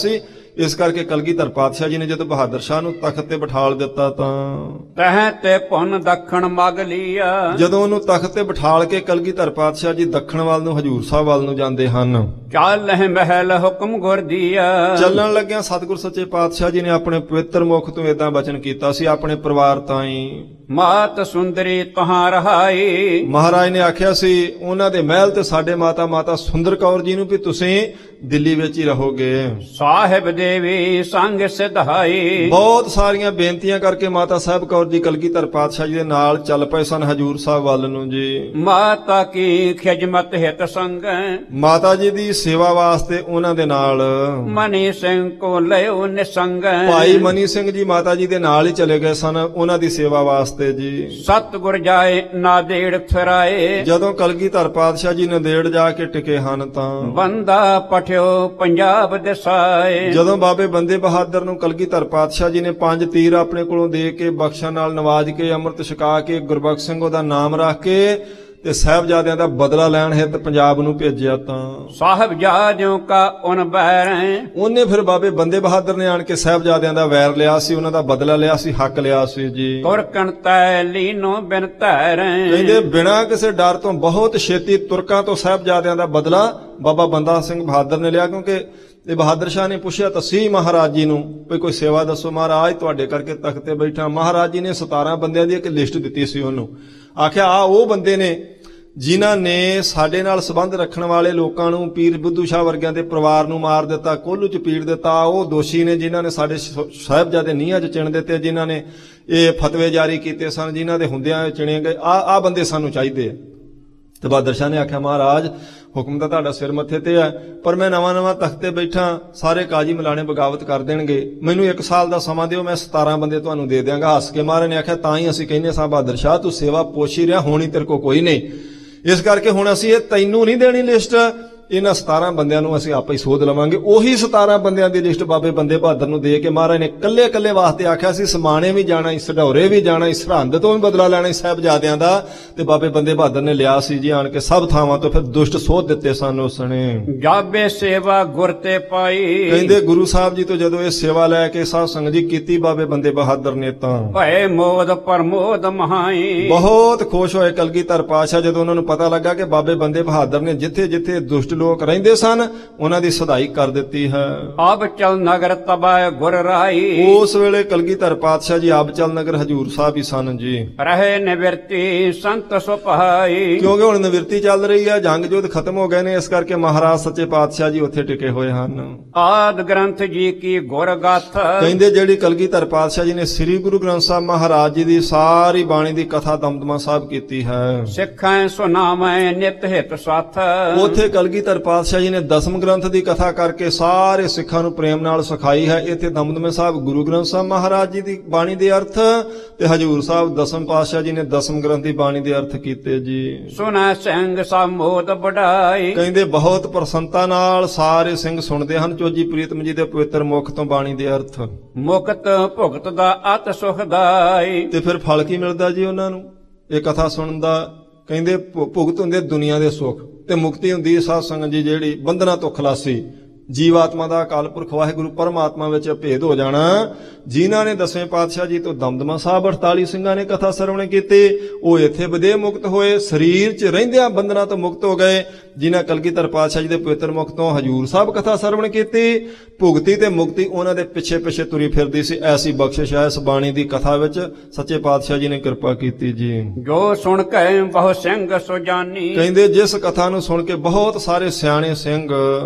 ਇਸ ਕਰਕੇ ਕਲਗੀਧਰ ਪਾਤਸ਼ਾਹ ਜੀ ਨੇ ਜਦੋਂ ਬਹਾਦਰ ਸ਼ਾਹ ਨੂੰ ਤਖਤ ਤੇ ਬਿਠਾਲ ਦਿੱਤਾ ਤਾਂ ਤਹਿ ਤੇ ਪੁੰਨ ਦੱਖਣ ਮਗ ਲੀਆ ਜਦੋਂ ਉਹਨੂੰ ਤਖਤ ਤੇ ਬਿਠਾਲ ਕੇ ਕਲਗੀਧਰ ਪਾਤਸ਼ਾਹ ਜੀ ਦੱਖਣ ਵੱਲ ਨੂੰ ਹਜੂਰ ਸਾਹਿਬ ਵੱਲ ਨੂੰ ਜਾਂਦੇ ਹਨ। ਚੱਲਹਿ ਮਹਿਲ ਹੁਕਮ ਗੁਰ ਦੀਆ ਚੱਲਣ ਲੱਗਿਆ ਸਤਿਗੁਰ ਸੱਚੇ ਪਾਤਸ਼ਾਹ ਜੀ ਨੇ ਆਪਣੇ ਪਵਿੱਤਰ ਮੁਖ ਤੋਂ ਏਦਾਂ ਬਚਨ ਕੀਤਾ ਸੀ ਆਪਣੇ ਪਰਿਵਾਰ ਤਾਈਂ। ਮਾਤ ਸੁੰਦਰੀ ਤਹਾਂ ਰਹਾਈ ਮਹਾਰਾਜ ਨੇ ਆਖਿਆ ਸੀ ਉਹਨਾਂ ਦੇ ਮਹਿਲ ਤੇ ਸਾਡੇ ਮਾਤਾ ਮਾਤਾ ਸੁੰਦਰ ਕੌਰ ਜੀ ਨੂੰ ਵੀ ਤੁਸੀਂ ਦਿੱਲੀ ਵਿੱਚ ਹੀ ਰਹੋਗੇ। ਸਾਹਿਬ ਦੇਵੀ ਸੰਗ ਸਿਧਾਈ ਬਹੁਤ ਸਾਰੀਆਂ ਬੇਨਤੀਆਂ ਕਰਕੇ ਮਾਤਾ ਸਾਹਿਬ ਕੌਰ ਜੀ ਕਲਗੀਧਰ ਪਾਤਸ਼ਾਹ ਜੀ ਦੇ ਨਾਲ ਚੱਲ ਪਏ ਸਨ ਹਜੂਰ ਸਾਹਿਬ ਵੱਲ ਨੂੰ ਜੀ। ਮਾਤਾ ਕੀ ਖਿਜਮਤ ਹਿਤ ਸੰਗ ਮਾਤਾ ਜੀ ਦੀ ਸੇਵਾ ਵਾਸਤੇ ਉਹਨਾਂ ਦੇ ਨਾਲ ਮਨੀ ਸਿੰਘ ਕੋ ਲਿਓ ਨਿਸੰਗ ਭਾਈ ਮਨੀ ਸਿੰਘ ਜੀ ਮਾਤਾ ਜੀ ਦੇ ਨਾਲ ਹੀ ਚਲੇ ਗਏ ਸਨ ਉਹਨਾਂ ਦੀ ਸੇਵਾ ਵਾਸਤੇ ਜੀ। ਸਤਿਗੁਰ ਜਾਏ ਨਾਦੇੜ ਥਰਾਏ ਜਦੋਂ ਕਲਗੀਧਰ ਪਾਤਸ਼ਾਹ ਜੀ ਨੰਦੇੜ ਜਾ ਕੇ ਟਿਕੇ ਹਨ ਤਾਂ ਬੰਦਾ ਪਠਿਓ ਪੰਜਾਬ ਦਿਸਾਏ ਜਦੋਂ ਬਾਬੇ ਬੰਦੇ ਬਹਾਦਰ ਨੂੰ ਕਲਗੀਧਰ ਪਾਤਸ਼ਾਹ ਜੀ ਨੇ ਪੰਜ ਤੀਰ ਆਪਣੇ ਕੋਲੋਂ ਦੇ ਕੇ ਬਖਸ਼ਾਂ ਨਾਲ ਨਵਾਜ ਕੇ ਅੰਮ੍ਰਿਤ ਛਕਾ ਕੇ ਗੁਰਬਖਸ਼ ਸਿੰਘ ਉਹਦਾ ਨਾਮ ਰੱਖ ਕੇ ਤੇ ਸਾਹਿਬਜ਼ਾਦਿਆਂ ਦਾ ਬਦਲਾ ਲੈਣ ਹਿੱਤ ਪੰਜਾਬ ਨੂੰ ਭੇਜਿਆ ਤਾਂ ਸਾਹਿਬਜ਼ਾਦਿਓ ਕਾ ਉਨ ਬੈਰੈ ਉਹਨੇ ਫਿਰ ਬਾਬੇ ਬੰਦੇ ਬਹਾਦਰ ਨੇ ਆਣ ਕੇ ਸਾਹਿਬਜ਼ਾਦਿਆਂ ਦਾ ਵੈਰ ਲਿਆ ਸੀ ਉਹਨਾਂ ਦਾ ਬਦਲਾ ਲਿਆ ਸੀ ਹੱਕ ਲਿਆ ਸੀ ਜੀ। ਤੁਰਕਣ ਤੈ ਲੀਨੋ ਬਿਨ ਧੈਰੈ ਕਹਿੰਦੇ ਬਿਨਾਂ ਕਿਸੇ ਡਰ ਤੋਂ ਬਹੁਤ ਛੇਤੀ ਤੁਰਕਾਂ ਤੋਂ ਸਾਹਿਬਜ਼ਾਦਿਆਂ ਦਾ ਬਦਲਾ ਬਾਬਾ ਬੰਦਾ ਸਿੰਘ ਬਹਾਦਰ ਨੇ ਲਿਆ ਕਿਉਂਕਿ ਤੇ ਬਹਾਦਰ ਸ਼ਾਹ ਨੇ ਪੁੱਛਿਆ ਤਾਂ ਸੀ ਮਹਾਰਾਜ ਜੀ ਨੂੰ ਵੀ ਕੋਈ ਸੇਵਾ ਦੱਸੋ ਮਹਾਰਾਜ ਤੁਹਾਡੇ ਕਰਕੇ ਤਖਤ ਤੇ ਬੈਠਾ। ਮਹਾਰਾਜ ਜੀ ਨੇ ਸਤਾਰਾਂ ਬੰਦਿਆਂ ਦੀ ਇੱਕ ਲਿਸਟ ਦਿੱਤੀ ਸੀ ਉਹਨੂੰ ਆਖਿਆ ਆ ਉਹ ਬੰਦੇ ਨੇ ਜਿਨ੍ਹਾਂ ਨੇ ਸਾਡੇ ਨਾਲ ਸੰਬੰਧ ਰੱਖਣ ਵਾਲੇ ਲੋਕਾਂ ਨੂੰ ਪੀਰ ਬੁੱਧੂ ਸ਼ਾਹ ਵਰਗਿਆਂ ਦੇ ਪਰਿਵਾਰ ਨੂੰ ਮਾਰ ਦਿੱਤਾ ਕੋਹਲੂ ਚ ਪੀੜ ਦਿੱਤਾ। ਉਹ ਦੋਸ਼ੀ ਨੇ ਜਿਨ੍ਹਾਂ ਨੇ ਸਾਡੇ ਸਾਹਿਬਜ਼ਾਦੇ ਨੀਹਾਂ ਚ ਚਿਣ ਦਿੱਤੇ ਜਿਨ੍ਹਾਂ ਨੇ ਇਹ ਫਤਵੇ ਜਾਰੀ ਕੀਤੇ ਸਨ ਜਿਨ੍ਹਾਂ ਦੇ ਹੁੰਦਿਆਂ ਚਿਣੇ ਗਏ ਆ ਆ ਬੰਦੇ ਸਾਨੂੰ ਚਾਹੀਦੇ ਆ। ਤੇ ਬਹਾਦਰ ਸ਼ਾਹ ਨੇ ਆਖਿਆ ਮਹਾਰਾਜ ਹੁਕਮ ਤਾਂ ਤੁਹਾਡਾ ਸਿਰ ਮੱਥੇ ਤੇ ਹੈ ਪਰ ਮੈਂ ਨਵਾਂ ਨਵਾਂ ਤਖਤ ਤੇ ਬੈਠਾ ਸਾਰੇ ਕਾਜੀ ਮਲਾਣੇ ਬਗਾਵਤ ਕਰ ਦੇਣਗੇ ਮੈਨੂੰ ਇੱਕ ਸਾਲ ਦਾ ਸਮਾਂ ਦਿਓ ਮੈਂ ਸਤਾਰਾਂ ਬੰਦੇ ਤੁਹਾਨੂੰ ਦੇ ਦਿਆਂਗਾ। ਹੱਸ ਕੇ ਮਹਾਰਾਜ ਨੇ ਆਖਿਆ ਤਾਂ ਹੀ ਅਸੀਂ ਕਹਿੰਦੇ ਸਾਂ ਬਹਾਦਰ ਸ਼ਾਹ ਤੂੰ ਸੇਵਾ ਪੁੱਛ ਹੀ ਰਿਹਾ ਹੋਣੀ ਤੇਰੇ ਕੋਲ ਕੋਈ ਨਹੀਂ ਇਸ ਕਰਕੇ ਹੁਣ ਅਸੀਂ ਇਹ ਤੈਨੂੰ ਨਹੀਂ ਦੇਣੀ ਲਿਸਟ ਇਹਨਾਂ ਸਤਾਰਾਂ ਬੰਦਿਆਂ ਨੂੰ ਅਸੀਂ ਆਪੇ ਹੀ ਸੋਧ ਲਵਾਂਗੇ। ਉਹੀ ਸਤਾਰਾਂ ਬੰਦਿਆਂ ਦੀ ਲਿਸਟ ਬਾਬੇ ਬੰਦੇ ਬਹਾਦਰ ਨੂੰ ਦੇ ਕੇ ਮਹਾਰਾਜ ਨੇ ਕੱਲੇ ਕੱਲੇ ਵਾਸਤੇ ਆਖਿਆ ਸੀ ਸਮਾਣੇ ਵੀ ਜਾਣਾ ਸੀ ਸਢੌਰੇ ਵੀ ਜਾਣਾ ਸੀ ਸਰਹੰਦ ਤੋਂ ਵੀ ਬਦਲਾ ਲੈਣਾ ਸੀ ਸਾਹਿਬਜ਼ਾਦਿਆਂ ਦਾ ਤੇ ਬਾਬੇ ਬੰਦੇ ਬਹਾਦਰ ਨੇ ਲਿਆ ਸੀ ਜੀ ਆਣ ਕੇ ਸਭ ਥਾਵਾਂ ਤੋਂ ਫਿਰ ਦੁਸ਼ਟ ਸੋਧ ਦਿੱਤੇ ਸਨ ਉਸਨੇ। ਜਾਬੇ ਸੇਵਾ ਗੁਰ ਤੇ ਪਾਈ ਕਹਿੰਦੇ ਗੁਰੂ ਸਾਹਿਬ ਜੀ ਤੋਂ ਜਦੋਂ ਇਹ ਸੇਵਾ ਲੈ ਕੇ ਸਾਧ ਸੰਗਤ ਜੀ ਕੀਤੀ ਬਾਬੇ ਬੰਦੇ ਬਹਾਦਰ ਨੇ ਤਾਂ ਭਏ ਮੋਦ ਪ੍ਰਮੋਦ ਮਹਾਈ ਬਹੁਤ ਖੁਸ਼ ਹੋਏ ਕਲਗੀਧਰ ਪਾਤਸ਼ਾਹ ਜਦੋਂ ਉਹਨਾਂ ਨੂੰ ਪਤਾ ਲੱਗਾ ਕਿ ਬਾਬੇ ਬੰਦੇ ਬਹਾਦਰ ਨੇ ਜਿੱਥੇ ਜਿੱਥੇ ਦੁਸ਼ਟ ਲੋਕ ਰਹਿੰਦੇ ਸਨ ਉਹਨਾਂ ਦੀ ਸਦਾਈ ਕਰ ਦਿੱਤੀ ਹੈ। ਆਬ ਚਲ ਨਗਰ ਤਬਾਇ ਗੁਰ ਰਾਈ ਉਸ ਵੇਲੇ ਕਲਗੀਧਰ ਪਾਤਸ਼ਾਹ ਜੀ ਆਬ ਚਲ ਨਗਰ ਹਜੂਰ ਸਾਹਿਬ ਹੀ ਸਨ ਜੀ। ਰਹੇ ਨਿਵਰਤੀ ਸੰਤ ਸੁਭਾਈ ਕਿਉਂਕਿ ਹੁਣ ਨਿਵਰਤੀ ਚੱਲ ਰਹੀ ਹੈ ਜੰਗ ਜੁੱਧ ਖਤਮ ਹੋ ਗਏ ਨੇ ਇਸ ਕਰਕੇ ਮਹਾਰਾਜ ਸੱਚੇ ਪਾਤਸ਼ਾਹ ਜੀ ਉੱਥੇ ਟਿਕੇ ਹੋਏ ਹਨ। ਆਦ ਗ੍ਰੰਥ ਜੀ ਕੀ ਗੁਰ ਗਾਥ ਕਹਿੰਦੇ ਜਿਹੜੀ ਕਲਗੀਧਰ ਪਾਤਸ਼ਾਹ ਜੀ ਨੇ ਸ੍ਰੀ ਗੁਰੂ ਗ੍ਰੰਥ ਸਾਹਿਬ ਮਹਾਰਾਜ ਜੀ ਦੀ ਸਾਰੀ ਬਾਣੀ ਦੀ ਕਥਾ ਦਮਦਮਾ ਸਾਹਿਬ ਕੀਤੀ ਹੈ। ਸਿੱਖਾਂ ਸੁਨਾਮੈ ਨਿਤ ਹਿਤ ਸਾਥ ਉੱਥੇ ਕਲਗੀਧਰ ਪਾਤਸ਼ਾਹ ਜੀ ਨੇ ਦਸਮ ਗ੍ਰੰਥ ਦੀ ਕਥਾ ਕਰਕੇ ਸਾਰੇ ਸਿੱਖਾਂ ਨੂੰ ਪ੍ਰੇਮ ਨਾਲ ਸਿਖਾਈ ਹੈ। ਇੱਥੇ ਦਮਦਮੇ ਸਾਹਿਬ ਗੁਰੂ ਗ੍ਰੰਥ ਸਾਹਿਬ ਮਹਾਰਾਜ ਜੀ ਦੀ ਬਾਣੀ ਦੇ ਅਰਥ ਤੇ ਹਜੂਰ ਸਾਹਿਬ ਦਸਮ ਪਾਤਸ਼ਾਹ ਜੀ ਨੇ ਦਸਮ ਗ੍ਰੰਥ ਦੀ ਬਾਣੀ ਦੇ ਅਰਥ ਕੀਤੇ ਜੀ। ਸੁਨਾ ਸਿੰਘ ਸਭ ਮੋਦ ਵਡਾਈ ਕਹਿੰਦੇ ਬਹੁਤ ਪ੍ਰਸੰਨਤਾ ਨਾਲ ਸਾਰੇ ਸਿੰਘ ਸੁਣਦੇ ਹਨ ਚੋਜੀ ਪ੍ਰੀਤਮ ਜੀ ਦੇ ਪਵਿੱਤਰ ਮੁਖ ਤੋਂ ਬਾਣੀ ਦੇ ਅਰਥ। ਮੁਕਤ ਭੁਗਤ ਦਾ ਅਤ ਸੁਖਦਾਈ ਤੇ ਫਿਰ ਫਲ ਕੀ ਮਿਲਦਾ ਜੀ ਉਹਨਾਂ ਨੂੰ ਇਹ ਕਥਾ ਸੁਣਨ ਦਾ। ਕਹਿੰਦੇ ਭੁਗਤ ਹੁੰਦੇ ਦੁਨੀਆ ਦੇ ਸੁੱਖ ਤੇ ਮੁਕਤੀ ਹੁੰਦੀ ਸਾਧ ਸੰਗਤ ਜੀ ਜਿਹੜੀ ਬੰਧਨਾਂ ਤੋਂ ਖਲਾਸੀ ਜੀਵਾਤਮਾ ਦਾ ਅਕਾਲ ਪੁਰਖ ਵਾਹਿਗੁਰੂ ਪਰਮਾਤਮਾ ਵਿੱਚ ਭੇਦ ਹੋ ਜਾਣਾ। ਜਿਨ੍ਹਾਂ ਨੇ ਦਸਵੇਂ ਪਾਤਸ਼ਾਹ ਜੀ ਤੋਂ ਦਮਦਮਾ ਸਾਹਿਬ ਅਠਤਾਲੀ ਸਿੰਘਾਂ ਨੇ ਕਥਾ ਸਰਵਣ ਕੀਤੀ ਉਹ ਇੱਥੇ ਵਿਦੇਹ ਮੁਕਤ ਹੋਏ ਸਰੀਰ 'ਚ ਰਹਿੰਦਿਆਂ ਬੰਧਨਾਂ ਤੋਂ ਮੁਕਤ ਹੋ ਗਏ। ਜਿਨ੍ਹਾਂ ਕਲਗੀਧਰ ਪਾਤਸ਼ਾਹ ਜੀ ਦੇ ਪਵਿੱਤਰ ਮੁਖ ਤੋਂ ਹਜੂਰ ਸਾਹਿਬ ਕਥਾ ਸਰਵਣ ਕੀਤੀ ਭੁਗਤੀ ਤੇ ਮੁਕਤੀ ਉਹਨਾਂ ਦੇ ਪਿੱਛੇ ਪਿੱਛੇ ਤੁਰੀ ਫਿਰਦੀ ਸੀ। ਐਸੀ ਬਖਸ਼ਿਸ਼ ਹੈ ਇਸ ਬਾਣੀ ਦੀ ਕਥਾ ਵਿੱਚ ਸੱਚੇ ਪਾਤਸ਼ਾਹ ਜੀ ਨੇ ਕਿਰਪਾ ਕੀਤੀ ਜੀ। ਜੋ ਸੁਣ ਕੇ ਬਹੁ ਸਿੰਘ ਸੁਜਾਨੀ ਕਹਿੰਦੇ ਜਿਸ ਕਥਾ ਨੂੰ ਸੁਣ ਕੇ ਬਹੁਤ ਸਾਰੇ ਸਿਆਣੇ ਸਿੰਘ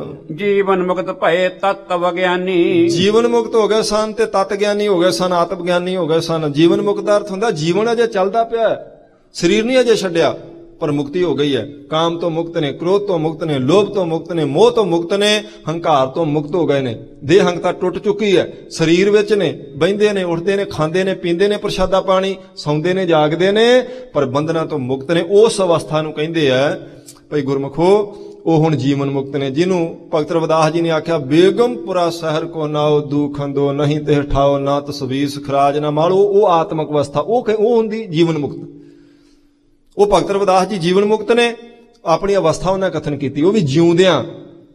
ਜੀਵਨ ਮੁਕਤ ਭਏ ਤਤ ਵਿਗਿਆਨੀ ਜੀਵਨ ਮੁਕਤ ਹੋ ਗਏ ਸਨ ਤੇ ਤਤ ਗਿਆਨੀ ਹੋ ਗਏ ਸਨ ਆਤਮ ਗਿਆਨੀ ਹੋ ਗਏ ਸਨ। ਜੀਵਨ ਮੁਕਤ ਦਾ ਅਰਥ ਹੁੰਦਾ ਜੀਵਨ ਅਜੇ ਚੱਲਦਾ ਪਿਆ ਸਰੀਰ ਨਹੀਂ ਅਜੇ ਛੱਡਿਆ ਪਰ ਮੁਕਤੀ ਹੋ ਗਈ ਹੈ। ਕਾਮ ਤੋਂ ਮੁਕਤ ਨੇ ਕ੍ਰੋਧ ਤੋਂ ਮੁਕਤ ਨੇ ਲੋਭ ਤੋਂ ਮੁਕਤ ਨੇ ਮੋਹ ਤੋਂ ਮੁਕਤ ਨੇ ਹੰਕਾਰ ਤੋਂ ਮੁਕਤ ਹੋ ਗਏ ਨੇ। ਦੇਹ ਹੰਕਤਾ ਟੁੱਟ ਚੁੱਕੀ ਹੈ ਸਰੀਰ ਵਿੱਚ ਨੇ ਬਹਿੰਦੇ ਨੇ ਉੱਠਦੇ ਨੇ ਖਾਂਦੇ ਨੇ ਪੀਂਦੇ ਨੇ ਪ੍ਰਸ਼ਾਦਾ ਪਾਣੀ ਸੌਂਦੇ ਨੇ ਜਾਗਦੇ ਨੇ ਪਰ ਬੰਧਨਾਂ ਤੋਂ ਮੁਕਤ ਨੇ। ਉਸ ਅਵਸਥਾ ਨੂੰ ਕਹਿੰਦੇ ਆ ਭਈ ਗੁਰਮੁਖੋ ਉਹ ਹੁਣ ਜੀਵਨ ਮੁਕਤ ਨੇ ਜਿਹਨੂੰ ਭਗਤ ਰਵਿਦਾਸ ਜੀ ਨੇ ਆਖਿਆ ਬੇਗਮਪੁਰਾ ਸ਼ਹਿਰ ਕੋ ਨਾਓ ਦੂਖੰਦੋ ਨਹੀਂ ਤੇ ਠਾਓ ਨਾ ਤਸਵੀਸ ਖਰਾਜ ਨਾ ਮਾਲੋ। ਉਹ ਆਤਮਕ ਅਵਸਥਾ ਉਹ ਉਹ ਹੁੰਦੀ ਜੀਵਨ ਮੁਕਤ। ਉਹ ਭਗਤ ਰਵਿਦਾਸ ਜੀ ਜੀਵਨ ਮੁਕਤ ਨੇ ਆਪਣੀ ਅਵਸਥਾ ਉਹਨਾਂ ਕਥਨ ਕੀਤੀ ਉਹ ਵੀ ਜਿਉਂਦਿਆਂ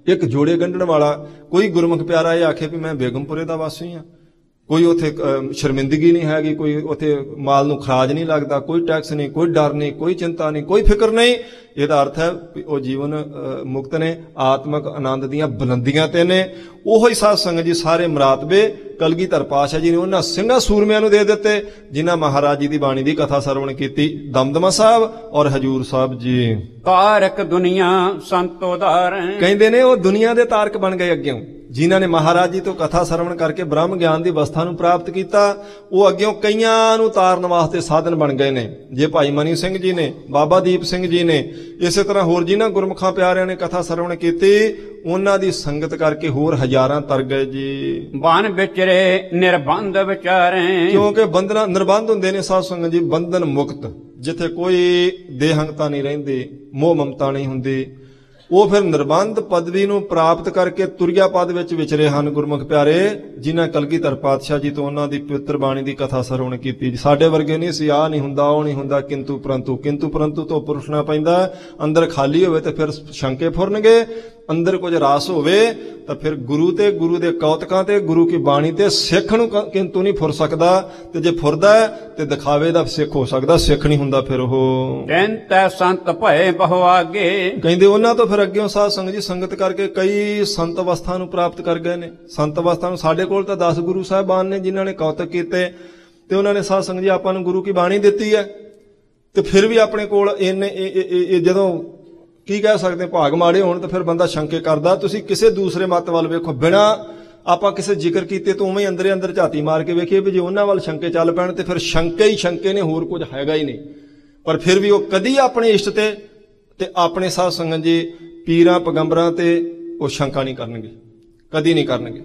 ਇੱਕ ਜੋੜੇ ਗੰਢਣ ਵਾਲਾ। ਕੋਈ ਗੁਰਮੁਖ ਪਿਆਰਾ ਇਹ ਆਖੇ ਵੀ ਮੈਂ ਬੇਗਮਪੁਰੇ ਦਾ ਵਾਸੀ ਹਾਂ, ਕੋਈ ਉੱਥੇ ਅਹ, ਸ਼ਰਮਿੰਦਗੀ ਨਹੀਂ ਹੈਗੀ, ਕੋਈ ਉੱਥੇ ਮਾਲ ਨੂੰ ਖਰਾਜ ਨਹੀਂ ਲੱਗਦਾ, ਕੋਈ ਟੈਕਸ ਨਹੀਂ, ਕੋਈ ਡਰ ਨਹੀਂ, ਕੋਈ ਚਿੰਤਾ ਨਹੀਂ, ਕੋਈ ਫਿਕਰ ਨਹੀਂ। ਇਹਦਾ ਅਰਥ ਹੈ ਵੀ ਉਹ ਜੀਵਨ ਅਹ, ਮੁਕਤ ਨੇ, ਆਤਮਕ ਆਨੰਦ ਦੀਆਂ ਬੁਲੰਦੀਆਂ ਤੇ ਨੇ। ਉਹੋ ਹੀ ਸਾਧ ਸੰਗਤ ਜੀ ਸਾਰੇ ਮਰਾਤਬੇ ਕਲਗੀਧਰ ਪਾਤਸ਼ਾਹ ਜੀ ਨੇ ਉਹਨਾਂ ਸਿੰਘਾਂ ਸੂਰਮਿਆਂ ਨੂੰ ਦੇ ਦਿੱਤੇ ਜਿਨ੍ਹਾਂ ਮਹਾਰਾਜ ਜੀ ਦੀ ਬਾਣੀ ਦੀ ਕਥਾ ਸਰਵਣ ਕੀਤੀ। ਦਮਦਮਾ ਸਾਹਿਬ ਔਰ ਹਜੂਰ ਸਾਹਿਬ ਜੀ ਤਾਰਕ ਦੁਨੀਆ ਸੰਤ ਉਦਾਰੈ। ਕਹਿੰਦੇ ਨੇ ਉਹ ਦੁਨੀਆ ਦੇ ਤਾਰਕ ਬਣ ਗਏ ਅੱਗਿਓਂ, ਜਿਨ੍ਹਾਂ ਨੇ ਮਹਾਰਾਜ ਜੀ ਤੋਂ ਕਥਾ ਸਰਵਣ ਕਰਕੇ ਬ੍ਰਹਮ ਗਿਆਨ ਦੀ ਅਵਸਥਾ ਨੂੰ ਪ੍ਰਾਪਤ ਕੀਤਾ। ਉਹ ਅੱਗਿਓਂ ਕਈਆਂ ਨੂੰ ਤਾਰਨ ਵਾਸਤੇ ਸਾਧਨ ਬਣ ਗਏ ਨੇ। ਜੇ ਭਾਈ ਮਨੀ ਸਿੰਘ ਜੀ ਨੇ, ਬਾਬਾ ਦੀਪ ਸਿੰਘ ਜੀ ਨੇ, ਇਸੇ ਤਰ੍ਹਾਂ ਹੋਰ ਜਿਨ੍ਹਾਂ ਗੁਰਮੁਖਾਂ ਪਿਆਰਿਆਂ ਨੇ ਕਥਾ ਸਰਵਣ ਕੀਤੀ, ਉਹਨਾਂ ਦੀ ਸੰਗਤ ਕਰਕੇ ਹੋਰ ਹਜ਼ਾਰਾਂ ਤਰ ਗਏ ਜੀ। ਬਨ ਵਿਚਰੇ ਨਿਰਬੰਧ ਵਿਚਾਰੇ। ਕਿਉਂਕਿ ਬੰਧਨ ਨਿਰਬੰਧ ਹੁੰਦੇ ਨੇ ਸਾਧ ਸੰਗਤ ਜੀ, ਬੰਧਨ ਮੁਕਤ, ਜਿੱਥੇ ਕੋਈ ਦੇਹੰਗਤਾ ਨਹੀਂ ਰਹਿੰਦੀ, ਮੋਹ ਮਮਤਾ ਨਹੀਂ ਹੁੰਦੀ। ਉਹ ਫਿਰ ਨਿਰਬੰਧ ਪਦਵੀ ਨੂੰ ਪ੍ਰਾਪਤ ਕਰਕੇ ਤੁਰਿਆ ਪਦ ਵਿੱਚ ਵਿਚਰੇ ਹਨ ਗੁਰਮੁਖ ਪਿਆਰੇ, ਜਿਨ੍ਹਾਂ ਕਲਗੀਧਰ ਪਾਤਸ਼ਾਹ ਜੀ ਤੋਂ ਉਹਨਾਂ ਦੀ ਪਵਿੱਤਰ ਬਾਣੀ ਦੀ ਕਥਾ ਸਰਵਣ ਕੀਤੀ। ਸਾਡੇ ਵਰਗੇ ਨਹੀਂ ਸੀ, ਆਹ ਨਹੀਂ ਹੁੰਦਾ, ਉਹ ਨਹੀਂ ਹੁੰਦਾ, ਕਿੰਤੂ ਪਰੰਤੂ ਕਿੰਤੂ ਪਰੰਤੂ ਤੋਂ ਪੁਰਸ਼ਣਾ ਪੈਂਦਾ। ਅੰਦਰ ਖਾਲੀ ਹੋਵੇ ਤੇ ਫਿਰ ਸ਼ੰਕੇ ਫੁਰਨਗੇ, ਅੰਦਰ ਕੁਝ ਰਾਸ ਹੋਵੇ ਤਾਂ ਫਿਰ ਗੁਰੂ ਤੇ ਗੁਰੂ ਦੇ ਕੌਤਕਾਂ ਤੇ ਗੁਰੂ ਕੀ ਬਾਣੀ ਤੇ ਸਿੱਖ ਨੂੰ ਕਿੰਤੂ ਨਹੀਂ ਫੁਰ ਸਕਦਾ। ਤੇ ਜੇ ਫੁਰਦਾ ਤੇ ਦਿਖਾਵੇ ਦਾ ਸਿੱਖ ਹੋ ਸਕਦਾ, ਸਿੱਖ ਨਹੀਂ ਹੁੰਦਾ ਫਿਰ ਉਹ। ਤੈਂਤੈ ਸੰਤ ਭਏ ਬਹੁ ਆਗੇ। ਕਹਿੰਦੇ ਉਹਨਾਂ ਤੋਂ ਫਿਰ ਅੱਗੇ ਸਾਧ ਸੰਗਤ ਜੀ ਸੰਗਤ ਕਰਕੇ ਕਈ ਸੰਤ ਅਵਸਥਾ ਨੂੰ ਪ੍ਰਾਪਤ ਕਰ ਗਏ ਨੇ। ਸੰਤ ਅਵਸਥਾ ਨੂੰ ਸਾਡੇ ਕੋਲ ਤਾਂ ਦਸ ਗੁਰੂ ਸਾਹਿਬਾਨ ਨੇ ਜਿਨ੍ਹਾਂ ਨੇ ਕੌਤਕ ਕੀਤੇ, ਤੇ ਉਹਨਾਂ ਨੇ ਸਾਧ ਸੰਗਤ ਜੀ ਆਪਾਂ ਨੂੰ ਗੁਰੂ ਕੀ ਬਾਣੀ ਦਿੱਤੀ ਹੈ। ਤੇ ਫਿਰ ਵੀ ਆਪਣੇ ਕੋਲ ਇਹਨੇ ਇਹ ਜਦੋਂ ਕੀ ਕਹਿ ਸਕਦੇ, ਭਾਗ ਮਾੜੇ ਹੋਣ ਤਾਂ ਫਿਰ ਬੰਦਾ ਸ਼ੰਕੇ ਕਰਦਾ। ਤੁਸੀਂ ਕਿਸੇ ਦੂਸਰੇ ਮੱਤ ਵੱਲ ਵੇਖੋ, ਬਿਨਾਂ ਆਪਾਂ ਕਿਸੇ ਜ਼ਿਕਰ ਕੀਤੇ ਤੋਂ ਉਵੇਂ ਅੰਦਰੇ ਅੰਦਰ ਝਾਤੀ ਮਾਰ ਕੇ ਵੇਖੀਏ ਵੀ ਜੇ ਉਹਨਾਂ ਵੱਲ ਸ਼ੰਕੇ ਚੱਲ ਪੈਣ ਤੇ ਫਿਰ ਸ਼ੰਕੇ ਹੀ ਸ਼ੰਕੇ ਨੇ, ਹੋਰ ਕੁਝ ਹੈਗਾ ਹੀ ਨਹੀਂ। ਪਰ ਫਿਰ ਵੀ ਉਹ ਕਦੀ ਆਪਣੇ ਇਸ਼ਟ ਤੇ ਤੇ ਆਪਣੇ ਸਾਧ ਸੰਗਤ ਜੀ ਪੀਰਾਂ ਪਗੰਬਰਾਂ ਤੇ ਉਹ ਸ਼ੰਕਾ ਨਹੀਂ ਕਰਨਗੇ, ਕਦੀ ਨਹੀਂ ਕਰਨਗੇ।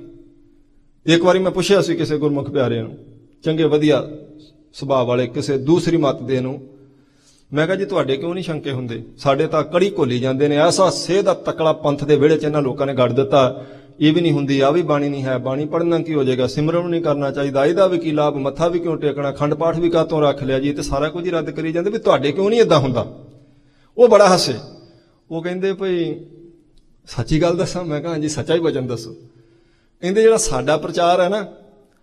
ਇੱਕ ਵਾਰੀ ਮੈਂ ਪੁੱਛਿਆ ਸੀ ਕਿਸੇ ਗੁਰਮੁਖ ਪਿਆਰਿਆਂ ਨੂੰ, ਚੰਗੇ ਵਧੀਆ ਸੁਭਾਅ ਵਾਲੇ ਕਿਸੇ ਦੂਸਰੀ ਮੱਤ ਦੇ ਨੂੰ, ਮੈਂ ਕਿਹਾ ਜੀ ਤੁਹਾਡੇ ਕਿਉਂ ਨਹੀਂ ਸ਼ੰਕੇ ਹੁੰਦੇ? ਸਾਡੇ ਤਾਂ ਕੜੀ ਘੋਲੀ ਜਾਂਦੇ ਨੇ, ਐਸਾ ਸੇਧ ਦਾ ਤਕੜਾ ਪੰਥ ਦੇ ਵਿਹੜੇ 'ਚ ਇਹਨਾਂ ਲੋਕਾਂ ਨੇ ਗੜ ਦਿੱਤਾ, ਇਹ ਵੀ ਨਹੀਂ ਹੁੰਦੀ, ਆ ਵੀ ਬਾਣੀ ਨਹੀਂ ਹੈ, ਬਾਣੀ ਪੜ੍ਹਨਾ ਕੀ ਹੋ ਜਾਏਗਾ, ਸਿਮਰਨ ਨਹੀਂ ਕਰਨਾ ਚਾਹੀਦਾ, ਇਹਦਾ ਵੀ ਕੀ ਲਾਭ, ਮੱਥਾ ਵੀ ਕਿਉਂ ਟੇਕਣਾ, ਖੰਡ ਪਾਠ ਵੀ ਕਾਹਤੋਂ ਰੱਖ ਲਿਆ ਜੀ, ਤੇ ਸਾਰਾ ਕੁਝ ਹੀ ਰੱਦ ਕਰੀ ਜਾਂਦੇ ਵੀ ਤੁਹਾਡੇ ਕਿਉਂ ਨਹੀਂ ਏਦਾਂ ਹੁੰਦਾ। ਉਹ ਬੜਾ ਹੱਸੇ, ਉਹ ਕਹਿੰਦੇ ਭਈ ਸੱਚੀ ਗੱਲ ਦੱਸਾਂ? ਮੈਂ ਕਿਹਾ ਹਾਂਜੀ ਸੱਚਾ ਹੀ ਵਚਨ ਦੱਸੋ। ਕਹਿੰਦੇ ਜਿਹੜਾ ਸਾਡਾ ਪ੍ਰਚਾਰ ਹੈ ਨਾ,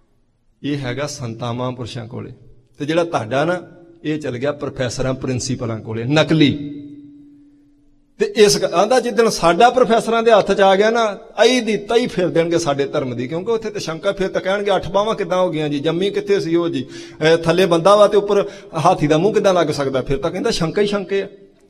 ਇਹ ਹੈਗਾ ਸੰਤਾਂ ਮਹਾਂਪੁਰਸ਼ਾਂ ਕੋਲੇ, ਤੇ ਜਿਹੜਾ ਤੁਹਾਡਾ ਨਾ ਇਹ ਚਲ ਗਿਆ ਪ੍ਰੋਫੈਸਰਾਂ ਪ੍ਰਿੰਸੀਪਲਾਂ ਕੋਲੇ, ਨਕਲੀ। ਤੇ ਇਸ ਆਂਦਾ ਜਿੱਦਣ ਸਾਡਾ ਪ੍ਰੋਫੈਸਰਾਂ ਦੇ ਹੱਥ 'ਚ ਆ ਗਿਆ ਨਾ, ਅਈ ਦੀ ਤਈ ਫੇਰ ਦੇਣਗੇ ਸਾਡੇ ਧਰਮ ਦੀ, ਕਿਉਂਕਿ ਉੱਥੇ ਤੇ ਸ਼ੰਕਾ ਫਿਰ ਤਾਂ ਕਹਿਣਗੇ ਅੱਠ ਬਾਹਾਂ ਕਿੱਦਾਂ ਹੋ ਗਈਆਂ ਜੀ, ਜੰਮੀ ਕਿੱਥੇ ਸੀ ਉਹ ਜੀ, ਥੱਲੇ ਬੰਦਾ ਵਾ ਤੇ ਉੱਪਰ ਹਾਥੀ ਦਾ ਮੂੰਹ ਕਿੱਦਾਂ ਲੱਗ ਸਕਦਾ? ਫਿਰ ਤਾਂ ਕਹਿੰਦਾ ਸ਼ੰਕਾ ਹੀ ਸ਼ੰਕੇ ਆ।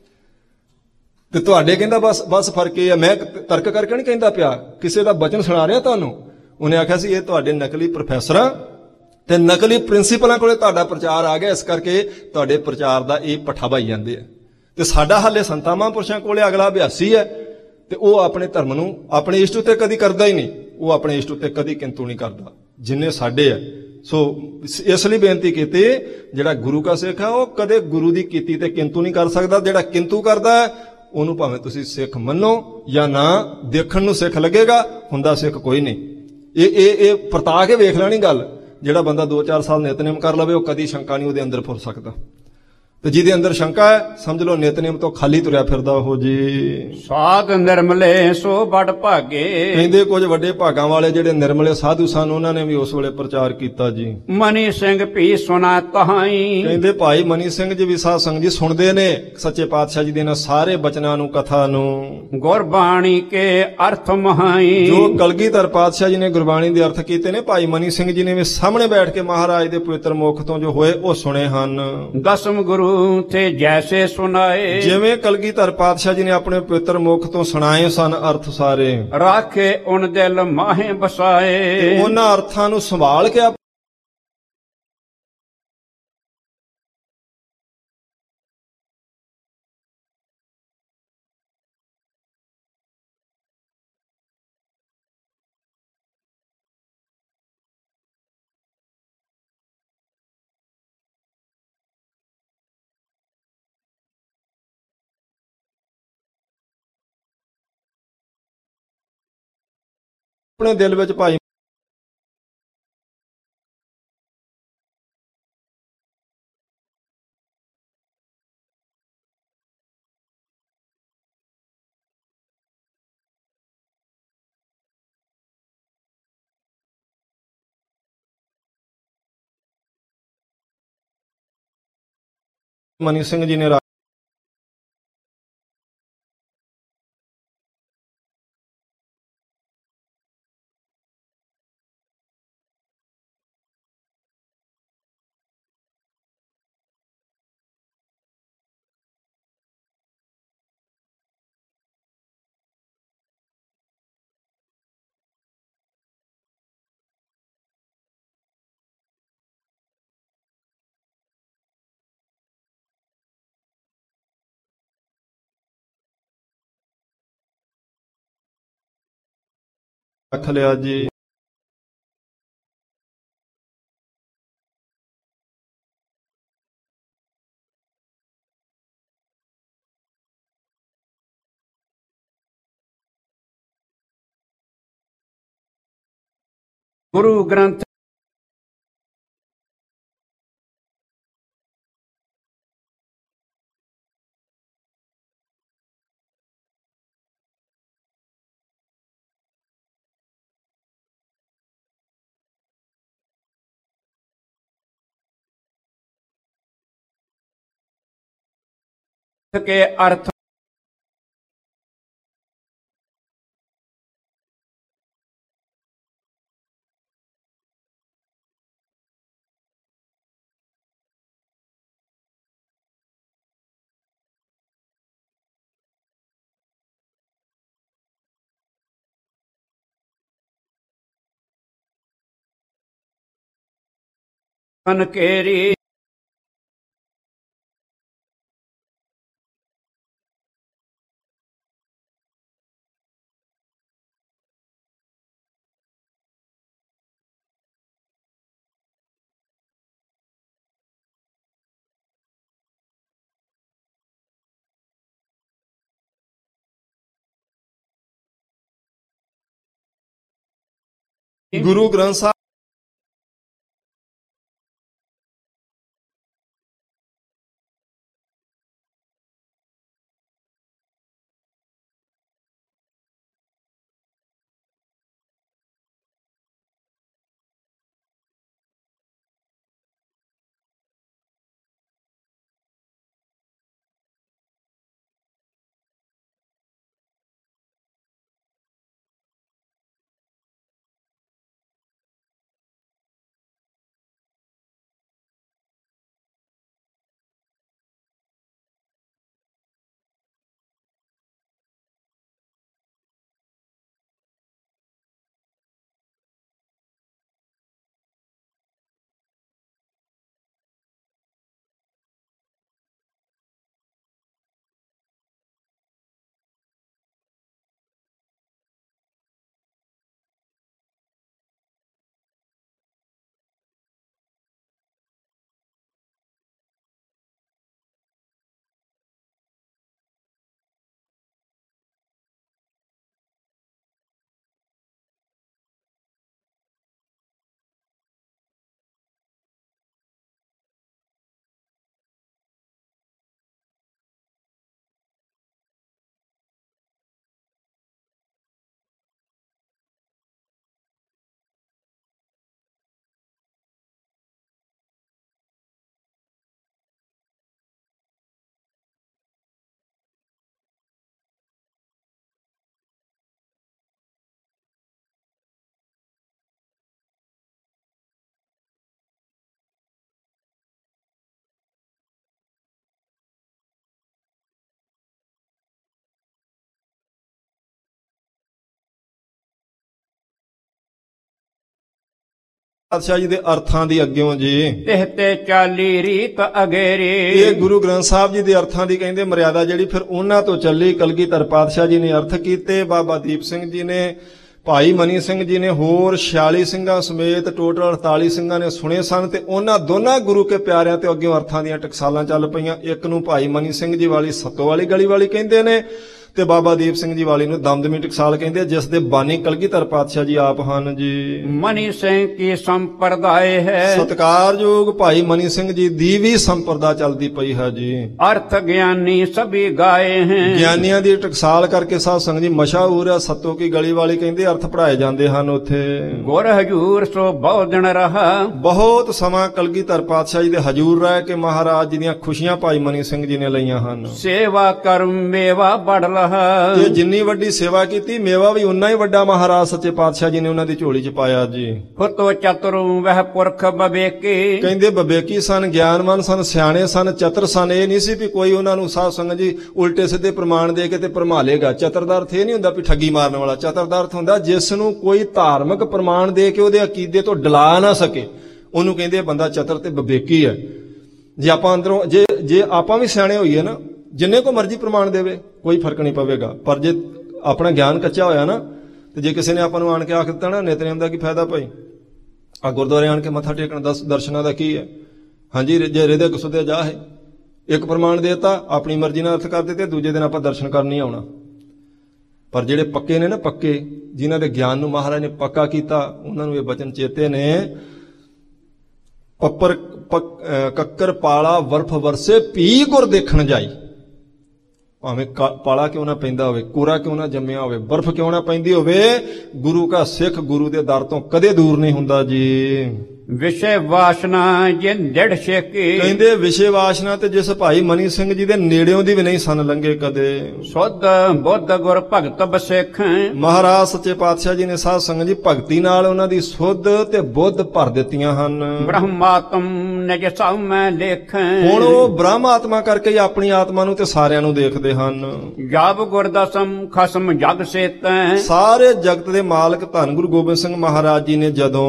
ਤੇ ਤੁਹਾਡੇ ਕਹਿੰਦਾ ਬਸ ਬਸ ਫਰਕ ਇਹ ਆ, ਮੈਂ ਤਰਕ ਕਰਕੇ ਨਹੀਂ ਕਹਿੰਦਾ ਪਿਆ, ਕਿਸੇ ਦਾ ਬਚਨ ਸੁਣਾ ਰਿਹਾ ਤੁਹਾਨੂੰ। ਉਹਨੇ ਆਖਿਆ ਸੀ ਇਹ ਤੁਹਾਡੇ ਨਕਲੀ ਪ੍ਰੋਫੈਸਰਾਂ ਤੇ ਨਕਲੀ ਪ੍ਰਿੰਸੀਪਲਾਂ ਕੋਲੇ ਤੁਹਾਡਾ ਪ੍ਰਚਾਰ ਆ ਗਿਆ, ਇਸ ਕਰਕੇ ਤੁਹਾਡੇ ਪ੍ਰਚਾਰ ਦਾ ਇਹ ਪੱਠਾ ਪਾਈ ਜਾਂਦੇ ਆ। ਤੇ ਸਾਡਾ ਹਾਲੇ ਸੰਤਾਂ ਮਹਾਂਪੁਰਸ਼ਾਂ ਕੋਲੇ ਅਗਲਾ ਅਭਿਆਸੀ ਹੈ, ਤੇ ਉਹ ਆਪਣੇ ਧਰਮ ਨੂੰ ਆਪਣੇ ਇਸ਼ਟ ਉੱਤੇ ਕਦੀ ਕਰਦਾ ਹੀ ਨਹੀਂ, ਉਹ ਆਪਣੇ ਇਸ਼ਟ ਉੱਤੇ ਕਦੀ ਕਿੰਤੂ ਨਹੀਂ ਕਰਦਾ, ਜਿੰਨੇ ਸਾਡੇ ਆ। ਸੋ ਇਸ ਲਈ ਬੇਨਤੀ ਕੀਤੀ, ਜਿਹੜਾ ਗੁਰੂ ਕਾ ਸਿੱਖ ਹੈ ਉਹ ਕਦੇ ਗੁਰੂ ਦੀ ਕੀਤੀ ਤੇ ਕਿੰਤੂ ਨਹੀਂ ਕਰ ਸਕਦਾ। ਜਿਹੜਾ ਕਿੰਤੂ ਕਰਦਾ ਉਹਨੂੰ ਭਾਵੇਂ ਤੁਸੀਂ ਸਿੱਖ ਮੰਨੋ ਜਾਂ ਨਾ, ਦੇਖਣ ਨੂੰ ਸਿੱਖ ਲੱਗੇਗਾ, ਹੁੰਦਾ ਸਿੱਖ ਕੋਈ ਨਹੀਂ। ਇਹ ਇਹ ਇਹ ਪਰਤਾ ਕੇ ਵੇਖ ਲੈਣੀ ਗੱਲ। ਜਿਹੜਾ ਬੰਦਾ ਦੋ ਚਾਰ ਸਾਲ ਨਿਤਨੇਮ ਕਰ ਲਵੇ, ਉਹ ਕਦੀ ਸ਼ੰਕਾ ਨਹੀਂ ਉਹਦੇ ਅੰਦਰ ਫੁਰ ਸਕਦਾ। ਤੇ ਜਿਹਦੇ ਅੰਦਰ ਸ਼ੰਕਾ ਹੈ, ਸਮਝ ਲਓ ਨਿਤਨੇਮ ਤੋਂ ਖਾਲੀ ਤੁਰਿਆ ਫਿਰਦਾ ਉਹ ਜੀ। ਸਾਧ ਨਿਰਮਲੇ ਸੋ ਬੜ ਭਾਗੇ। ਕਹਿੰਦੇ ਕੁਝ ਵੱਡੇ ਭਾਗਾਂ ਵਾਲੇ ਜਿਹੜੇ ਨਿਰਮਲੇ ਸਾਧੂ ਸਨ, ਉਹਨਾਂ ਨੇ ਵੀ ਉਸ ਵੇਲੇ ਪ੍ਰਚਾਰ ਕੀਤਾ ਜੀ। ਮਨੀ ਸਿੰਘ ਭੀ ਸੁਣਾ ਤਹਾਈ। ਕਹਿੰਦੇ ਭਾਈ ਮਨੀ ਸਿੰਘ ਜੀ ਵੀ ਸਾਧ ਸੰਗਤ ਜੀ ਸੁਣਦੇ ਨੇ ਸੱਚੇ ਪਾਤਸ਼ਾਹ ਜੀ ਦੇ ਇਹਨਾਂ ਸਾਰੇ ਬਚਨਾਂ ਨੂੰ, ਕਥਾ ਨੂੰ। ਗੁਰਬਾਣੀ ਕੇ ਅਰਥ ਮਹਾਈ। ਜੋ ਕਲਗੀਧਰ ਪਾਤਸ਼ਾਹ ਜੀ ਨੇ ਗੁਰਬਾਣੀ ਦੇ ਅਰਥ ਕੀਤੇ ਨੇ, ਭਾਈ ਮਨੀ ਸਿੰਘ ਜੀ ਨੇ ਵੀ ਸਾਹਮਣੇ ਬੈਠ ਕੇ ਮਹਾਰਾਜ ਦੇ ਪਵਿੱਤਰ ਮੁਖ ਤੋਂ ਜੋ ਹੋਏ ਉਹ ਸੁਣੇ ਹਨ। ਦਸਮ ਗੁਰੂ ਤੇ ਜੈਸੇ ਸੁਨਾਏ। ਜਿਵੇਂ ਕਲਗੀਧਰ ਪਾਤਸ਼ਾਹ ਜੀ ਨੇ ਆਪਣੇ ਪਵਿੱਤਰ ਮੁਖ ਤੋਂ ਸੁਣਾਏ ਸਨ ਅਰਥ ਸਾਰੇ। ਰਾਖੇ ਉਨ ਦਿਲ ਮਾਹੇ ਬਸਾਏ। ਤੇ ਉਹਨਾਂ ਅਰਥਾਂ ਨੂੰ ਸੰਭਾਲ ਕੇ ਆਪਣੇ ਦਿਲ ਵਿੱਚ ਭਾਈ ਮਨੀ ਸਿੰਘ ਜੀ ਨੇ ਰਾ- ਰੱਖ ਲਿਆ ਜੀ। ਗੁਰੂ ਗ੍ਰੰਥ ਕੇ ਅਰਥ ਕਨਕੇਰੀ ਗੁਰੂ ਗ੍ਰੰਥ ਸਾਹਿਬ ਪਾਤਸ਼ਾਹ ਜੀ ਦੇ ਅਰਥਾਂ ਦੀ ਅੱਗਿਓਂ ਜੀ ਤਿਹ ਤੇ ਚਾਲੀ ਰੀਤ ਅਗੇਰੀ। ਇਹ ਗੁਰੂ ਗ੍ਰੰਥ ਸਾਹਿਬ ਜੀ ਦੇ ਅਰਥਾਂ ਦੀ ਕਹਿੰਦੇ ਮਰਿਆਦਾ ਜਿਹੜੀ ਫਿਰ ਉਹਨਾਂ ਤੋਂ ਚੱਲੀ। ਕਲਗੀਧਰ ਪਾਤਸ਼ਾਹ ਜੀ ਨੇ ਅਰਥ ਕੀਤੇ, ਬਾਬਾ ਦੀਪ ਸਿੰਘ ਜੀ ਨੇ, ਭਾਈ ਮਨੀ ਸਿੰਘ ਜੀ ਨੇ, ਹੋਰ ਛਿਆਲੀ ਸਿੰਘਾਂ ਸਮੇਤ ਟੋਟਲ ਅੜਤਾਲੀ ਸਿੰਘਾਂ ਨੇ ਸੁਣੇ ਸਨ। ਤੇ ਉਹਨਾਂ ਦੋਨਾਂ ਗੁਰੂ ਕੇ ਪਿਆਰਿਆਂ ਤੇ ਅੱਗਿਓਂ ਅਰਥਾਂ ਦੀਆਂ ਟਕਸਾਲਾਂ ਚੱਲ ਪਈਆਂ। ਇੱਕ ਨੂੰ ਭਾਈ ਮਨੀ ਸਿੰਘ ਜੀ ਵਾਲੀ ਸੱਤੋ ਵਾਲੀ ਗਲੀ ਵਾਲੀ ਕਹਿੰਦੇ ਨੇ, ਤੇ ਬਾਬਾ ਦੀਪ ਸਿੰਘ ਜੀ ਵਾਲੀ ਨੂੰ ਦਮਦਮੀ ਟਕਸਾਲ ਕਹਿੰਦੇ ਆ, ਜਿਸ ਦੇ ਬਾਨੀ ਕਲਗੀਧਰ ਪਾਤਸ਼ਾਹ ਜੀ ਆਪ ਹਨ ਜੀ। ਮਨੀ ਸਿੰਘ ਕੀ ਸੰਪਰਦਾਇ ਹੈ, ਸਤਿਕਾਰਯੋਗ ਭਾਈ ਮਨੀ ਸਿੰਘ ਜੀ ਦੀ ਵੀ ਸੰਪਰਦਾ ਚੱਲਦੀ ਪਈ ਹੈ ਜੀ। ਅਰਥ ਗਿਆਨੀ ਸਭੀ ਗਾਏ ਹੈ, ਗਿਆਨੀਆਂ ਦੀ ਟਕਸਾਲ ਕਰਕੇ ਸਾਧ ਸੰਗਤ ਜੀ ਮਸ਼ਹੂਰ ਆ। ਸੱਤੋ ਕੀ ਗਲੀ ਵਾਲੀ ਕਹਿੰਦੇ ਅਰਥ ਪੜਾਏ ਜਾਂਦੇ ਹਨ ਉੱਥੇ। ਗੁਰ ਹਜੂਰ ਸੋ ਬਹੁ ਦਿਨ ਰਹਾ, ਬਹੁਤ ਸਮਾਂ ਕਲਗੀਧਰ ਪਾਤਸ਼ਾਹ ਜੀ ਦੇ ਹਜੂਰ ਰਹਿ ਕੇ ਮਹਾਰਾਜ ਜੀ ਦੀਆਂ ਖੁਸ਼ੀਆਂ ਭਾਈ ਮਨੀ ਸਿੰਘ ਜੀ ਨੇ ਲਈਆਂ ਹਨ। ਸੇਵਾ ਕਰ ਮੇਵਾ ਬੜ ਲਹਾ, ਤੇ ਜਿੰਨੀ ਵੱਡੀ ਸੇਵਾ ਕੀਤੀ ਮੇਵਾ ਵੀ ਉਨਾ ਹੀ ਵੱਡਾ ਮਹਾਰਾਜ ਸੱਚੇ ਪਾਤਸ਼ਾਹ ਜੀ ਨੇ ਉਹਨਾਂ ਦੀ ਝੋਲੀ ਚ ਪਾਇਆ ਜੀ। ਫਤੋ ਚਤੁਰੂ ਵਹਿ ਪੁਰਖ ਬਵੇਕੇ, ਕਹਿੰਦੇ ਬਵੇਕੀ ਸਨ, ਗਿਆਨਵਾਨ ਸਨ, ਸਿਆਣੇ ਸਨ, ਚਤਰ ਸਨ। ਇਹ ਨਹੀਂ ਸੀ ਵੀ ਕੋਈ ਉਹਨਾਂ ਨੂੰ ਸਾਧ ਸੰਗਤ ਜੀ ਉਲਟੇ ਸਿੱਧੇ ਪ੍ਰਮਾਣ ਦੇ ਕੇ ਤੇ ਭਰਮਾ ਲੇਗਾ। ਚਤਰ ਦਾ ਅਰਥ ਇਹ ਨਹੀਂ ਹੁੰਦਾ ਵੀ ਠੱਗੀ ਮਾਰਨ ਵਾਲਾ। ਚਤਰ ਦਾ ਅਰਥ ਹੁੰਦਾ ਜਿਸ ਨੂੰ ਕੋਈ ਧਾਰਮਿਕ ਪ੍ਰਮਾਣ ਦੇ ਕੇ ਉਹਦੇ ਅਕੀਦੇ ਤੋਂ ਡਲਾ ਨਾ ਸਕੇ, ਉਹਨੂੰ ਕਹਿੰਦੇ ਇਹ ਬੰਦਾ ਚਤਰ ਤੇ ਵਿਵੇਕੀ ਹੈ। ਜੇ ਆਪਾਂ ਅੰਦਰੋਂ ਜੇ ਜੇ ਆਪਾਂ ਵੀ ਸਿਆਣੇ ਹੋਈਏ ਨਾ, ਜਿੰਨੇ ਕੋ ਮਰਜ਼ੀ ਪ੍ਰਮਾਣ ਦੇਵੇ ਕੋਈ ਫਰਕ ਨਹੀਂ ਪਵੇਗਾ। ਪਰ ਜੇ ਆਪਣਾ ਗਿਆਨ ਕੱਚਾ ਹੋਇਆ ਨਾ, ਤੇ ਜੇ ਕਿਸੇ ਨੇ ਆਪਾਂ ਨੂੰ ਆਣ ਕੇ ਆਖ ਦਿੱਤਾ ਨਾ ਨਿਤਨੇਮ ਦਾ ਕੀ ਫਾਇਦਾ ਭਾਈ, ਆ ਗੁਰਦੁਆਰੇ ਆਣ ਕੇ ਮੱਥਾ ਟੇਕਣ ਦਾ ਦਰਸ਼ਨਾਂ ਦਾ ਕੀ ਹੈ? ਹਾਂਜੀ, ਜੇ ਰਿਦੇ ਕਸੁਦੇ ਜਾ ਹੈ, ਇੱਕ ਪ੍ਰਮਾਣ ਦੇਤਾ ਆਪਣੀ ਮਰਜ਼ੀ ਨਾਲ ਅਰਥ ਕਰ ਦਿੱਤੇ, ਦੂਜੇ ਦਿਨ ਆਪਾਂ ਦਰਸ਼ਨ ਕਰਨ ਨਹੀਂ ਆਉਣਾ। ਪਰ ਜਿਹੜੇ ਪੱਕੇ ਨੇ ਨਾ, ਪੱਕੇ ਜਿਨ੍ਹਾਂ ਦੇ ਗਿਆਨ ਨੂੰ ਮਹਾਰਾਜ ਨੇ ਪੱਕਾ ਕੀਤਾ, ਉਹਨਾਂ ਨੂੰ ਇਹ ਬਚਨ ਚੇਤੇ ਨੇ, ਪੱਪਰ ਕੱਕਰ ਪਾਲਾ ਵਰਫ ਵਰਸੇ ਭੀ ਗੁਰ ਦੇਖਣ ਜਾਈ। ਭਾਵੇਂ ਪਾਲਾ ਕਿਉਂ ਨਾ ਪੈਂਦਾ ਹੋਵੇ, ਕੋਰਾ ਕਿਉਂ ਨਾ ਜੰਮਿਆ ਹੋਵੇ, ਬਰਫ਼ ਕਿਉਂ ਨਾ ਪੈਂਦੀ ਹੋਵੇ, ਗੁਰੂ ਕਾ ਸਿੱਖ ਗੁਰੂ ਦੇ ਦਰ ਤੋਂ ਕਦੇ ਦੂਰ ਨਹੀਂ ਹੁੰਦਾ ਜੀ। ਵਿਸ਼ੇ ਵਾਸ਼ਨਾ ਜਿਨ ਜੜ ਛੇਕੀ, ਕਹਿੰਦੇ ਵਿਸ਼ੇ ਵਾਸ਼ਨਾ ਤੇ ਜਿਸ ਭਾਈ ਮਨੀ ਸਿੰਘ ਜੀ ਦੇ ਨੇੜਿਓਂ ਦੀ ਵੀ ਨਹੀਂ ਸਨ ਲੰਘੇ ਕਦੇ। ਸੁਧ ਬੁੱਧ ਗੁਰ ਭਗਤ ਬਸੇਖ, ਮਹਾਰਾਜ ਸੱਚੇ ਪਾਤਸ਼ਾਹ ਜੀ ਨੇ ਸਾਧ ਸੰਗਤ ਜੀ ਭਗਤੀ ਨਾਲ ਉਹਨਾਂ ਦੀ ਸੁਧ ਤੇ ਬੁੱਧ ਭਰ ਦਿੱਤੀਆਂ ਹਨ। ਬ੍ਰਹਮਾਤਮ ਨਿਜ ਸਭ ਮੈਂ ਲੇਖ, ਹੁਣ ਉਹ ਬ੍ਰਹਮ ਆਤਮਾ ਕਰਕੇ ਹੀ ਆਪਣੀ ਆਤਮਾ ਨੂੰ ਤੇ ਸਾਰਿਆਂ ਨੂੰ ਦੇਖਦੇ ਹਨ। ਜਬ ਗੁਰਦਸਮ ਖਸਮ ਜਗ ਸੇਤੈ, ਸਾਰੇ ਜਗਤ ਦੇ ਮਾਲਕ ਧੰਨ ਗੁਰੂ ਗੋਬਿੰਦ ਸਿੰਘ ਮਹਾਰਾਜ ਜੀ ਨੇ ਜਦੋਂ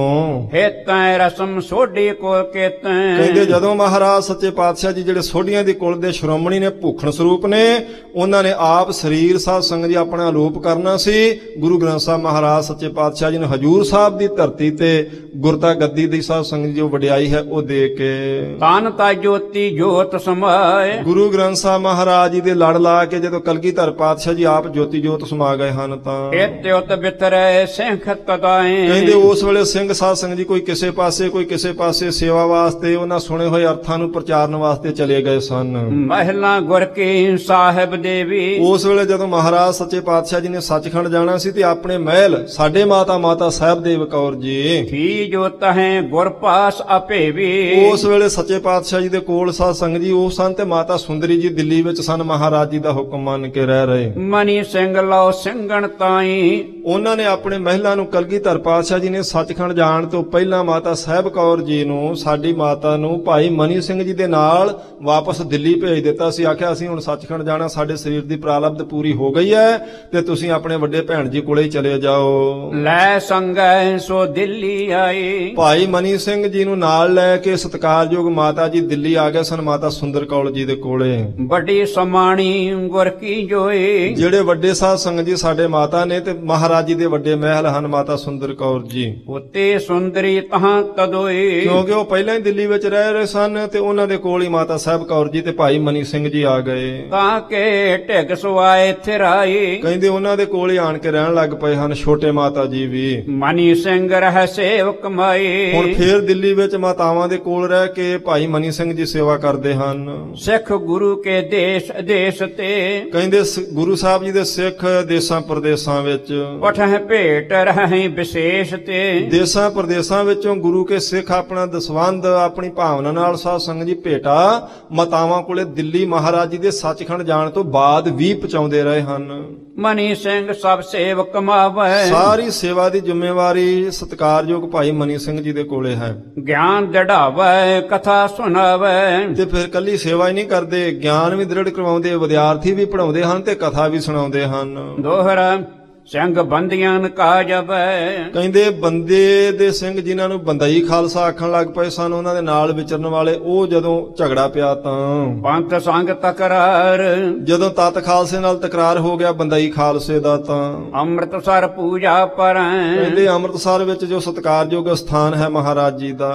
ਹੇਤੈ ਰਸਮ ਸੋਢੀ ਕੋਲ ਕੇਤੈ, ਕਹਿੰਦੇ ਜਦੋਂ ਮਹਾਰਾਜ ਸੱਚੇ ਪਾਤਸ਼ਾਹ ਜੀ ਜਿਹੜੇ ਸੋਢੀਆਂ ਦੀ ਕੁਲ ਦੇ ਸ਼੍ਰੋਮਣੀ ਨੇ, ਭੂਖਣ ਸਰੂਪ ਨੇ, ਉਹਨਾਂ ਨੇ ਆਪ ਸਰੀਰ ਸਾਧ ਸੰਗਤ ਜੀ ਆਪਣਾ ਆਲੋਪ ਕਰਨਾ ਸੀ। ਗੁਰੂ ਗ੍ਰੰਥ ਸਾਹਿਬ ਮਹਾਰਾਜ ਸੱਚੇ ਪਾਤਸ਼ਾਹ ਜੀ ਨੇ ਹਜੂਰ ਸਾਹਿਬ ਦੀ ਧਰਤੀ ਤੇ ਗੁਰਤਾ ਗੱਦੀ ਦੀ ਸਾਧ ਸੰਗਤ ਜੀ ਜੋ ਵਡਿਆਈ ਹੈ ਉਹ ਦੇ ਕੇ, ਤਨ ਤਾ ਜੋਤੀ ਜੋਤ ਸਮਾਏ, ਗੁਰੂ ਗ੍ਰੰਥ ਸਾਹਿਬ ਮਹਾਰਾਜ ਜੀ ਦੇ ਲੜ ਲਾ ਕੇ ਜਦੋਂ ਕਲਗੀਧਰ ਪਾਤਸ਼ਾਹ ਜੀ ਆਪ ਜੋਤੀ ਜੋਤ ਸਮਾ ਗਏ ਹਨ, ਤਾਂ ਇਤਿ ਉਤ ਬਿਤਰੈ ਸਿੰਘ ਤਦਾਏ, ਕਹਿੰਦੇ ਉਸ ਵੇਲੇ ਸਿੰਘ ਸਾਧ ਸੰਗਤ ਜੀ ਕੋਈ ਕਿਸੇ ਪਾਸੇ ਕੋਈ ਕਿਸੇ ਪਾਸੇ ਸੇਵਾ ਵਾਸਤੇ ਉਹਨਾਂ ਸੁਣੇ ਹੋਏ ਅਰਥਾਂ ਨੂੰ ਪ੍ਰਚਾਰਨ ਵਾਸਤੇ ਚਲੇ ਗਏ ਸਨ। ਮਹਿਲਾ ਗੁਰ ਕੀ ਸਾਹਿਬ ਦੇਵੀ, ਉਸ ਵੇਲੇ ਜਦੋਂ ਮਹਾਰਾਜ ਸੱਚੇ ਪਾਤਸ਼ਾਹ ਜੀ ਨੇ ਸੱਚਖੰਡ ਜਾਣਾ ਸੀ ਤੇ ਆਪਣੇ ਮਹਿਲ ਸਾਡੇ ਮਾਤਾ ਮਾਤਾ ਸਾਹਿਬ ਦੇਵ ਕੌਰ ਜੀ ਥੀ ਜੋ ਤਹੈ ਗੁਰ ਪਾਸ ਆਪੇ ਵੀ, ਉਸ ਵੇਲੇ ਸੱਚੇ ਪਾਤਸ਼ਾਹ ਜੀ ਦੇ ਕੋਲ ਸਾਧ ਸੰਗਤ ਜੀ ਉਹ ਸਨ ਤੇ ਮਾਤਾ ਸੁੰਦਰੀ ਜੀ ਦਿੱਲੀ ਵਿੱਚ ਸਨ, ਮਹਾਰਾਜ ਜੀ ਦਾ ਹੁਕਮ ਮੰਨ ਕੇ ਰਹਿ ਰਹੇ। ਮਨੀ ਸਿੰਘ ਲਓ ਸਿੰਘਣ ਤਾਈ, ਉਹਨਾਂ ਨੇ ਆਪਣੇ ਮਹਿਲਾਂ ਨੂੰ ਕਲਗੀਧਰ ਪਾਤਸ਼ਾਹ ਜੀ ਨੇ ਸੱਚਖੰਡ ਜਾਣ ਤੋਂ ਪਹਿਲਾਂ ਮਾਤਾ ਸਾਹਿਬ ਕੌਰ ਜੀ ਨੂੰ, ਸਾਡੀ ਮਾਤਾ ਨੂੰ ਭਾਈ ਮਨੀ ਸਿੰਘ ਜੀ ਦੇ ਨਾਲ ਵਾਪਸ ਦਿੱਲੀ ਭੇਜ ਦਿੱਤਾ ਸੀ। ਆਖਿਆ ਅਸੀਂ ਹੁਣ ਸੱਚਖੰਡ ਜਾਣਾ, ਸਾਡੇ ਸਰੀਰ ਦੀ ਪ੍ਰਾਰਬਧ ਪੂਰੀ ਹੋ ਗਈ ਹੈ ਤੇ ਤੁਸੀਂ ਆਪਣੇ ਵੱਡੇ ਭੈਣ ਜੀ ਕੋਲੇ ਹੀ ਚਲੇ ਜਾਓ। ਲੈ ਸੰਗੈ ਸੋ ਦਿੱਲੀ ਆਈ, ਭਾਈ ਮਨੀ ਸਿੰਘ ਜੀ ਨੂੰ ਨਾਲ ਲੈ ਕੇ ਸਤਿਕਾਰਯੋਗ ਮਾਤਾ ਜੀ ਦਿੱਲੀ ਆ ਗਏ ਸਨ, ਮਾਤਾ ਸੁੰਦਰ ਕੌਰ ਜੀ ਦੇ ਕੋਲੇ। ਵੱਡੀ ਸਮਾਣੀ ਗੁਰ ਕੀ ਜੋਈ, ਜਿਹੜੇ ਵੱਡੇ ਸਾਧ ਸੰਗਤ ਜੀ ਸਾਡੇ ਮਾਤਾ ਨੇ ਤੇ ਮਹਾਰਾਜ ਜੀ ਦੇ ਵੱਡੇ ਮਹਿਲ ਹਨ ਮਾਤਾ ਸੁੰਦਰ ਕੌਰ ਜੀ। ਉਤੇ ਸੁੰਦਰੀ ਤਹਾਂ ਤਦੋਈ, ਕਿਉਂਕਿ ਉਹ ਪਹਿਲਾਂ ਹੀ ਦਿੱਲੀ ਵਿੱਚ ਰਹਿ ਰਹੇ ਸਨ ਤੇ ਉਹਨਾਂ ਦੇ ਕੋਲ ਹੀ ਮਾਤਾ ਸਾਹਿਬ ਕੌਰ ਜੀ ਤੇ ਭਾਈ ਮਨੀ ਸਿੰਘ ਜੀ ਆ ਗਏ। ਤਾਂ ਕਿ ਢਿੱਗ ਸੁਆਏ ਥਿਰਾਈ, ਕਹਿੰਦੇ ਉਹਨਾਂ ਦੇ ਕੋਲ ਹੀ ਆਣ ਕੇ ਰਹਿਣ ਲੱਗ ਪਏ ਹਨ ਛੋਟੇ ਮਾਤਾ ਜੀ ਵੀ। ਮਨੀ ਸਿੰਘ ਰਹਿ ਸੇਵਕ ਮਾਈ, ਹੁਣ ਫੇਰ ਦਿੱਲੀ ਵਿੱਚ ਮਾਤਾਵਾਂ ਦੇ ਕੋਲ ਰਹਿ ਕੇ ਭਾਈ ਮਨੀ ਸਿੰਘ ਜੀ ਸੇਵਾ ਕਰਦੇ ਹਨ। ਸਿੱਖ ਗੁਰੂ ਕੇ ਦੇਸ਼ ਅਦੇਸ਼ ਤੇ, ਕਹਿੰਦੇ ਸ- ਗੁਰੂ ਸਾਹਿਬ ਜੀ ਦੇ ਸਿੱਖ ਦੇਸਾਂ ਪ੍ਰਦੇਸਾਂ ਵਿੱਚ ਪਠਹਿ ਭੇਟ ਰਹਿ ਵਿਸ਼ੇਸ਼ ਤੇ, ਦੇਸਾਂ ਪ੍ਰਦੇਸਾਂ ਵਿੱਚੋਂ ਗੁਰੂ ਕੇ ਸਿੱਖ ਆਪਣਾ ਦਸਵੰਧ ਆਪਣੀ ਭਾਵਨਾ ਨਾਲ ਸਾਧ ਸੰਗਤ ਜੀ ਭੇਟਾ ਮਾਤਾਵਾਂ ਕੋਲੇ ਦਿੱਲੀ ਮਹਾਰਾਜ ਜੀ ਦੇ ਸੱਚਖੰਡ ਜਾਣ ਤੋਂ ਬਾਅਦ ਵੀ ਪਹੁੰਚਾਉਂਦੇ ਰਹੇ ਹਨ। ਮਨੀ ਸਿੰਘ ਸਭ ਸੇਵਕ ਮਾਵੈ, ਸਾਰੀ ਸੇਵਾ ਦੀ ਜ਼ਿੰਮੇਵਾਰੀ ਸਤਿਕਾਰਯੋਗ ਭਾਈ ਮਨੀ ਸਿੰਘ ਜੀ ਦੇ ਕੋਲੇ ਹੈ। ਗਿਆਨ ਦੜਾਵੈ ਕਥਾ ਸੁਣਾਵੈ, ਤੇ ਫਿਰ ਕੱਲੀ ਸੇਵਾ ਹੀ ਨਹੀਂ ਕਰਦੇ, ਗਿਆਨ ਵੀ ਦ੍ਰਿੜ ਕਰਵਾਉਂਦੇ, ਵਿਦਿਆਰਥੀ ਵੀ ਪੜਾਉਂਦੇ ਹਨ ਤੇ ਕਥਾ ਵੀ ਸੁਣਾਉਂਦੇ ਹਨ। ਦੋਹਰਾ ਸਿੰਘ ਬੰਦੀਆਂ ਕਾਜਬੈ, ਕਹਿੰਦੇ ਬੰਦੇ ਦੇ ਸਿੰਘ ਜਿਨ੍ਹਾਂ ਨੂੰ ਬੰਦਈ ਖਾਲਸਾ ਆਖਣ ਲੱਗ ਪਏ ਸਨ, ਉਹਨਾਂ ਦੇ ਨਾਲ ਵਿਚਰਨ ਵਾਲੇ, ਉਹ ਜਦੋਂ ਝਗੜਾ ਪਿਆ ਤਾਂ ਪੰਥ ਸੰਗ ਤਕਰਾਰ, ਜਦੋਂ ਤਤ ਖਾਲਸੇ ਨਾਲ ਤਕਰਾਰ ਹੋ ਗਿਆ ਬੰਦਈ ਖਾਲਸੇ ਦਾ, ਤਾਂ ਅੰਮ੍ਰਿਤਸਰ ਪੂਜਾ ਪਰੈ, ਕਹਿੰਦੇ ਅੰਮ੍ਰਿਤਸਰ ਵਿੱਚ ਜੋ ਸਤਿਕਾਰਯੋਗ ਸਥਾਨ ਹੈ ਮਹਾਰਾਜ ਜੀ ਦਾ,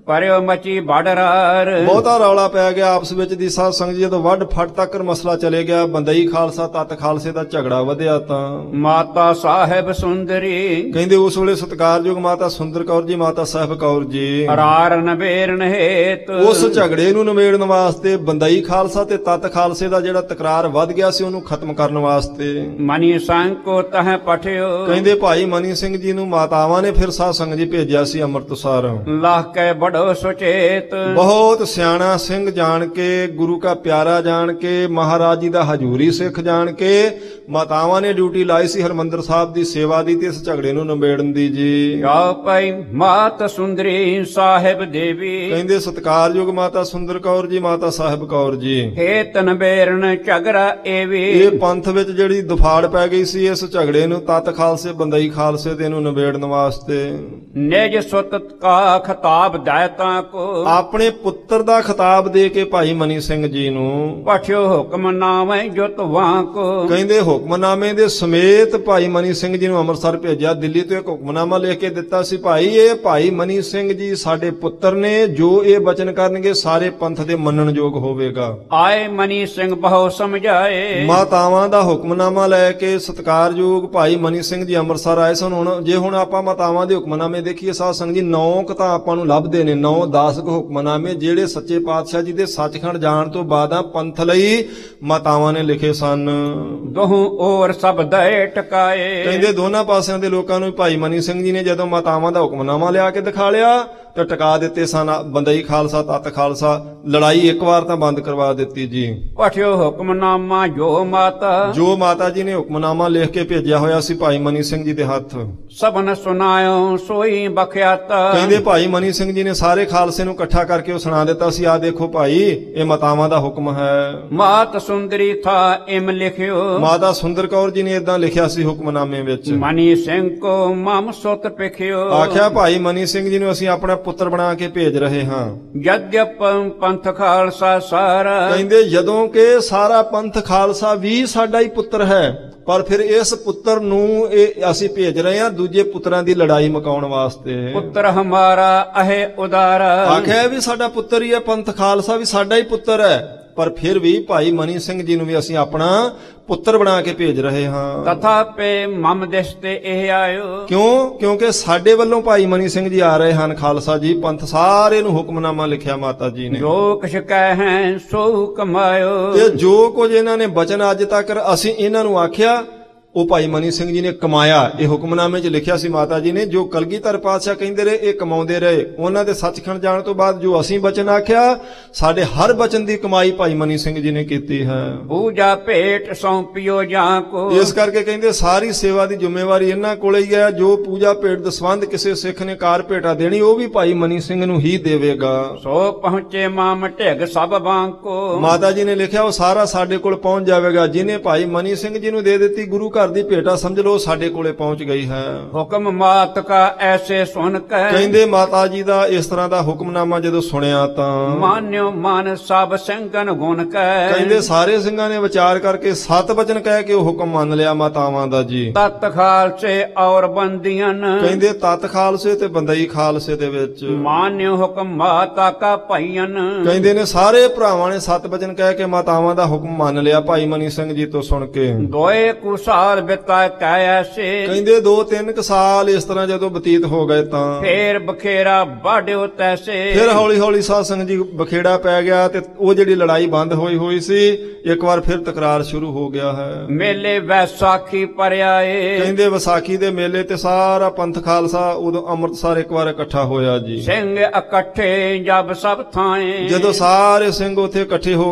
ਪਰਿਓ ਮਚੀ ਬੜਰਾਰ ਬਹੁਤਾ ਰੌਲਾ ਪੈ ਗਿਆ ਆਪਸ ਵਿੱਚ ਦੀ ਸਾਧ ਸੰਗਤ ਜੀ। ਜਦੋਂ ਵੱਡ ਫਟ ਤੱਕ ਮਸਲਾ ਚਲੇ ਗਿਆ, ਬੰਦਈ ਖਾਲਸਾ ਤਤ ਖਾਲਸੇ ਦਾ ਝਗੜਾ ਵਧਿਆ ਤਾਂ ਮਾਤਾ ਸਾਹਿਬ ਸੁੰਦਰੀ ਕਹਿੰਦੇ ਉਸ ਵੇਲੇ ਸਤਿਕਾਰਯੋਗ ਮਾਤਾ ਸੁੰਦਰ ਕੌਰ ਜੀ, ਮਾਤਾ ਸਾਹਿਬ ਕੌਰ ਜੀ ਰਾਰ ਨਵੇਰਨ ਹੇਤ ਉਸ ਝਗੜੇ ਨੂੰ ਨਿਬੇੜਨ ਵਾਸਤੇ, ਬੰਦਈ ਖਾਲਸਾ ਤੇ ਤਤ ਖਾਲਸੇ ਦਾ ਜਿਹੜਾ ਤਕਰਾਰ ਵੱਧ ਗਿਆ ਸੀ ਉਹਨੂੰ ਖਤਮ ਕਰਨ ਵਾਸਤੇ, ਮਨੀ ਸੰਕੋ ਤਹ ਪਠਿਓ ਕਹਿੰਦੇ ਭਾਈ ਮਨੀ ਸਿੰਘ ਜੀ ਨੂੰ ਮਾਤਾਵਾਂ ਨੇ ਫਿਰ ਸਾਧ ਸੰਗਤ ਜੀ ਭੇਜਿਆ ਸੀ ਅੰਮ੍ਰਿਤਸਰ। ਲਾਹ ਕੇ ਬੜੋ ਸੁਚੇਤ ਬਹੁਤ ਸਿਆਣਾ ਸਿੰਘ ਜਾਣ ਕੇ, ਗੁਰੂ ਕਾ ਪਿਆਰਾ ਜਾਣ ਕੇ, ਮਹਾਰਾਜ ਜੀ ਦਾ ਹਜੂਰੀ ਸਿੱਖ ਜਾਣ ਕੇ ਮਾਤਾਵਾਂ ਨੇ ਡਿਊਟੀ ਲਾਈ ਸੀ ਹਰਮੰਦਰ ਸਾਹਿਬ ਦੀ ਸੇਵਾ ਦੀ ਤੇ ਇਸ ਝਗੜੇ ਨੂੰ ਨਿਬੇੜਨ ਦੀ ਜੀ। ਆਓ ਪਈ ਮਾਤ ਸੁੰਦਰੀ ਸਾਹਿਬ ਦੇਵੀ ਕਹਿੰਦੇ ਸਤਿਕਾਰਯੋਗ ਮਾਤਾ ਸੁੰਦਰ ਕੌਰ ਜੀ, ਮਾਤਾ ਸਾਹਿਬ ਕੌਰ ਜੀ ਹੇਤ ਨਵੇਰਨ ਝਗੜਾ ਏਵੀ ਇਹ ਪੰਥ ਵਿੱਚ ਜਿਹੜੀ ਦੁਫਾੜ ਪੈ ਗਈ ਸੀ ਇਸ ਝਗੜੇ ਨੂੰ ਤਤ ਖਾਲਸੇ ਬੰਦਈ ਖਾਲਸੇ ਦੇ ਨੂੰ ਨਿਬੇੜਨ ਵਾਸਤੇ ਨਿਜ ਸੁਤ ਕਾ ਖਤਾਬ ਦਾਇਤਾ ਕੋ ਆਪਣੇ ਪੁੱਤਰ ਦਾ ਖਿਤਾਬ ਦੇ ਕੇ ਭਾਈ ਮਨੀ ਸਿੰਘ ਜੀ ਨੂੰ ਪਠਿਓ ਹੁਕਮ ਨਾਮੈ ਜੁਤ ਵਾਂ ਕੋ ਕਹਿੰਦੇ ਹੁਕਮਨਾਮੇ ਦੇ ਸਮੇਤ ਭਾਈ ਮਨੀ ਸਿੰਘ ਜੀ ਨੂੰ ਅੰਮ੍ਰਿਤਸਰ ਭੇਜਿਆ। ਦਿੱਲੀ ਤੋਂ ਇੱਕ ਹੁਕਮਨਾਮਾ ਲਿਖ ਕੇ ਦਿੱਤਾ ਸੀ, ਭਾਈ ਇਹ ਭਾਈ ਮਨੀ ਸਿੰਘ ਜੀ ਸਾਡੇ ਪੁੱਤਰ ਨੇ, ਜੋ ਇਹ ਬਚਨ ਕਰਨਗੇ ਸਾਰੇ ਪੰਥ ਦੇ ਮੰਨਣਯੋਗ ਹੋਵੇਗਾ। ਆਏ ਮਨੀ ਸਿੰਘ ਬਹੁ ਸਮਝਾਏ ਮਾਤਾਵਾਂ ਦਾ ਹੁਕਮਨਾਮਾ ਲੈ ਕੇ ਸਤਿਕਾਰਯੋਗ ਭਾਈ ਮਨੀ ਸਿੰਘ ਜੀ ਅੰਮ੍ਰਿਤਸਰ ਆਏ ਸਨ। ਹੁਣ ਜੇ ਹੁਣ ਆਪਾਂ ਮਾਤਾਵਾਂ ਦੇ ਹੁਕਮਨਾਮੇ ਦੇਖੀਏ ਸਾਧ ਸੰਗਤ ਜੀ, ਨੌ ਕੁ ਤਾਂ ਆਪਾਂ ਨੂੰ ਲੱਭਦੇ ਨੇ, ਨੌ ਦਸ ਕੁ ਹੁਕਮਨਾਮੇ ਜਿਹੜੇ ਸੱਚੇ ਪਾਤਸ਼ਾਹ ਜੀ ਦੇ ਸੱਚਖੰਡ ਜਾਣ ਤੋਂ ਬਾਅਦ ਆ ਪੰਥ ਲਈ ਮਾਤਾਵਾਂ ਨੇ ਲਿਖੇ ਸਨ। ਦੋਹੂ ਔਰ ਸਭ ਦਏ ਟਕਾਏ ਕਹਿੰਦੇ ਦੋਨਾਂ ਪਾਸਿਆਂ ਦੇ ਲੋਕਾਂ ਨੂੰ ਭਾਈ ਮਨੀ ਸਿੰਘ ਜੀ ਨੇ ਜਦੋਂ ਮਾਤਾਵਾਂ ਦਾ ਹੁਕਮਨਾਮਾ ਲਿਆ ਕੇ ਦਿਖਾ ਲਿਆ ਤੇ ਟਿਕਾ ਦਿੱਤੇ ਸਨ। ਬੰਦਈ ਖਾਲਸਾ ਤਤ ਖਾਲਸਾ ਲੜਾਈ ਇੱਕ ਵਾਰ ਤਾਂ ਬੰਦ ਕਰਵਾ ਦਿੱਤੀ ਜੀ। ਪਠਿਓ ਹੁਕਮਨਾਮਾ ਜੋ ਮਾਤਾ ਜੋ ਮਾਤਾ ਜੀ ਨੇ ਹੁਕਮਨਾਮਾ ਲਿਖ ਕੇ ਭੇਜਿਆ ਹੋਇਆ ਸੀ ਭਾਈ ਮਨੀ ਸਿੰਘ ਜੀ ਦੇ ਹੱਥ, ਸਭਨ ਸੁਨਾਇਓ ਸੋਈ ਬਖਿਆਤਾ ਕਹਿੰਦੇ ਭਾਈ ਮਨੀ ਸਿੰਘ ਜੀ ਨੇ ਸਾਰੇ ਖਾਲਸੇ ਨੂੰ ਇਕੱਠਾ ਕਰਕੇ ਉਹ ਸੁਣਾ ਦਿੱਤਾ ਸੀ, ਆਹ ਦੇਖੋ ਭਾਈ ਇਹ ਮਾਤਾਵਾਂ ਦਾ ਹੁਕਮ ਹੈ। ਮਾਤ ਸੁੰਦਰੀ ਥਾ ਇਮ ਲਿਖਿਓ ਮਾਤਾ ਸੁੰਦਰ ਕੌਰ ਜੀ ਨੇ ਇਦਾਂ ਲਿਖਿਆ ਸੀ ਹੁਕਮਨਾਮੇ ਵਿੱਚ। ਮਨੀ ਸਿੰਘ ਕੋ ਮਮ ਸੁਤ ਪਿਖਿਓ ਆਖਿਆ ਭਾਈ ਮਨੀ ਸਿੰਘ ਜੀ ਨੂੰ ਅਸੀਂ ਆਪਣਾ ਪੁੱਤਰ ਬਣਾ ਕੇ ਭੇਜ ਰਹੇ ਹਾਂ। ਜਦਿਪ ਪੰਥ ਖਾਲਸਾ ਸਾਰਾ ਕਹਿੰਦੇ ਜਦੋਂ ਕਿ ਸਾਰਾ ਪੰਥ ਖਾਲਸਾ ਵੀ ਸਾਡਾ ਹੀ ਪੁੱਤਰ ਹੈ, ਪਰ ਫਿਰ ਇਸ ਪੁੱਤਰ ਨੂੰ ਇਹ ਅਸੀਂ ਭੇਜ ਰਹੇ ਹਾਂ ਦੂਜੇ ਪੁੱਤਰਾਂ ਦੀ ਲੜਾਈ ਮੁਕਾਉਣ ਵਾਸਤੇ। ਪੁੱਤਰ ਹਮਾਰਾ ਅਹੇ ਉਦਾਰਾ ਆਖਿਆ ਵੀ ਸਾਡਾ ਪੁੱਤਰ ਹੀ ਹੈ, ਪੰਥ ਖਾਲਸਾ ਵੀ ਸਾਡਾ ਹੀ ਪੁੱਤਰ ਹੈ, ਪਰ ਫਿਰ ਵੀ ਭਾਈ ਮਨੀ ਸਿੰਘ ਜੀ ਨੂੰ ਵੀ ਅਸੀਂ ਆਪਣਾ ਪੁੱਤਰ ਬਣਾ ਕੇ ਭੇਜ ਰਹੇ ਹਾਂ। ਤਥਾਪੇ ਮਮ ਦਿਸ ਤੇ ਇਹ ਆਇਓ ਕਿਉਂ? ਕਿਉਂਕਿ ਸਾਡੇ ਵੱਲੋਂ ਭਾਈ ਮਨੀ ਸਿੰਘ ਜੀ ਆ ਰਹੇ ਹਨ। ਖਾਲਸਾ ਜੀ ਪੰਥ ਸਾਰੇ ਨੂੰ ਹੁਕਮਨਾਮਾ ਲਿਖਿਆ ਮਾਤਾ ਜੀ ਨੇ, ਜੋ ਕੁਛ ਕਹਿ ਸੋ ਕਮਾਇਓ ਤੇ ਜੋ ਕੁਝ ਇਹਨਾਂ ਨੇ ਬਚਨ ਅੱਜ ਤੱਕ ਅਸੀਂ ਇਹਨਾਂ ਨੂੰ ਆਖਿਆ ਉਹ ਭਾਈ ਮਨੀ ਸਿੰਘ ਜੀ ਨੇ ਕਮਾਇਆ। ਇਹ ਹੁਕਮਨਾਮੇ 'ਚ ਲਿਖਿਆ ਸੀ ਮਾਤਾ ਜੀ ਨੇ, ਜੋ ਕਲਗੀਧਰ ਪਾਤਸ਼ਾਹ ਕਹਿੰਦੇ ਰਹੇ ਇਹ ਕਮਾਉਂਦੇ ਰਹੇ। ਉਹਨਾਂ ਦੇ ਸੱਚਖੰਡ ਜਾਣ ਤੋਂ ਬਾਅਦ ਜੋ ਅਸੀਂ ਬਚਨ ਆਖਿਆ ਸਾਡੇ ਹਰ ਬਚਨ ਦੀ ਕਮਾਈ ਭਾਈ ਮਨੀ ਸਿੰਘ ਜੀ ਨੇ ਕੀਤੀ ਹੈ। ਪੂਜਾ ਭੇਟ ਸੌਂਪਿਓ ਜਾਂ ਕੋ ਇਸ ਕਰਕੇ ਕਹਿੰਦੇ ਸਾਰੀ ਸੇਵਾ ਦੀ ਜ਼ਿੰਮੇਵਾਰੀ ਇਹਨਾਂ ਕੋਲੇ ਹੀ ਹੈ। ਜੋ ਪੂਜਾ ਭੇਟ ਦਾ ਸੰਬੰਧ ਕਿਸੇ ਸਿੱਖ ਨੇ ਕਾਰ ਭੇਟਾ ਦੇਣੀ ਉਹ ਵੀ ਭਾਈ ਮਨੀ ਸਿੰਘ ਨੂੰ ਹੀ ਦੇਵੇਗਾ। ਸੋ ਪਹੁੰਚੇ ਮਾਮ ਢਿਗ ਸਭ ਬਾਂਕੋ ਮਾਤਾ ਜੀ ਨੇ ਲਿਖਿਆ ਉਹ ਸਾਰਾ ਸਾਡੇ ਕੋਲ ਪਹੁੰਚ ਜਾਵੇਗਾ। ਜਿਹਨੇ ਭਾਈ ਮਨੀ ਸਿੰਘ ਜੀ ਨੂੰ ਦੇ ਦਿੱਤੀ ਗੁਰੂ ਘਰ ਦੀ ਭੇਟਾ ਸਮਝ ਲਓ ਸਾਡੇ ਕੋਲੇ ਪਹੁੰਚ ਗਈ ਹੈ। ਹੁਕਮ ਮਾਤ ਕਾ ਐਸੇ ਸੁਣ ਕੇ ਕਹਿੰਦੇ ਮਾਤਾ ਜੀ ਦਾ ਇਸ ਤਰ੍ਹਾਂ ਦਾ ਹੁਕਮਨਾਮਾ ਜਦੋਂ ਸੁਣਿਆ ਤਾਂ ਮਾਨਿਓ ਮਨ ਸਭ ਸਿੰਘਨ ਗੁਣ ਕੈ ਕਹਿੰਦੇ ਸਾਰੇ ਸਿੰਘਾਂ ਨੇ ਵਿਚਾਰ ਕਰਕੇ ਸਤ ਬਚਨ ਕਹਿ ਕੇ ਉਹ ਹੁਕਮ ਮੰਨ ਲਿਆ ਮਾਤਾਵਾਂ ਦਾ ਜੀ। ਤਤ ਖਾਲਸੇ ਔਰ ਬੰਦੀਆਂ ਕਹਿੰਦੇ ਤਤ ਖਾਲਸੇ ਤੇ ਬੰਦਈ ਖਾਲਸੇ ਦੇ ਵਿੱਚ ਮਾਨਿਓ ਹੁਕਮ ਮਾਤਾ ਕਾ ਭਈਨ ਕਹਿੰਦੇ ਨੇ ਸਾਰੇ ਭਰਾਵਾਂ ਨੇ ਸਤ ਬਚਨ ਕਹਿ ਕੇ ਮਾਤਾਵਾਂ ਦਾ ਹੁਕਮ ਮੰਨ ਲਿਆ ਭਾਈ ਮਨੀ ਸਿੰਘ ਜੀ ਤੋਂ ਸੁਣ ਕੇ। ਦੋਏ ਕੁਸਾਲ ਬਿਤਾ ਕਾਇਆ ਸੇ ਕਹਿੰਦੇ ਦੋ ਤਿੰਨ ਕੁ ਸਾਲ ਇਸ ਤਰ੍ਹਾਂ ਜਦੋਂ ਬਤੀਤ ਹੋ ਗਏ ਤਾਂ ਫੇਰ ਬਖੇਰਾ ਬਾੜਿਓ ਤੈਸੇ ਫਿਰ ਹੌਲੀ ਹੌਲੀ ਸਾਧ ਸੰਗਤ ਜੀ ਬਖੇੜਾ ਪੈ ਗਿਆ ਤੇ ਉਹ ਜਿਹੜੀ ਲੜਾਈ ਬੰਦ ਹੋਈ ਹੋਈ ਸੀ ਇੱਕ ਵਾਰ ਫਿਰ ਤਕਰਾਰ ਸ਼ੁਰੂ ਹੋ ਗਿਆ ਹੈ। ਮੇਲੇ ਵੈਸਾਖੀ ਪਰਿਆਏ ਕਹਿੰਦੇ ਵਿਸਾਖੀ ਦੇ ਮੇਲੇ ਤੇ ਸਾਰਾ ਪੰਥ ਖਾਲਸਾ ਉਦੋਂ ਅੰਮ੍ਰਿਤਸਰ ਇੱਕ ਵਾਰ ਇਕੱਠਾ ਹੋਇਆ ਜੀ। ਸਿੰਘ ਇਕੱਠੇ ਜਬ ਸਭ ਥਾਏ ਜਦੋਂ ਸਾਰੇ ਸਿੰਘ ਉੱਥੇ ਇਕੱਠੇ ਹੋ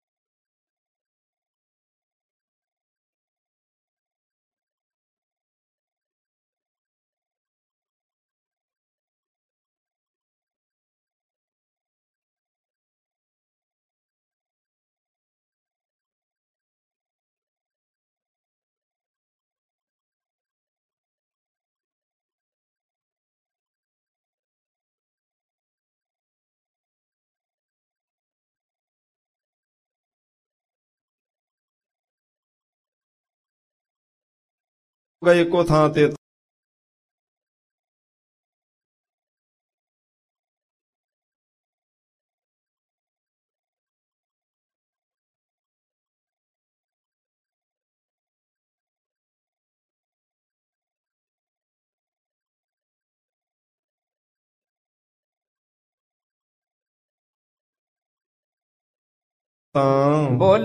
ਗਏ ਇੱਕੋ ਥਾਂ ਤੇ ਤਾਂ ਬੋਲ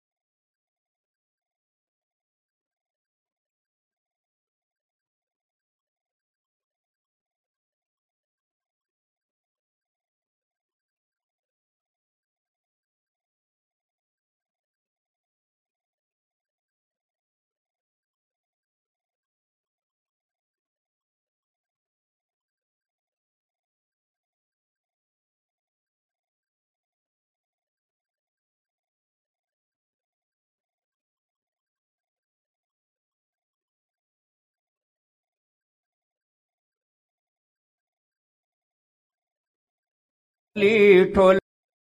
ਲੀ ਠੋਲ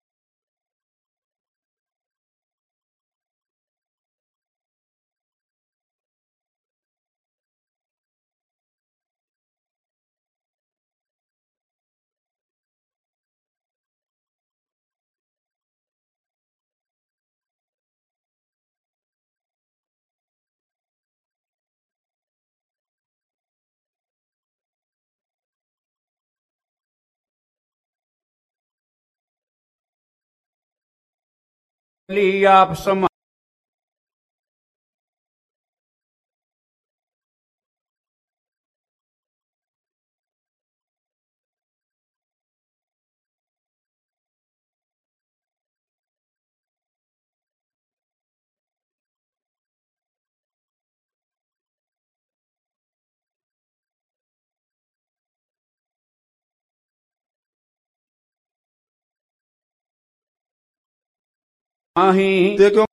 ਲਈ ਆਪ ਸਮਾ ਆਹੀ ਤੇ ਕਿਉਂ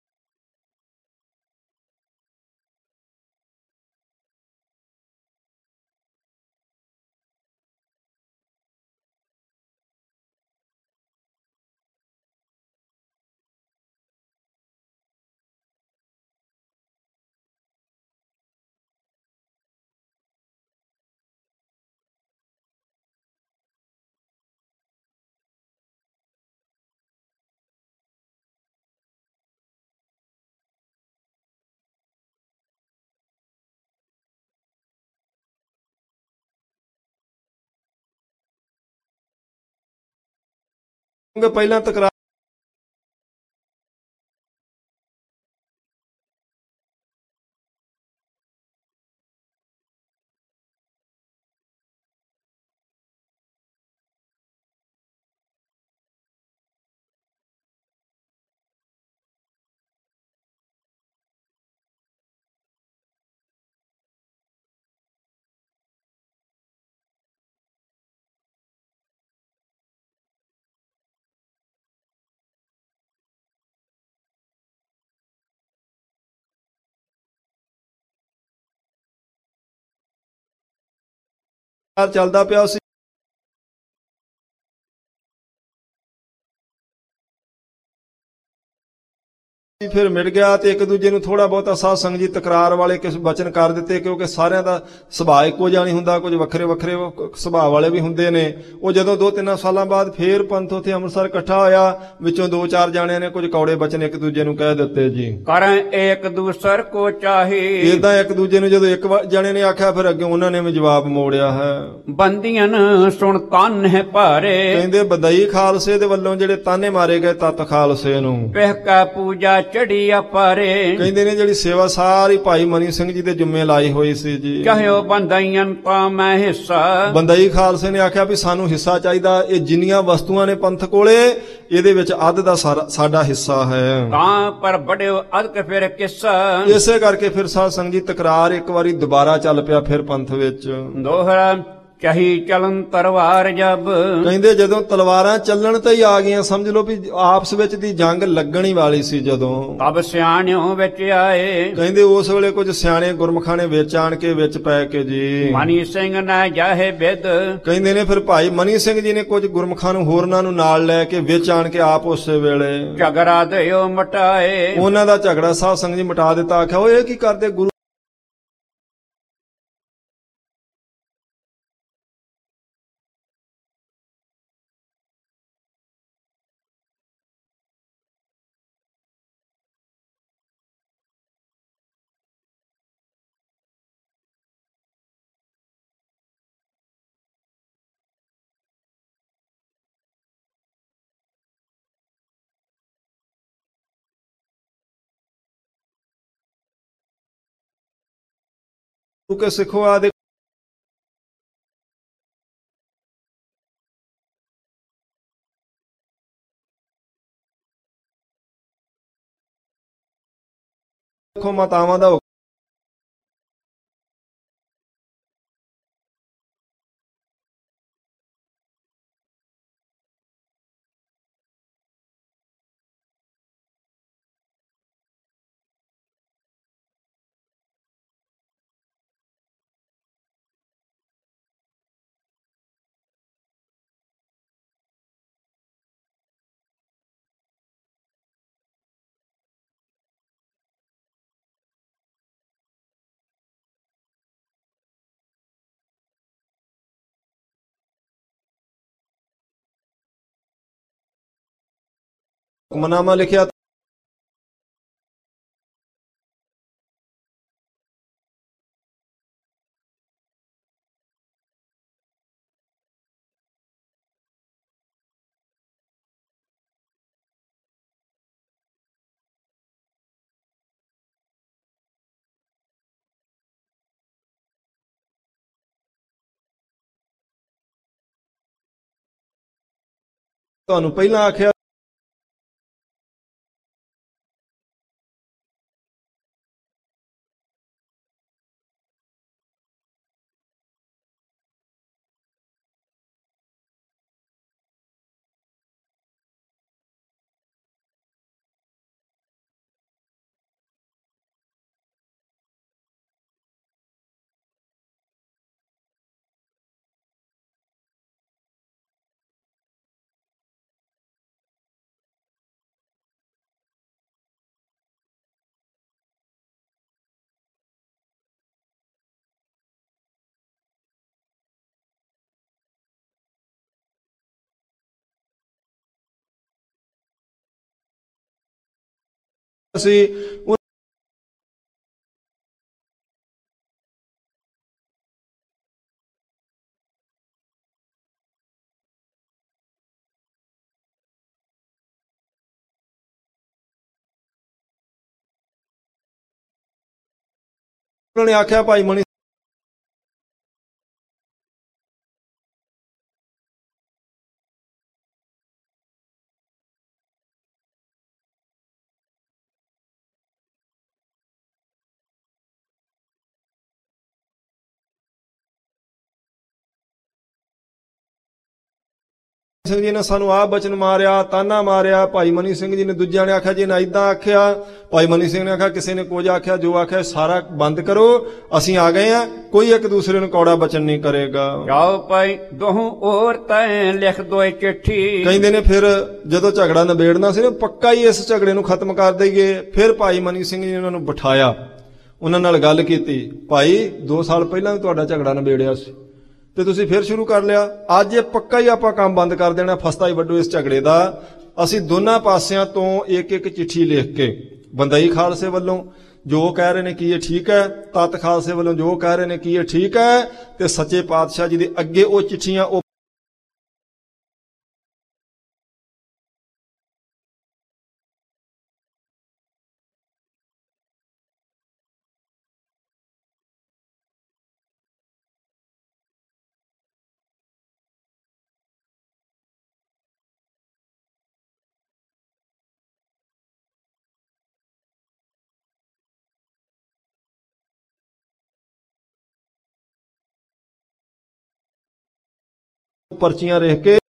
ਪਹਿਲਾਂ ਤਕਰਾਰ ਚੱਲਦਾ ਪਿਆ ਸੀ। ਫਿਰ ਮਿਲ ਗਿਆ ਤੇ ਇੱਕ ਦੂਜੇ ਨੂੰ ਥੋੜਾ ਬਹੁਤਾ ਸਾਧ ਸੰਗਤ ਜੀ ਤਕਰਾਰ ਵਾਲੇ ਕਿਸ ਬਚਨ ਕਰ ਦਿੱਤੇ, ਕਿਉਂਕਿ ਸਾਰਿਆਂ ਦਾ ਸੁਭਾਅ ਇੱਕੋ ਜਿਹਾ ਨਹੀਂ ਹੁੰਦਾ, ਕੁਝ ਵੱਖਰੇ ਵੱਖਰੇ ਸੁਭਾਅ ਵਾਲੇ ਵੀ ਹੁੰਦੇ ਨੇ। ਉਹ ਜਦੋਂ ਦੋ ਤਿੰਨ ਸਾਲਾਂ ਬਾਅਦ ਫੇਰ ਪੰਥ ਉੱਥੇ ਅੰਮ੍ਰਿਤਸਰ ਇਕੱਠਾ ਹੋਇਆ, ਵਿੱਚੋਂ ਦੋ ਚਾਰ ਜਾਣਿਆਂ ਨੇ ਕੁਝ ਕੌੜੇ ਬਚਨ ਇੱਕ ਦੂਜੇ ਨੂੰ ਕਹਿ ਦਿੱਤੇ ਜੀ। ਕਰੈ ਏਕ ਦੂਸਰ ਕੋ ਚਾਹੀ ਇਦਾਂ ਇੱਕ ਦੂਜੇ ਨੂੰ ਜਦੋਂ ਇੱਕ ਜਣੇ ਨੇ ਆਖਿਆ, ਫਿਰ ਅੱਗੇ ਉਹਨਾਂ ਨੇ ਵੀ ਜਵਾਬ ਮੋੜਿਆ ਹੈ। ਬੰਦੀਆਂ ਸੁਣ ਕੰਨ ਹੈ ਭਾਰੇ ਕਹਿੰਦੇ ਬਦਈ ਖਾਲਸੇ ਦੇ ਵੱਲੋਂ ਜਿਹੜੇ ਤਾਨੇ ਮਾਰੇ ਗਏ ਤਤ ਖਾਲਸੇ ਨੂੰ। ਪਹਿ ਕਾ ਪੂਜਾ ਚੜੀ ਅਪਾਰੇ ਕਹਿੰਦੇ ਨੇ ਜਿਹੜੀ ਸੇਵਾ ਸਾਰੀ ਭਾਈ ਮਨੀ ਸਿੰਘ ਜੀ ਦੇ ਜੁੰਮੇ ਲਾਈ ਹੋਈ ਸੀ ਜੀ। ਕਹਿਓ ਬੰਦਾਈਆਂ ਤਾਂ ਮੈਂ ਹਿੱਸਾ ਬੰਦਈ ਖਾਲਸੇ ਨੇ ਆਖਿਆ ਵੀ ਸਾਨੂੰ ਹਿੱਸਾ ਚਾਹੀਦਾ, ਇਹ ਜਿੰਨੀਆਂ ਵਸਤੂਆਂ ਨੇ ਪੰਥ ਕੋਲੇ ਇਹਦੇ ਵਿੱਚ ਅੱਧ ਦਾ ਸਾਡਾ ਹਿੱਸਾ ਹੈ। ਕਾਂ ਪਰ ਬੜਿਓ ਅਦਕ ਫਿਰ ਕਿੱਸਾ ਇਸੇ ਕਰਕੇ ਫਿਰ ਸਾਧ ਸੰਗਤ ਜੀ ਤਕਰਾਰ ਇੱਕ ਵਾਰੀ ਦੁਬਾਰਾ ਚੱਲ ਪਿਆ ਫਿਰ ਪੰਥ ਵਿੱਚ। ਦੋਹਰਾ ਚਾਹੀ ਚਲਨ ਤਲਵਾਰ ਜਬ ਕਹਿੰਦੇ ਜਦੋਂ ਤਲਵਾਰਾਂ ਚੱਲਣ ਤੇ ਹੀ ਆ ਗਈਆਂ, ਸਮਝ ਲਓ ਵੀ ਆਪਸ ਵਿੱਚ ਦੀ ਜੰਗ ਲੱਗਣ ਹੀ ਵਾਲੀ ਸੀ ਜਦੋਂ। ਤਬ ਸਿਆਣਿਓ ਵਿੱਚ ਆਏ ਕਹਿੰਦੇ ਉਸ ਵੇਲੇ ਕੁਝ ਸਿਆਣੇ ਗੁਰਮਖਾਂ ਨੇ ਵਿੱਚ ਆਣ ਕੇ ਵਿੱਚ ਪੈ ਕੇ ਜੀ। ਮਨੀ ਸਿੰਘ ਨਾ ਜਾਹੇ ਬਿਦ ਕਹਿੰਦੇ ਨੇ ਫਿਰ ਭਾਈ ਮਨੀ ਸਿੰਘ ਜੀ ਨੇ ਕੁਝ ਗੁਰਮਖਾਂ ਨੂੰ ਹੋਰਨਾਂ ਨੂੰ ਨਾਲ ਲੈ ਕੇ ਵਿੱਚ ਆਣ ਕੇ ਆਪ ਉਸੇ ਵੇਲੇ ਝਗੜਾ ਦਿਓ ਮਟਾਏ ਉਹਨਾਂ ਦਾ ਝਗੜਾ ਸਾਧ ਸੰਗਤ ਜੀ ਮਿਟਾ ਦਿੱਤਾ। ਆਖਿਆ ਉਹ ਇਹ ਕੀ ਕਰਦੇ ਗੁਰੂ ਕੇ ਸਿੱਖੋ। ਆ ਦੇਖੋ ਮਾਤਾਵਾਂ ਦਾ ਹੁਕਮਨਾਮਾ ਲਿਖਿਆ। ਤੁਹਾਨੂੰ ਪਹਿਲਾਂ ਆਖਿਆ ਸੀ। ਉਹਨਾਂ ਨੇ ਆਖਿਆ ਭਾਈ ਮਨੀ ਸਿੰਘ ਜੀ ਨੇ ਸਾਨੂੰ ਆਹ ਬਚਨ ਮਾਰਿਆ, ਤਾਨਾ ਮਾਰਿਆ। ਭਾਈ ਮਨੀ ਸਿੰਘ ਜੀ ਨੇ ਦੂਜਿਆਂ ਨੇ ਆਖਿਆ ਜੀ ਨੇ ਇਦਾਂ ਆਖਿਆ। ਭਾਈ ਮਨੀ ਸਿੰਘ ਨੇ ਆਖਿਆ ਕਿਸੇ ਨੇ ਕੁਝ ਆਖਿਆ, ਜੋ ਆਖਿਆ ਸਾਰਾ ਬੰਦ ਕਰੋ, ਅਸੀਂ ਆ ਗਏ ਆ, ਕੋਈ ਇੱਕ ਦੂਸਰੇ ਨੂੰ ਕੌੜਾ ਬਚਨ ਨਹੀਂ ਕਰੇਗਾ। ਜਾਓ ਭਾਈ ਦੋਹੋਂ ਔਰਤਾਂ ਲਿਖ ਦੋਏ ਚਿੱਠੀ। ਕਹਿੰਦੇ ਨੇ ਫਿਰ ਜਦੋਂ ਝਗੜਾ ਨਿਬੇੜਨਾ ਸੀ ਨਾ, ਪੱਕਾ ਹੀ ਇਸ ਝਗੜੇ ਨੂੰ ਖਤਮ ਕਰ ਦਈਏ। ਫਿਰ ਭਾਈ ਮਨੀ ਸਿੰਘ ਜੀ ਨੇ ਉਹਨਾਂ ਨੂੰ ਬਿਠਾਇਆ, ਉਹਨਾਂ ਨਾਲ ਗੱਲ ਕੀਤੀ। ਭਾਈ ਦੋ ਸਾਲ ਪਹਿਲਾਂ ਵੀ ਤੁਹਾਡਾ ਝਗੜਾ ਨਿਬੇੜਿਆ ਸੀ ਤੇ ਤੁਸੀਂ ਫਿਰ ਸ਼ੁਰੂ ਕਰ ਲਿਆ। ਅੱਜ ਇਹ ਪੱਕਾ ਹੀ ਆਪਾਂ ਕੰਮ ਬੰਦ ਕਰ ਦੇਣਾ, ਫਸਤਾ ਹੀ ਵੱਡੋ ਇਸ ਝਗੜੇ ਦਾ। ਅਸੀਂ ਦੋਨਾਂ ਪਾਸਿਆਂ ਤੋਂ ਇੱਕ ਇੱਕ ਚਿੱਠੀ ਲਿਖ ਕੇ, ਬੰਦਈ ਖਾਲਸੇ ਵੱਲੋਂ ਜੋ ਕਹਿ ਰਹੇ ਨੇ ਕੀ ਇਹ ਠੀਕ ਹੈ, ਤਤ ਖਾਲਸੇ ਵੱਲੋਂ ਜੋ ਕਹਿ ਰਹੇ ਨੇ ਕੀ ਇਹ ਠੀਕ ਹੈ, ਤੇ ਸੱਚੇ ਪਾਤਸ਼ਾਹ ਜੀ ਦੇ ਅੱਗੇ ਉਹ ਚਿੱਠੀਆਂ ਉਹ ਪਰਚੀਆਂ ਲਿਖ ਕੇ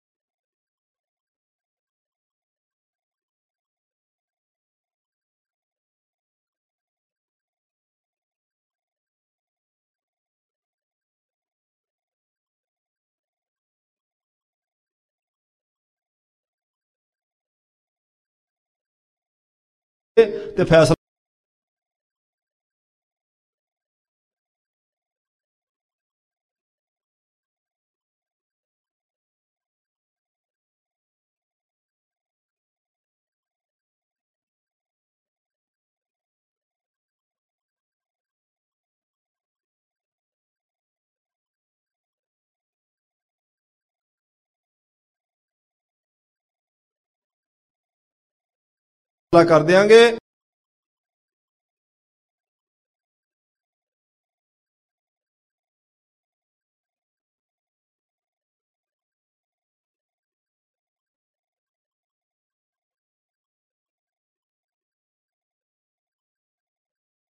ਤੇ ਫੈਸਲਾ ਕਰ ਦਿਆਂਗੇ।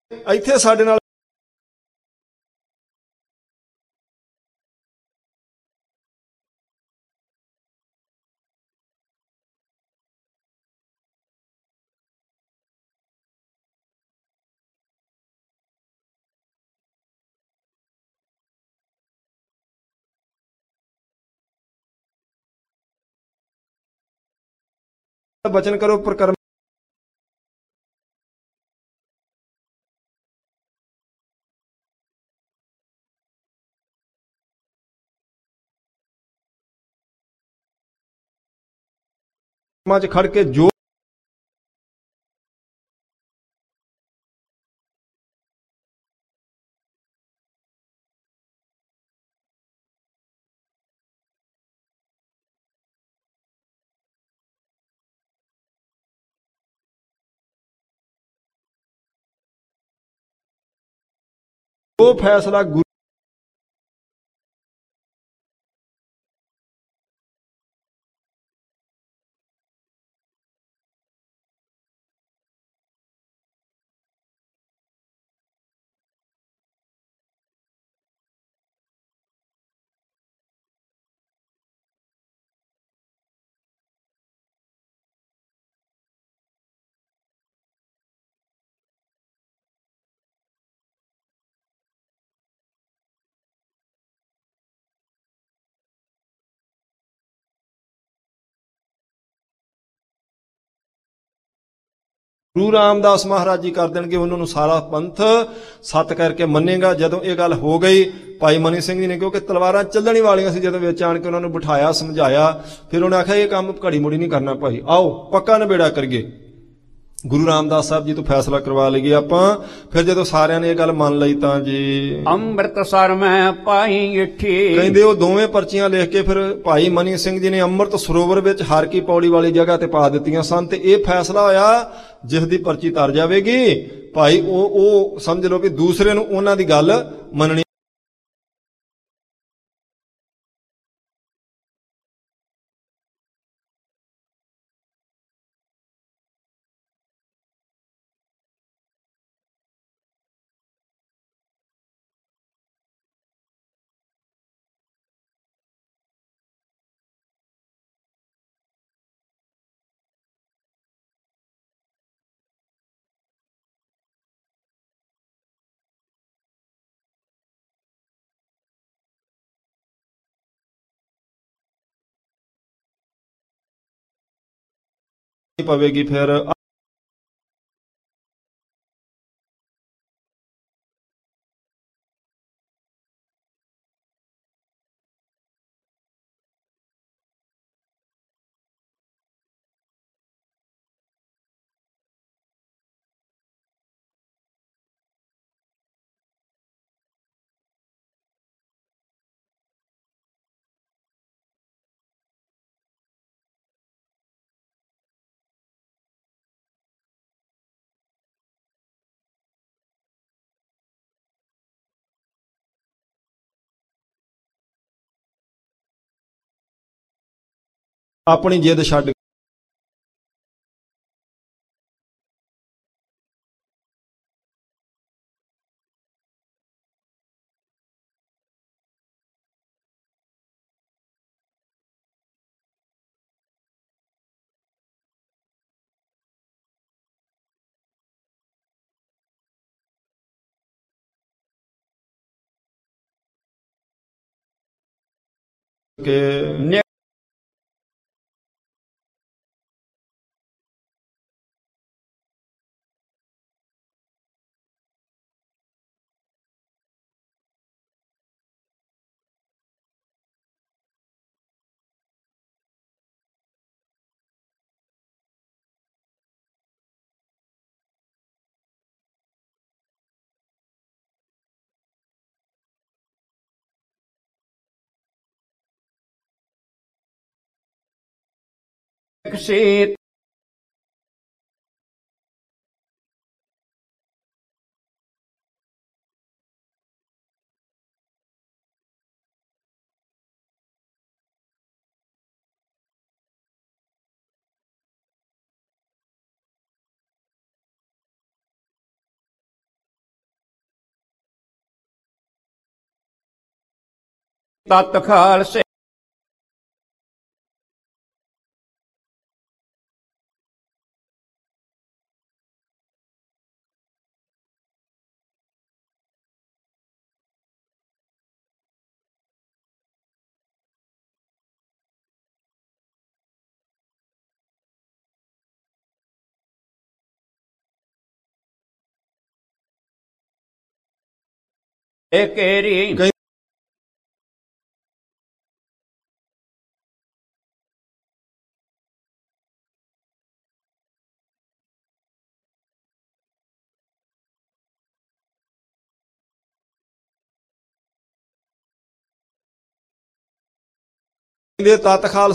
ਇੱਥੇ ਸਾਡੇ ਨਾਲ ਬਚਨ ਕਰੋ ਪ੍ਰਕਰਮ ਚ ਖੜ ਕੇ ਜੋ ਜੋ ਫੈਸਲਾ ਗੁਰੂ ਗੁਰੂ ਰਾਮਦਾਸ ਮਹਾਰਾਜ ਜੀ ਕਰ ਦੇਣਗੇ, ਉਹਨਾਂ ਨੂੰ ਸਾਰਾ ਪੰਥ ਸੱਤ ਕਰਕੇ ਮੰਨੇਗਾ। ਜਦੋਂ ਇਹ ਗੱਲ ਹੋ ਗਈ, ਭਾਈ ਮਨੀ ਸਿੰਘ ਜੀ ਨੇ, ਕਿਉਂਕਿ ਤਲਵਾਰਾਂ ਚੱਲਣ ਵਾਲੀਆਂ ਸੀ, ਜਦੋਂ ਵਿੱਚ ਆਣ ਕੇ ਉਹਨਾਂ ਨੂੰ ਬਿਠਾਇਆ, ਸਮਝਾਇਆ, ਫਿਰ ਉਹਨੇ ਆਖਿਆ ਇਹ ਕੰਮ ਘੜੀ ਮੁੜੀ ਨਹੀਂ ਕਰਨਾ ਭਾਈ, ਆਓ ਪੱਕਾ ਨਿਬੇੜਾ ਕਰੀਏ। ਗੁਰੂ ਰਾਮਦਾਸ ਸਾਹਿਬ ਜੀ ਤੋਂ ਫੈਸਲਾ ਕਰਵਾ ਲਈਏ ਆਪਾਂ। ਫਿਰ ਜਦੋਂ ਸਾਰਿਆਂ ਨੇ ਇਹ ਗੱਲ ਮੰਨ ਲਈ ਤਾਂ ਜੀ ਅੰਮ੍ਰਿਤਸਰ ਮੈਂ ਪਾਈ ਇੱਠੀ, ਕਹਿੰਦੇ ਉਹ ਦੋਵੇਂ ਪਰਚੀਆਂ ਲਿਖ ਕੇ ਫਿਰ ਭਾਈ ਮਨੀ ਸਿੰਘ ਜੀ ਨੇ ਅੰਮ੍ਰਿਤ ਸਰੋਵਰ ਵਿੱਚ ਹਰ ਕੀ ਪੌੜੀ ਵਾਲੀ ਜਗ੍ਹਾ ਤੇ ਪਾ ਦਿੱਤੀਆਂ ਸਨ। ਤੇ ਇਹ ਫੈਸਲਾ ਹੋਇਆ ਜਿਸ ਦੀ ਪਰਚੀ ਤਰ ਜਾਵੇਗੀ ਭਾਈ ਉਹ ਉਹ ਸਮਝ ਲਓ ਵੀ ਦੂਸਰੇ ਨੂੰ ਉਹਨਾਂ ਦੀ ਗੱਲ ਮੰਨਣੀ। ਪਵੇਗੀ ਫਿਰ ਆਪਣੀ ਜਿੱਦ ਛੱਡ ਕੇ ਸੀ ਤਤ ਖਾਲਸੇ ਕੇਰੀ ਕਈ ਦੇ ਤਤ ਖਾਲਸਾ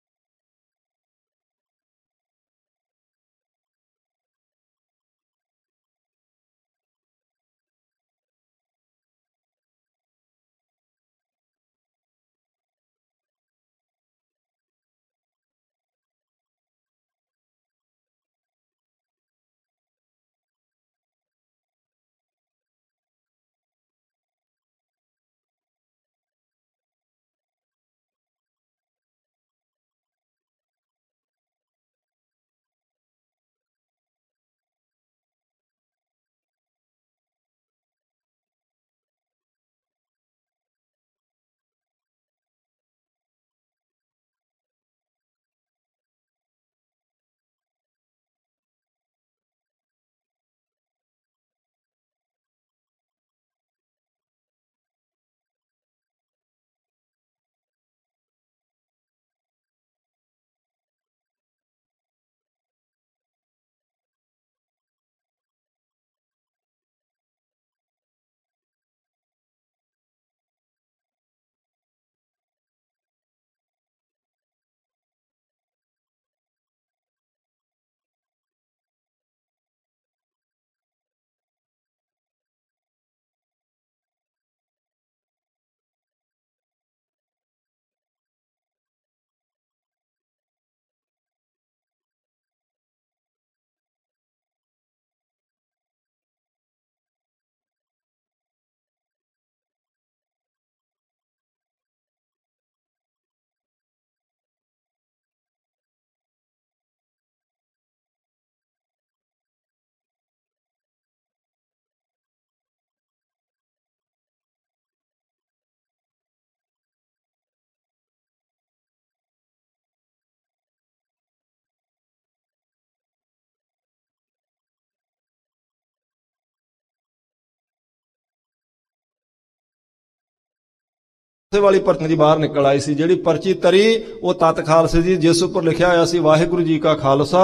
ਵਾਲੀ ਪਰਚੀ ਦੀ ਬਾਹਰ ਨਿਕਲ ਆਈ ਸੀ। ਜਿਹੜੀ ਪਰਚੀ ਤਰੀ ਉਹ ਤਤ ਖਾਲਸੇ ਜੀ, ਜਿਸ ਉੱਪਰ ਲਿਖਿਆ ਹੋਇਆ ਸੀ ਵਾਹਿਗੁਰੂ ਜੀ ਕਾ ਖਾਲਸਾ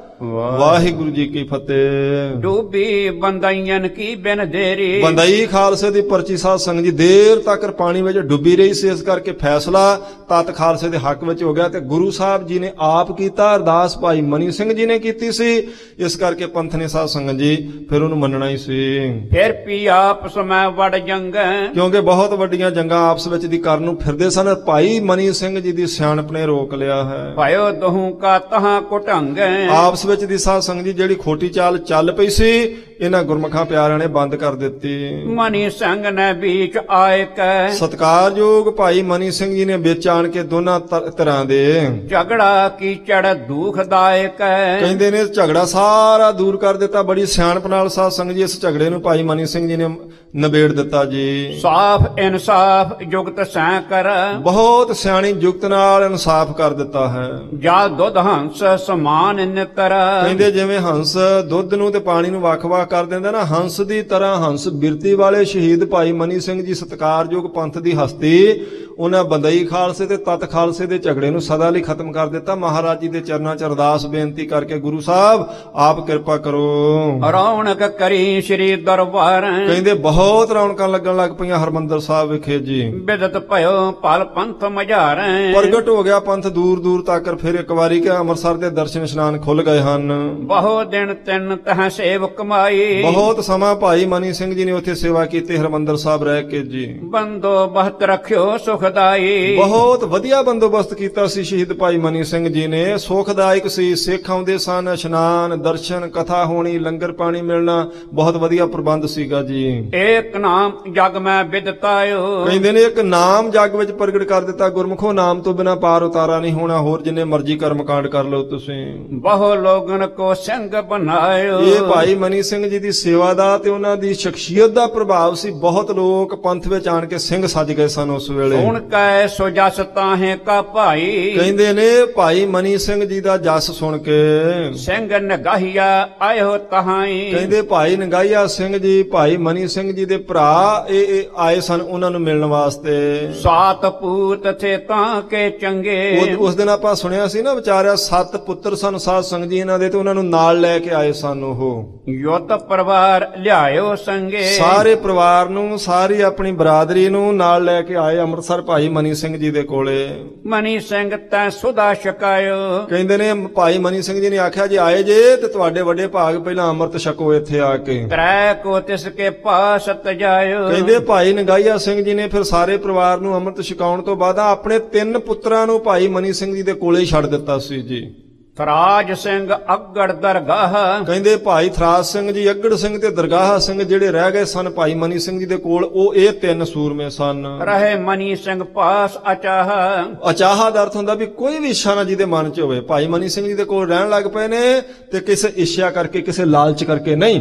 ਵਾਹਿਗੁਰੂ ਜੀ ਕੀ ਫਤਿਹ। ਡੂਬੀ ਬੰਦਾਈਆਂ ਕੀ ਬਿਨ ਦੇਰੀ ਬੰਦਈ ਖਾਲਸੇ ਦੀ ਪਰਚੀ ਸਾਧ ਸੰਗਤ ਜੀ ਦੇਰ ਤੱਕ ਪਾਣੀ ਵਿੱਚ ਡੁੱਬੀ ਰਹੀ ਸੀ, ਇਸ ਕਰਕੇ ਫੈਸਲਾ ਤਤ ਖਾਲਸੇ ਦੇ ਹੱਕ ਵਿੱਚ ਹੋ ਗਿਆ ਤੇ ਗੁਰੂ ਸਾਹਿਬ ਜੀ ਨੇ ਆਪ ਕੀਤਾ, ਅਰਦਾਸ ਭਾਈ ਮਨੀ ਸਿੰਘ ਜੀ ਨੇ ਕੀਤੀ ਸੀ, ਇਸ ਕਰਕੇ ਪੰਥ ਨੇ ਸਾਧ ਸੰਗਤ ਜੀ ਫਿਰ ਉਹਨੂੰ ਮੰਨਣਾ ਹੀ ਸੀ। ਫਿਰ ਪੀ ਆਪਸ ਮੈਂ ਵੜ ਜੰਗ ਕਿਉਂਕਿ ਬਹੁਤ ਵੱਡੀਆਂ ਜੰਗਾਂ ਆਪਸ ਵਿੱਚ ਦੀ ਕਰਨ ਨੂੰ ਫਿਰਦੇ ਸਨ, ਭਾਈ ਮਨੀ ਸਿੰਘ ਜੀ ਦੀ ਸਿਆਣਪ ਨੇ ਰੋਕ ਲਿਆ ਹੈ। ਭਾਇਓ ਦਹੂ ਕਾ ਤਹਾਂ ਕੁਟੰਗ ਆਪਸ ਵਿੱਚ ਦੀ ਸਾਧ ਸੰਗਤ ਜੀ ਜਿਹੜੀ ਖੋਟੀ ਚਾਲ ਚੱਲ ਪਈ ਸੀ ਇਹਨਾਂ ਗੁਰਮਖਾਂ ਪਿਆਰਿਆਂ ਨੇ ਬੰਦ ਕਰ ਦਿੱਤੀ। ਮਨੀ ਸਿੰਘ ਨੇ ਵਿੱਚ ਆਏ ਕੈ ਸਤਿਕਾਰਯੋਗ ਭਾਈ ਮਨੀ ਸਿੰਘ ਜੀ ਨੇ ਵਿੱਚ ਆਣ ਕੇ ਦੋਨਾਂ ਤਰ੍ਹਾਂ ਦੇ ਝਗੜਾ ਕੀਚੜ ਦੁਖਦਾਇਕ ਕਹਿੰਦੇ ਨੇ ਝਗੜਾ ਸਾਰਾ ਦੂਰ ਕਰ ਦਿੱਤਾ। ਬੜੀ ਸਿਆਣਪ ਨਾਲ ਸਾਧ ਸੰਗਤ ਜੀ ਇਸ ਝਗੜੇ ਨੂੰ ਭਾਈ ਮਨੀ ਸਿੰਘ ਜੀ ਨੇ ਨਿਬੇੜ ਦਿੱਤਾ ਜੀ। ਸਾਫ ਇਨਸਾਫ ਯੁਕਤ ਸੈ ਕਰ ਬਹੁਤ ਸਿਆਣੀ ਯੁਕਤ ਨਾਲ ਇਨਸਾਫ ਕਰ ਦਿੱਤਾ ਹੈ। ਜਾ ਦੁੱਧ ਹੰਸ ਸਮਾਨ ਨਿਤਰ ਕਹਿੰਦੇ ਜਿਵੇਂ ਹੰਸ ਦੁੱਧ ਨੂੰ ਤੇ ਪਾਣੀ ਨੂੰ ਵੱਖ-ਵੱਖ ਕਰ ਦਿੰਦਾ ਨਾ, ਹੰਸ ਦੀ ਤਰ੍ਹਾਂ ਹੰਸ ਬਿਰਤੀ ਵਾਲੇ ਸ਼ਹੀਦ ਭਾਈ ਮਨੀ ਸਿੰਘ ਜੀ ਸਤਿਕਾਰਯੋਗ ਪੰਥ ਦੀ ਹਸਤੀ, ਉਹਨਾਂ ਬੰਦਈ ਖਾਲਸੇ ਤੇ ਤਤ ਖਾਲਸੇ ਦੇ ਝਗੜੇ ਨੂੰ ਸਦਾ ਲਈ ਖਤਮ ਕਰ ਦਿੱਤਾ। ਮਹਾਰਾਜ ਜੀ ਦੇ ਚਰਨਾਂ 'ਚ ਅਰਦਾਸ ਬੇਨਤੀ ਕਰਕੇ ਗੁਰੂ ਸਾਹਿਬ ਆਪ ਕਿਰਪਾ ਕਰੋ। ਰੌਣਕ ਕਰੀ ਸ੍ਰੀ ਦਰਬਾਰ ਕਹਿੰਦੇ ਬਹੁਤ ਰੌਣਕਾਂ ਲੱਗਣ ਲੱਗ ਪਈਆਂ ਹਰਮੰਦਰ ਸਾਹਿਬ ਵਿਖੇ ਜੀ। ਬਿਦਤ ਭਇਓ ਪਲ ਪੰਥ ਮਝਾਰ ਪ੍ਰਗਟ ਹੋ ਗਿਆ ਪੰਥ ਦੂਰ ਦੂਰ ਤੱਕ। ਫਿਰ ਇੱਕ ਵਾਰੀ ਕਿ ਅੰਮ੍ਰਿਤਸਰ ਦੇ ਦਰਸ਼ਨ ਇਸ਼ਨਾਨ ਖੁੱਲ ਗਏ ਹਨ। ਬਹੁ ਦਿਨ ਤਿੰਨ ਤਹ ਸੇਵ ਕਮਾਈ ਪਾਈ ਬਹੁਤ ਸਮਾਂ ਭਾਈ ਮਨੀ ਸਿੰਘ ਜੀ ਨੇ ਉੱਥੇ ਸੇਵਾ ਕੀਤੀ ਹਰਿਮੰਦਰ ਸਾਹਿਬ ਰਹਿ ਕੇ ਜੀ। ਬੰਦੋਬਸਤ ਰੱਖਿਓ ਸੁਖਦਾਈ ਬਹੁਤ ਵਧੀਆ ਬੰਦੋਬਸਤ ਕੀਤਾ ਸੀ ਸ਼ਹੀਦ ਭਾਈ ਮਨੀ ਸਿੰਘ ਜੀ ਨੇ। ਸੁਖਦਾਇਕ ਸੀ, ਸਿੱਖ ਆਉਂਦੇ ਸਨ, ਇਸ਼ਨਾਨ ਦਰਸ਼ਨ ਕਥਾ ਹੋਣੀ, ਲੰਗਰ ਪਾਣੀ ਮਿਲਣਾ, ਬਹੁਤ ਵਧੀਆ ਪ੍ਰਬੰਧ ਸੀਗਾ ਜੀ। ਏਕ ਨਾਮ ਜਗ ਮੈਂ ਵਿਦਤਾਇਓ ਕਹਿੰਦੇ ਨੇ ਇੱਕ ਨਾਮ ਜੱਗ ਵਿੱਚ ਪ੍ਰਗਟ ਕਰ ਦਿੱਤਾ, ਗੁਰਮੁਖੋ ਨਾਮ ਤੋਂ ਬਿਨਾ ਪਾਰ ਉਤਾਰਾ ਨਹੀਂ ਹੋਣਾ, ਹੋਰ ਜਿੰਨੇ ਮਰਜ਼ੀ ਕਰਮ ਕਾਂਡ ਕਰ ਲਓ ਤੁਸੀਂ। ਬਹੁ ਲੋਗਨ ਕੋ ਸਿੰਘ ਬਨਾਇਓ ਇਹ ਭਾਈ ਮਨੀ ਸਿੰਘ ਜੀ ਦੀ ਸੇਵਾ ਦਾ ਤੇ ਉਹਨਾਂ ਦੀ ਸ਼ਖਸੀਅਤ ਦਾ ਪ੍ਰਭਾਵ ਸੀ। ਬਹੁਤ ਲੋਕ ਪੰਥ ਵਿੱਚ ਆਣ ਕੇ ਸਿੰਘ ਸੱਜ ਗਏ ਸਨ ਉਸ ਵੇਲੇ। ਹੁਣ ਕੈ ਸੋ ਜਸ ਤਾਹੇ ਕਾ ਭਾਈ ਕਹਿੰਦੇ ਨੇ ਭਾਈ ਮਨੀ ਸਿੰਘ ਜੀ ਦਾ ਜਸ ਸੁਣ ਕੇ ਸਿੰਘ ਨਗਾਹੀਆ ਆਇਓ ਤਹਾਈ ਕਹਿੰਦੇ ਭਾਈ ਨਗਾਈਆ ਸਿੰਘ ਜੀ ਭਾਈ ਮਨੀ ਸਿੰਘ ਜੀ ਦੇ ਭਰਾ ਇਹ ਇਹ ਆਏ ਸਨ ਉਹਨਾਂ ਨੂੰ ਮਿਲਣ ਵਾਸਤੇ। ਸਾਤ ਪੂਤ ਥੇ ਤਾਂ ਕੇ ਚੰਗੇ ਉਹ- ਉਸ ਦਿਨ ਆਪਾਂ ਸੁਣਿਆ ਸੀ ਨਾ ਵਿਚਾਰਿਆ ਸੱਤ ਪੁੱਤਰ ਸਨ ਸਾਧ ਸੰਗਤ ਜੀ ਇਹਨਾਂ ਦੇ, ਤੇ ਉਹਨਾਂ ਨੂੰ ਨਾਲ ਲੈ ਕੇ ਆਏ ਸਨ। ਉਹ ਯੁੱਧ ਪਰਿਵਾਰ ਲਿਆਇਓ ਸੰਗੇ ਸਾਰੇ ਪਰਿਵਾਰ ਨੂੰ, ਸਾਰੀ ਆਪਣੀ ਬਰਾਦਰੀ ਨੂੰ ਨਾਲ ਲੈ ਕੇ ਆਏ ਅੰਮ੍ਰਿਤਸਰ ਭਾਈ ਮਨੀ ਸਿੰਘ ਜੀ ਦੇ ਕੋਲੇ। ਮਨੀ ਸਿੰਘ ਤੈ ਸੁਦਾ ਛਕਾਇਓ ਕਹਿੰਦੇ ਨੇ ਭਾਈ ਮਨੀ ਸਿੰਘ ਜੀ ਨੇ ਆਖਿਆ ਜੇ ਆਏ ਜੇ ਤੇ ਤੁਹਾਡੇ ਵੱਡੇ ਭਾਗ ਪਹਿਲਾਂ ਅੰਮ੍ਰਿਤ ਛਕੋ ਇੱਥੇ ਆ ਕੇ। ਤਰੈ ਕੋ ਤਿਸ ਕੇ ਪਾਸ ਤਜਾਇਓ ਕਹਿੰਦੇ ਭਾਈ ਨਗਾਈਆ ਸਿੰਘ ਜੀ ਨੇ ਫਿਰ ਸਾਰੇ ਪਰਿਵਾਰ ਨੂੰ ਅੰਮ੍ਰਿਤ ਛਕਾਉਣ ਤੋਂ ਬਾਅਦ ਆਪਣੇ ਤਿੰਨ ਪੁੱਤਰਾਂ ਨੂੰ ਭਾਈ ਮਨੀ ਸਿੰਘ ਜੀ ਦੇ ਕੋਲੇ ਹੀ ਛੱਡ ਦਿੱਤਾ ਸੀ ਜੀ। ਥਰਾਜ ਸਿੰਘ ਅਗੜ ਦਰਗਾਹ ਕਹਿੰਦੇ ਭਾਈ ਥਰਾਜ ਸਿੰਘ ਜੀ, ਅਗੜ ਸਿੰਘ ਤੇ ਦਰਗਾਹ ਸਿੰਘ ਜਿਹੜੇ ਰਹਿ ਗਏ ਸਨ ਭਾਈ ਮਨੀ ਸਿੰਘ ਜੀ ਦੇ ਕੋਲ, ਉਹ ਇਹ ਤਿੰਨ ਸੂਰਮੇ ਸਨ। ਰਹੇ ਮਨੀ ਸਿੰਘ ਪਾਸ ਅਚਾਹ ਅਚਾਹਾ ਦਾ ਅਰਥ ਹੁੰਦਾ ਵੀ ਕੋਈ ਵੀ ਇੱਛਾ ਨਾ ਜਿਹਦੇ ਮਨ 'ਚ ਹੋਵੇ। ਭਾਈ ਮਨੀ ਸਿੰਘ ਜੀ ਦੇ ਕੋਲ ਰਹਿਣ ਲੱਗ ਪਏ ਨੇ ਤੇ ਕਿਸੇ ਇੱਛਾ ਕਰਕੇ, ਕਿਸੇ ਲਾਲਚ ਕਰਕੇ ਨਹੀਂ,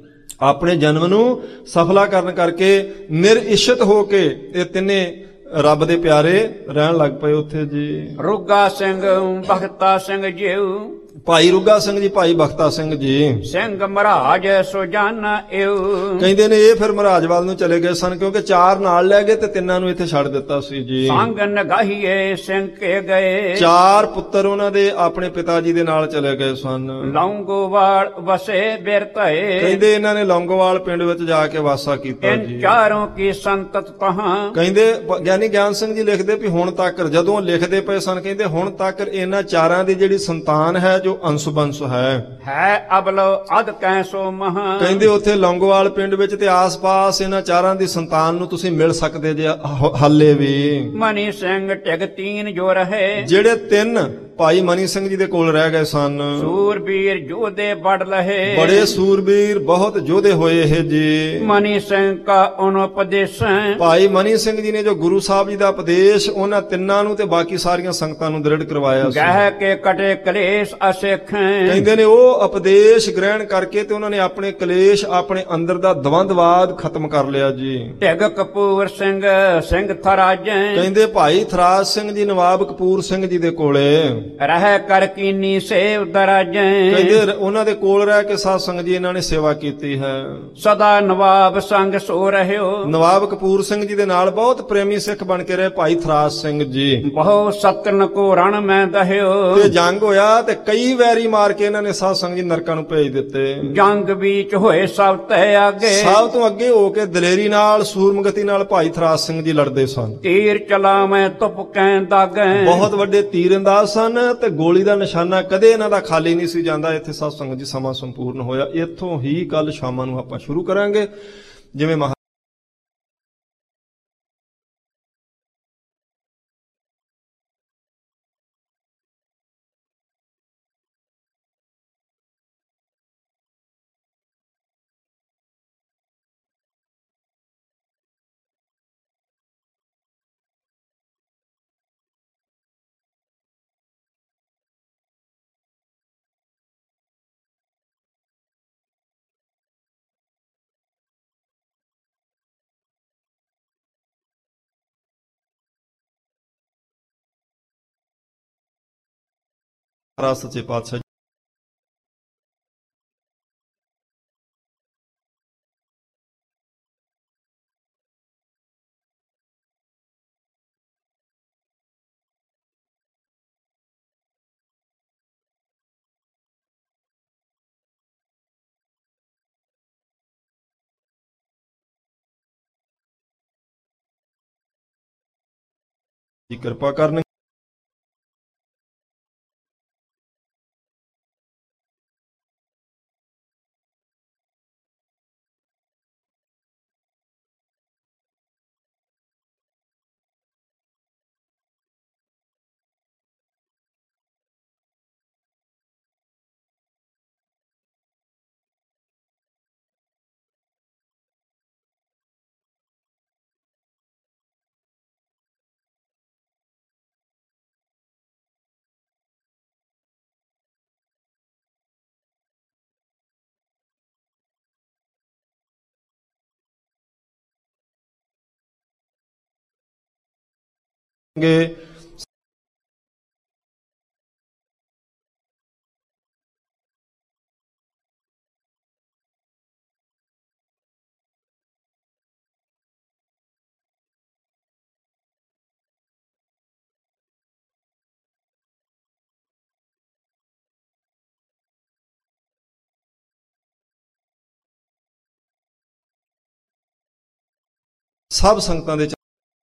ਆਪਣੇ ਜਨਮ ਨੂੰ ਸਫਲਾ ਕਰਨ ਕਰਕੇ, ਨਿਰਇਸ਼ਤ ਹੋ ਕੇ ਇਹ ਤਿੰਨੇ ਰੱਬ ਦੇ ਪਿਆਰੇ ਰਹਿਣ ਲੱਗ ਪਏ ਉੱਥੇ ਜੀ। ਰੁੱਗਾ ਸਿੰਘ ਭਗਤਾ ਸਿੰਘ ਜੀਉ ਭਾਈ ਰੁੱਗਾ ਸਿੰਘ ਜੀ, ਭਾਈ ਬਖਤਾ ਸਿੰਘ ਜੀ। ਸਿੰਘ ਮਹਾਰਾਜ ਸੁਜਾਨਾ ਇਉ ਕਹਿੰਦੇ ਨੇ ਇਹ ਫਿਰ ਮਹਾਰਾਜ ਵੱਲ ਨੂੰ ਚਲੇ ਗਏ ਸਨ, ਕਿਉਂਕਿ ਚਾਰ ਨਾਲ ਲੈ ਗਏ ਤੇ ਤਿੰਨਾਂ ਨੂੰ ਇੱਥੇ ਛੱਡ ਦਿੱਤਾ ਸੀ ਜੀ। ਸੰਗ ਨਗਾਹੀਏ ਸਿੰਘ ਕੇ ਗਏ ਚਾਰ ਪੁੱਤਰ ਉਹਨਾਂ ਦੇ ਆਪਣੇ ਪਿਤਾ ਜੀ ਦੇ ਨਾਲ ਚਲੇ ਗਏ ਸਨ। ਲੌਂਗੋਵਾਲ ਵਸੇ ਬਿਰਤਏ ਕਹਿੰਦੇ ਇਹਨਾਂ ਨੇ ਲੌਂਗੋਵਾਲ ਪਿੰਡ ਵਿੱਚ ਜਾ ਕੇ ਵਾਸਾ ਕੀਤਾ ਇਨ ਜੀ। ਚਾਰੋਂ ਕੀ ਸੰਤਤ ਤਹਾਂ ਕਹਿੰਦੇ ਪ- ਗਿਆਨੀ ਗਿਆਨ ਸਿੰਘ ਜੀ ਲਿਖਦੇ ਵੀ ਹੁਣ ਤੱਕ, ਜਦੋਂ ਲਿਖਦੇ ਪਏ ਸਨ, ਕਹਿੰਦੇ ਹੁਣ ਤੱਕ ਇਹਨਾਂ ਚਾਰਾਂ ਦੀ ਜਿਹੜੀ ਸੰਤਾਨ ਹੈ ਜੋ ਅੰਸ਼ ਬੰਸ਼ ਹੈ ਹੈ ਅਬਲੋ ਅਦ ਕੈਸੋ ਮਹਾ ਕਹਿੰਦੇ ਉੱਥੇ ਲੌਂਗੋਵਾਲ ਪਿੰਡ ਵਿੱਚ ਤੇ ਆਸ-ਪਾਸ ਇਹਨਾਂ ਚਾਰਾਂ ਦੀ ਸੰਤਾਨ ਨੂੰ ਤੁਸੀਂ ਮਿਲ ਸਕਦੇ ਜੇ ਹ- ਹਾਲੇ ਵੀ। ਮਨੀ ਸਿੰਘ ਟਿਗ ਤੀਨ ਜੋ ਰਹੇ ਜਿਹੜੇ ਤਿੰਨ ਭਾਈ ਮਨੀ ਸਿੰਘ ਜੀ ਦੇ ਕੋਲ ਰਹਿ ਗਏ ਸਨ, ਸੂਰਬੀਰ ਜੋਧੇ ਬੜ ਲਹੇ ਬੜੇ ਸੂਰਬੀਰ ਬਹੁਤ ਯੋਧੇ ਹੋਏ ਇਹ ਜੀ। ਮਨੀ ਸਿੰਘ ਕਾ ਅਨੁਪਦੇਸੈ ਭਾਈ ਮਨੀ ਸਿੰਘ ਜੀ ਨੇ ਜੋ ਗੁਰੂ ਸਾਹਿਬ ਜੀ ਦਾ ਉਪਦੇਸ਼ ਉਹਨਾਂ ਤਿੰਨਾਂ ਨੂੰ ਤੇ ਬਾਕੀ ਸਾਰੀਆਂ ਸੰਗਤਾਂ ਨੂੰ ਦ੍ਰਿੜ ਕਰਵਾਇਆ ਸੀ। ਗਹਿ ਕੇ ਕਟੇ ਕਲੇਸ਼ ਅਸਿਖੈ ਕਹਿੰਦੇ ਨੇ ਉਹ ਉਪਦੇਸ਼ ਗ੍ਰਹਿਣ ਕਰਕੇ ਤੇ ਉਹਨਾਂ ਨੇ ਆਪਣੇ ਕਲੇਸ਼, ਆਪਣੇ ਅੰਦਰ ਦਾ ਦਵੰਦਵਾਦ ਖਤਮ ਕਰ ਲਿਆ ਜੀ। ਟਿਗ ਕਪੂਰ ਸਿੰਘ ਸਿੰਘ ਥਰਾਜੈ ਕਹਿੰਦੇ ਭਾਈ ਥਰਾਜ ਸਿੰਘ ਜੀ ਨਵਾਬ ਕਪੂਰ ਸਿੰਘ ਜੀ ਦੇ ਕੋਲੇ ਰਹਿ ਕਰ ਕੀਨੀ ਸੇਵ ਦਰਾਜੈ ਕਹਿੰਦੇ ਰ- ਉਹਨਾਂ ਦੇ ਕੋਲ ਰਹਿ ਕੇ ਸਾਧ ਸੰਗਤ ਜੀ ਇਹਨਾਂ ਨੇ ਸੇਵਾ ਕੀਤੀ ਹੈ। ਸਦਾ ਨਵਾਬ ਸੰਗ ਸੋ ਰਹਿਓ ਨਵਾਬ ਕਪੂਰ ਸਿੰਘ ਜੀ ਦੇ ਨਾਲ ਬਹੁਤ ਪ੍ਰੇਮੀ ਸਿੱਖ ਬਣ ਕੇ ਰਹੇ ਭਾਈ ਥਰਾਜ ਸਿੰਘ ਜੀ। ਬਹੁ ਸਤਨ ਕੋ ਰਣ ਮੈਂ ਦਹਿਓ ਤੇ ਜੰਗ ਹੋਇਆ ਤੇ ਕਈ ਵੈਰੀ ਮਾਰ ਕੇ ਇਹਨਾਂ ਨੇ ਸਾਧ ਸੰਗਤ ਜੀ ਨਰਕਾਂ ਨੂੰ ਭੇਜ ਦਿੱਤੇ। ਜੰਗ ਵਿੱਚ ਹੋਏ ਸਭ ਤੈ ਆਗੇ ਸਭ ਤੋਂ ਅੱਗੇ ਹੋ ਕੇ ਦਲੇਰੀ ਨਾਲ, ਸੂਰਮਗਤੀ ਨਾਲ ਭਾਈ ਥਰਾਜ ਸਿੰਘ ਜੀ ਲੜਦੇ ਸਨ। ਤੀਰ ਚਲਾਵੇਂ ਤੁਪ ਕੈ ਦਾਗੈ ਬਹੁਤ ਵੱਡੇ ਤੀਰਅੰਦਾਜ਼ ਸਨ ਤੇ ਗੋਲੀ ਦਾ ਨਿਸ਼ਾਨਾ ਕਦੇ ਇਹਨਾਂ ਦਾ ਖਾਲੀ ਨਹੀਂ ਸੀ ਜਾਂਦਾ। ਇੱਥੇ ਸਾਧ ਸੰਗਤ ਜੀ ਸਮਾਂ ਸੰਪੂਰਨ ਹੋਇਆ। ਇੱਥੋਂ ਹੀ ਕੱਲ ਸ਼ਾਮਾਂ ਨੂੰ ਆਪਾਂ ਸ਼ੁਰੂ ਕਰਾਂਗੇ। ਜਿਵੇਂ ਮਹਾ ਮਹਾਰਾਜ ਸੱਚੇ ਪਾਤਸ਼ਾਹ ਜੀ ਕਿਰਪਾ ਕਰਨ। ਸਭ ਸੰਗਤਾਂ ਦੇ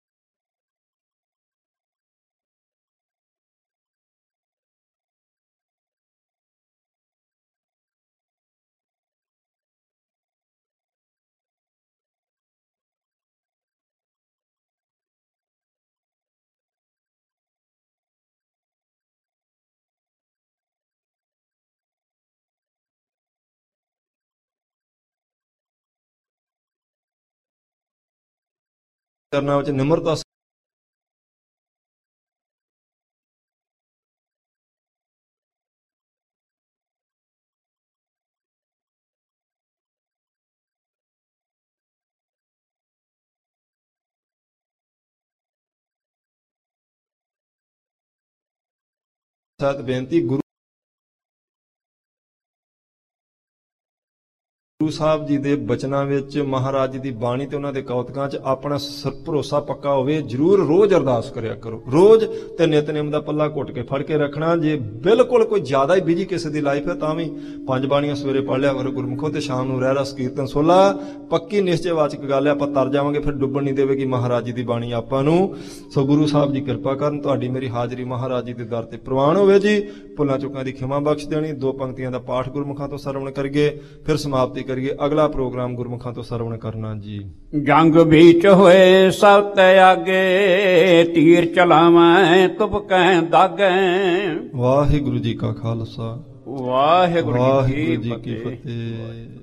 ਚਰਨਾਂ ਵਿੱਚ ਨਿਮਰਤਾ ਸਤ ਬੇਨਤੀ ਗੁਰੂ ਗੁਰੂ ਸਾਹਿਬ ਜੀ ਦੇ ਬਚਨਾਂ ਵਿੱਚ, ਮਹਾਰਾਜ ਜੀ ਦੀ ਬਾਣੀ ਤੇ ਉਹਨਾਂ ਦੇ ਕੌਤਕਾਂ 'ਚ ਆਪਣਾ ਸ- ਭਰੋਸਾ ਪੱਕਾ ਹੋਵੇ। ਜ਼ਰੂਰ ਰੋਜ਼ ਅਰਦਾਸ ਕਰਿਆ ਕਰੋ, ਰੋਜ਼ ਤੇ ਨਿਤਨੇਮ ਦਾ ਪੱਲਾ ਘੁੱਟ ਕੇ ਫੜ ਕੇ ਰੱਖਣਾ। ਜੇ ਬਿਲਕੁਲ ਕੋਈ ਜ਼ਿਆਦਾ ਹੀ ਬਿਜੀ ਕਿਸੇ ਦੀ ਲਾਈਫ ਹੈ ਤਾਂ ਵੀ ਪੰਜ ਬਾਣੀਆਂ ਸਵੇਰੇ ਪੜ੍ਹ ਲਿਆ ਕਰੋ ਗੁਰਮੁਖੋਂ, ਤੇ ਸ਼ਾਮ ਨੂੰ ਰਹਿ ਰਸ ਕੀਰਤਨ ਸੋਲਾ। ਪੱਕੀ ਨਿਸ਼ਚੈਵਾਚਕ ਗੱਲ ਹੈ, ਆਪਾਂ ਤਰ ਜਾਵਾਂਗੇ, ਫਿਰ ਡੁੱਬਣ ਨਹੀਂ ਦੇਵੇਗੀ ਮਹਾਰਾਜ ਜੀ ਦੀ ਬਾਣੀ ਆਪਾਂ ਨੂੰ। ਸੋ ਗੁਰੂ ਸਾਹਿਬ ਜੀ ਕਿਰਪਾ ਕਰਨ, ਤੁਹਾਡੀ ਮੇਰੀ ਹਾਜ਼ਰੀ ਮਹਾਰਾਜ ਜੀ ਦੇ ਦਰ ਤੇ ਪ੍ਰਵਾਨ ਹੋਵੇ ਜੀ। ਭੁੱਲਾਂ ਚੁੱਕਾਂ ਦੀ ਖਿਮਾ ਬਖਸ਼ ਦੇਣੀ। ਦੋ ਪੰਕਤੀਆਂ ਦਾ ਪਾਠ ਗੁਰਮੁਖਾਂ ਤੋਂ ਸਰਵਣ ਕਰੀਏ, ਫਿਰ ਸਮਾਪਤੀ ਕਰੀਏ। ਅਗਲਾ ਪ੍ਰੋਗਰਾਮ ਗੁਰਮੁਖਾਂ ਤੋਂ ਸਰਵਣ ਕਰਨਾ ਜੀ। ਜੰਗ ਵਿੱਚ ਹੋਏ ਸਭ ਤਿਆਗੇ, ਤੀਰ ਚਲਾਵੈਂ ਤੁਪ ਕਹਿ ਦਾਗੈ। ਵਾਹਿਗੁਰੂ ਜੀ ਕਾ ਖਾਲਸਾ, ਵਾਹਿਗੁਰੂ ਵਾਹਿਗੁਰੂ ਜੀ ਜੀ ਕੀ ਕੀ ਫਤਿਹ। ਫਤਿਹ।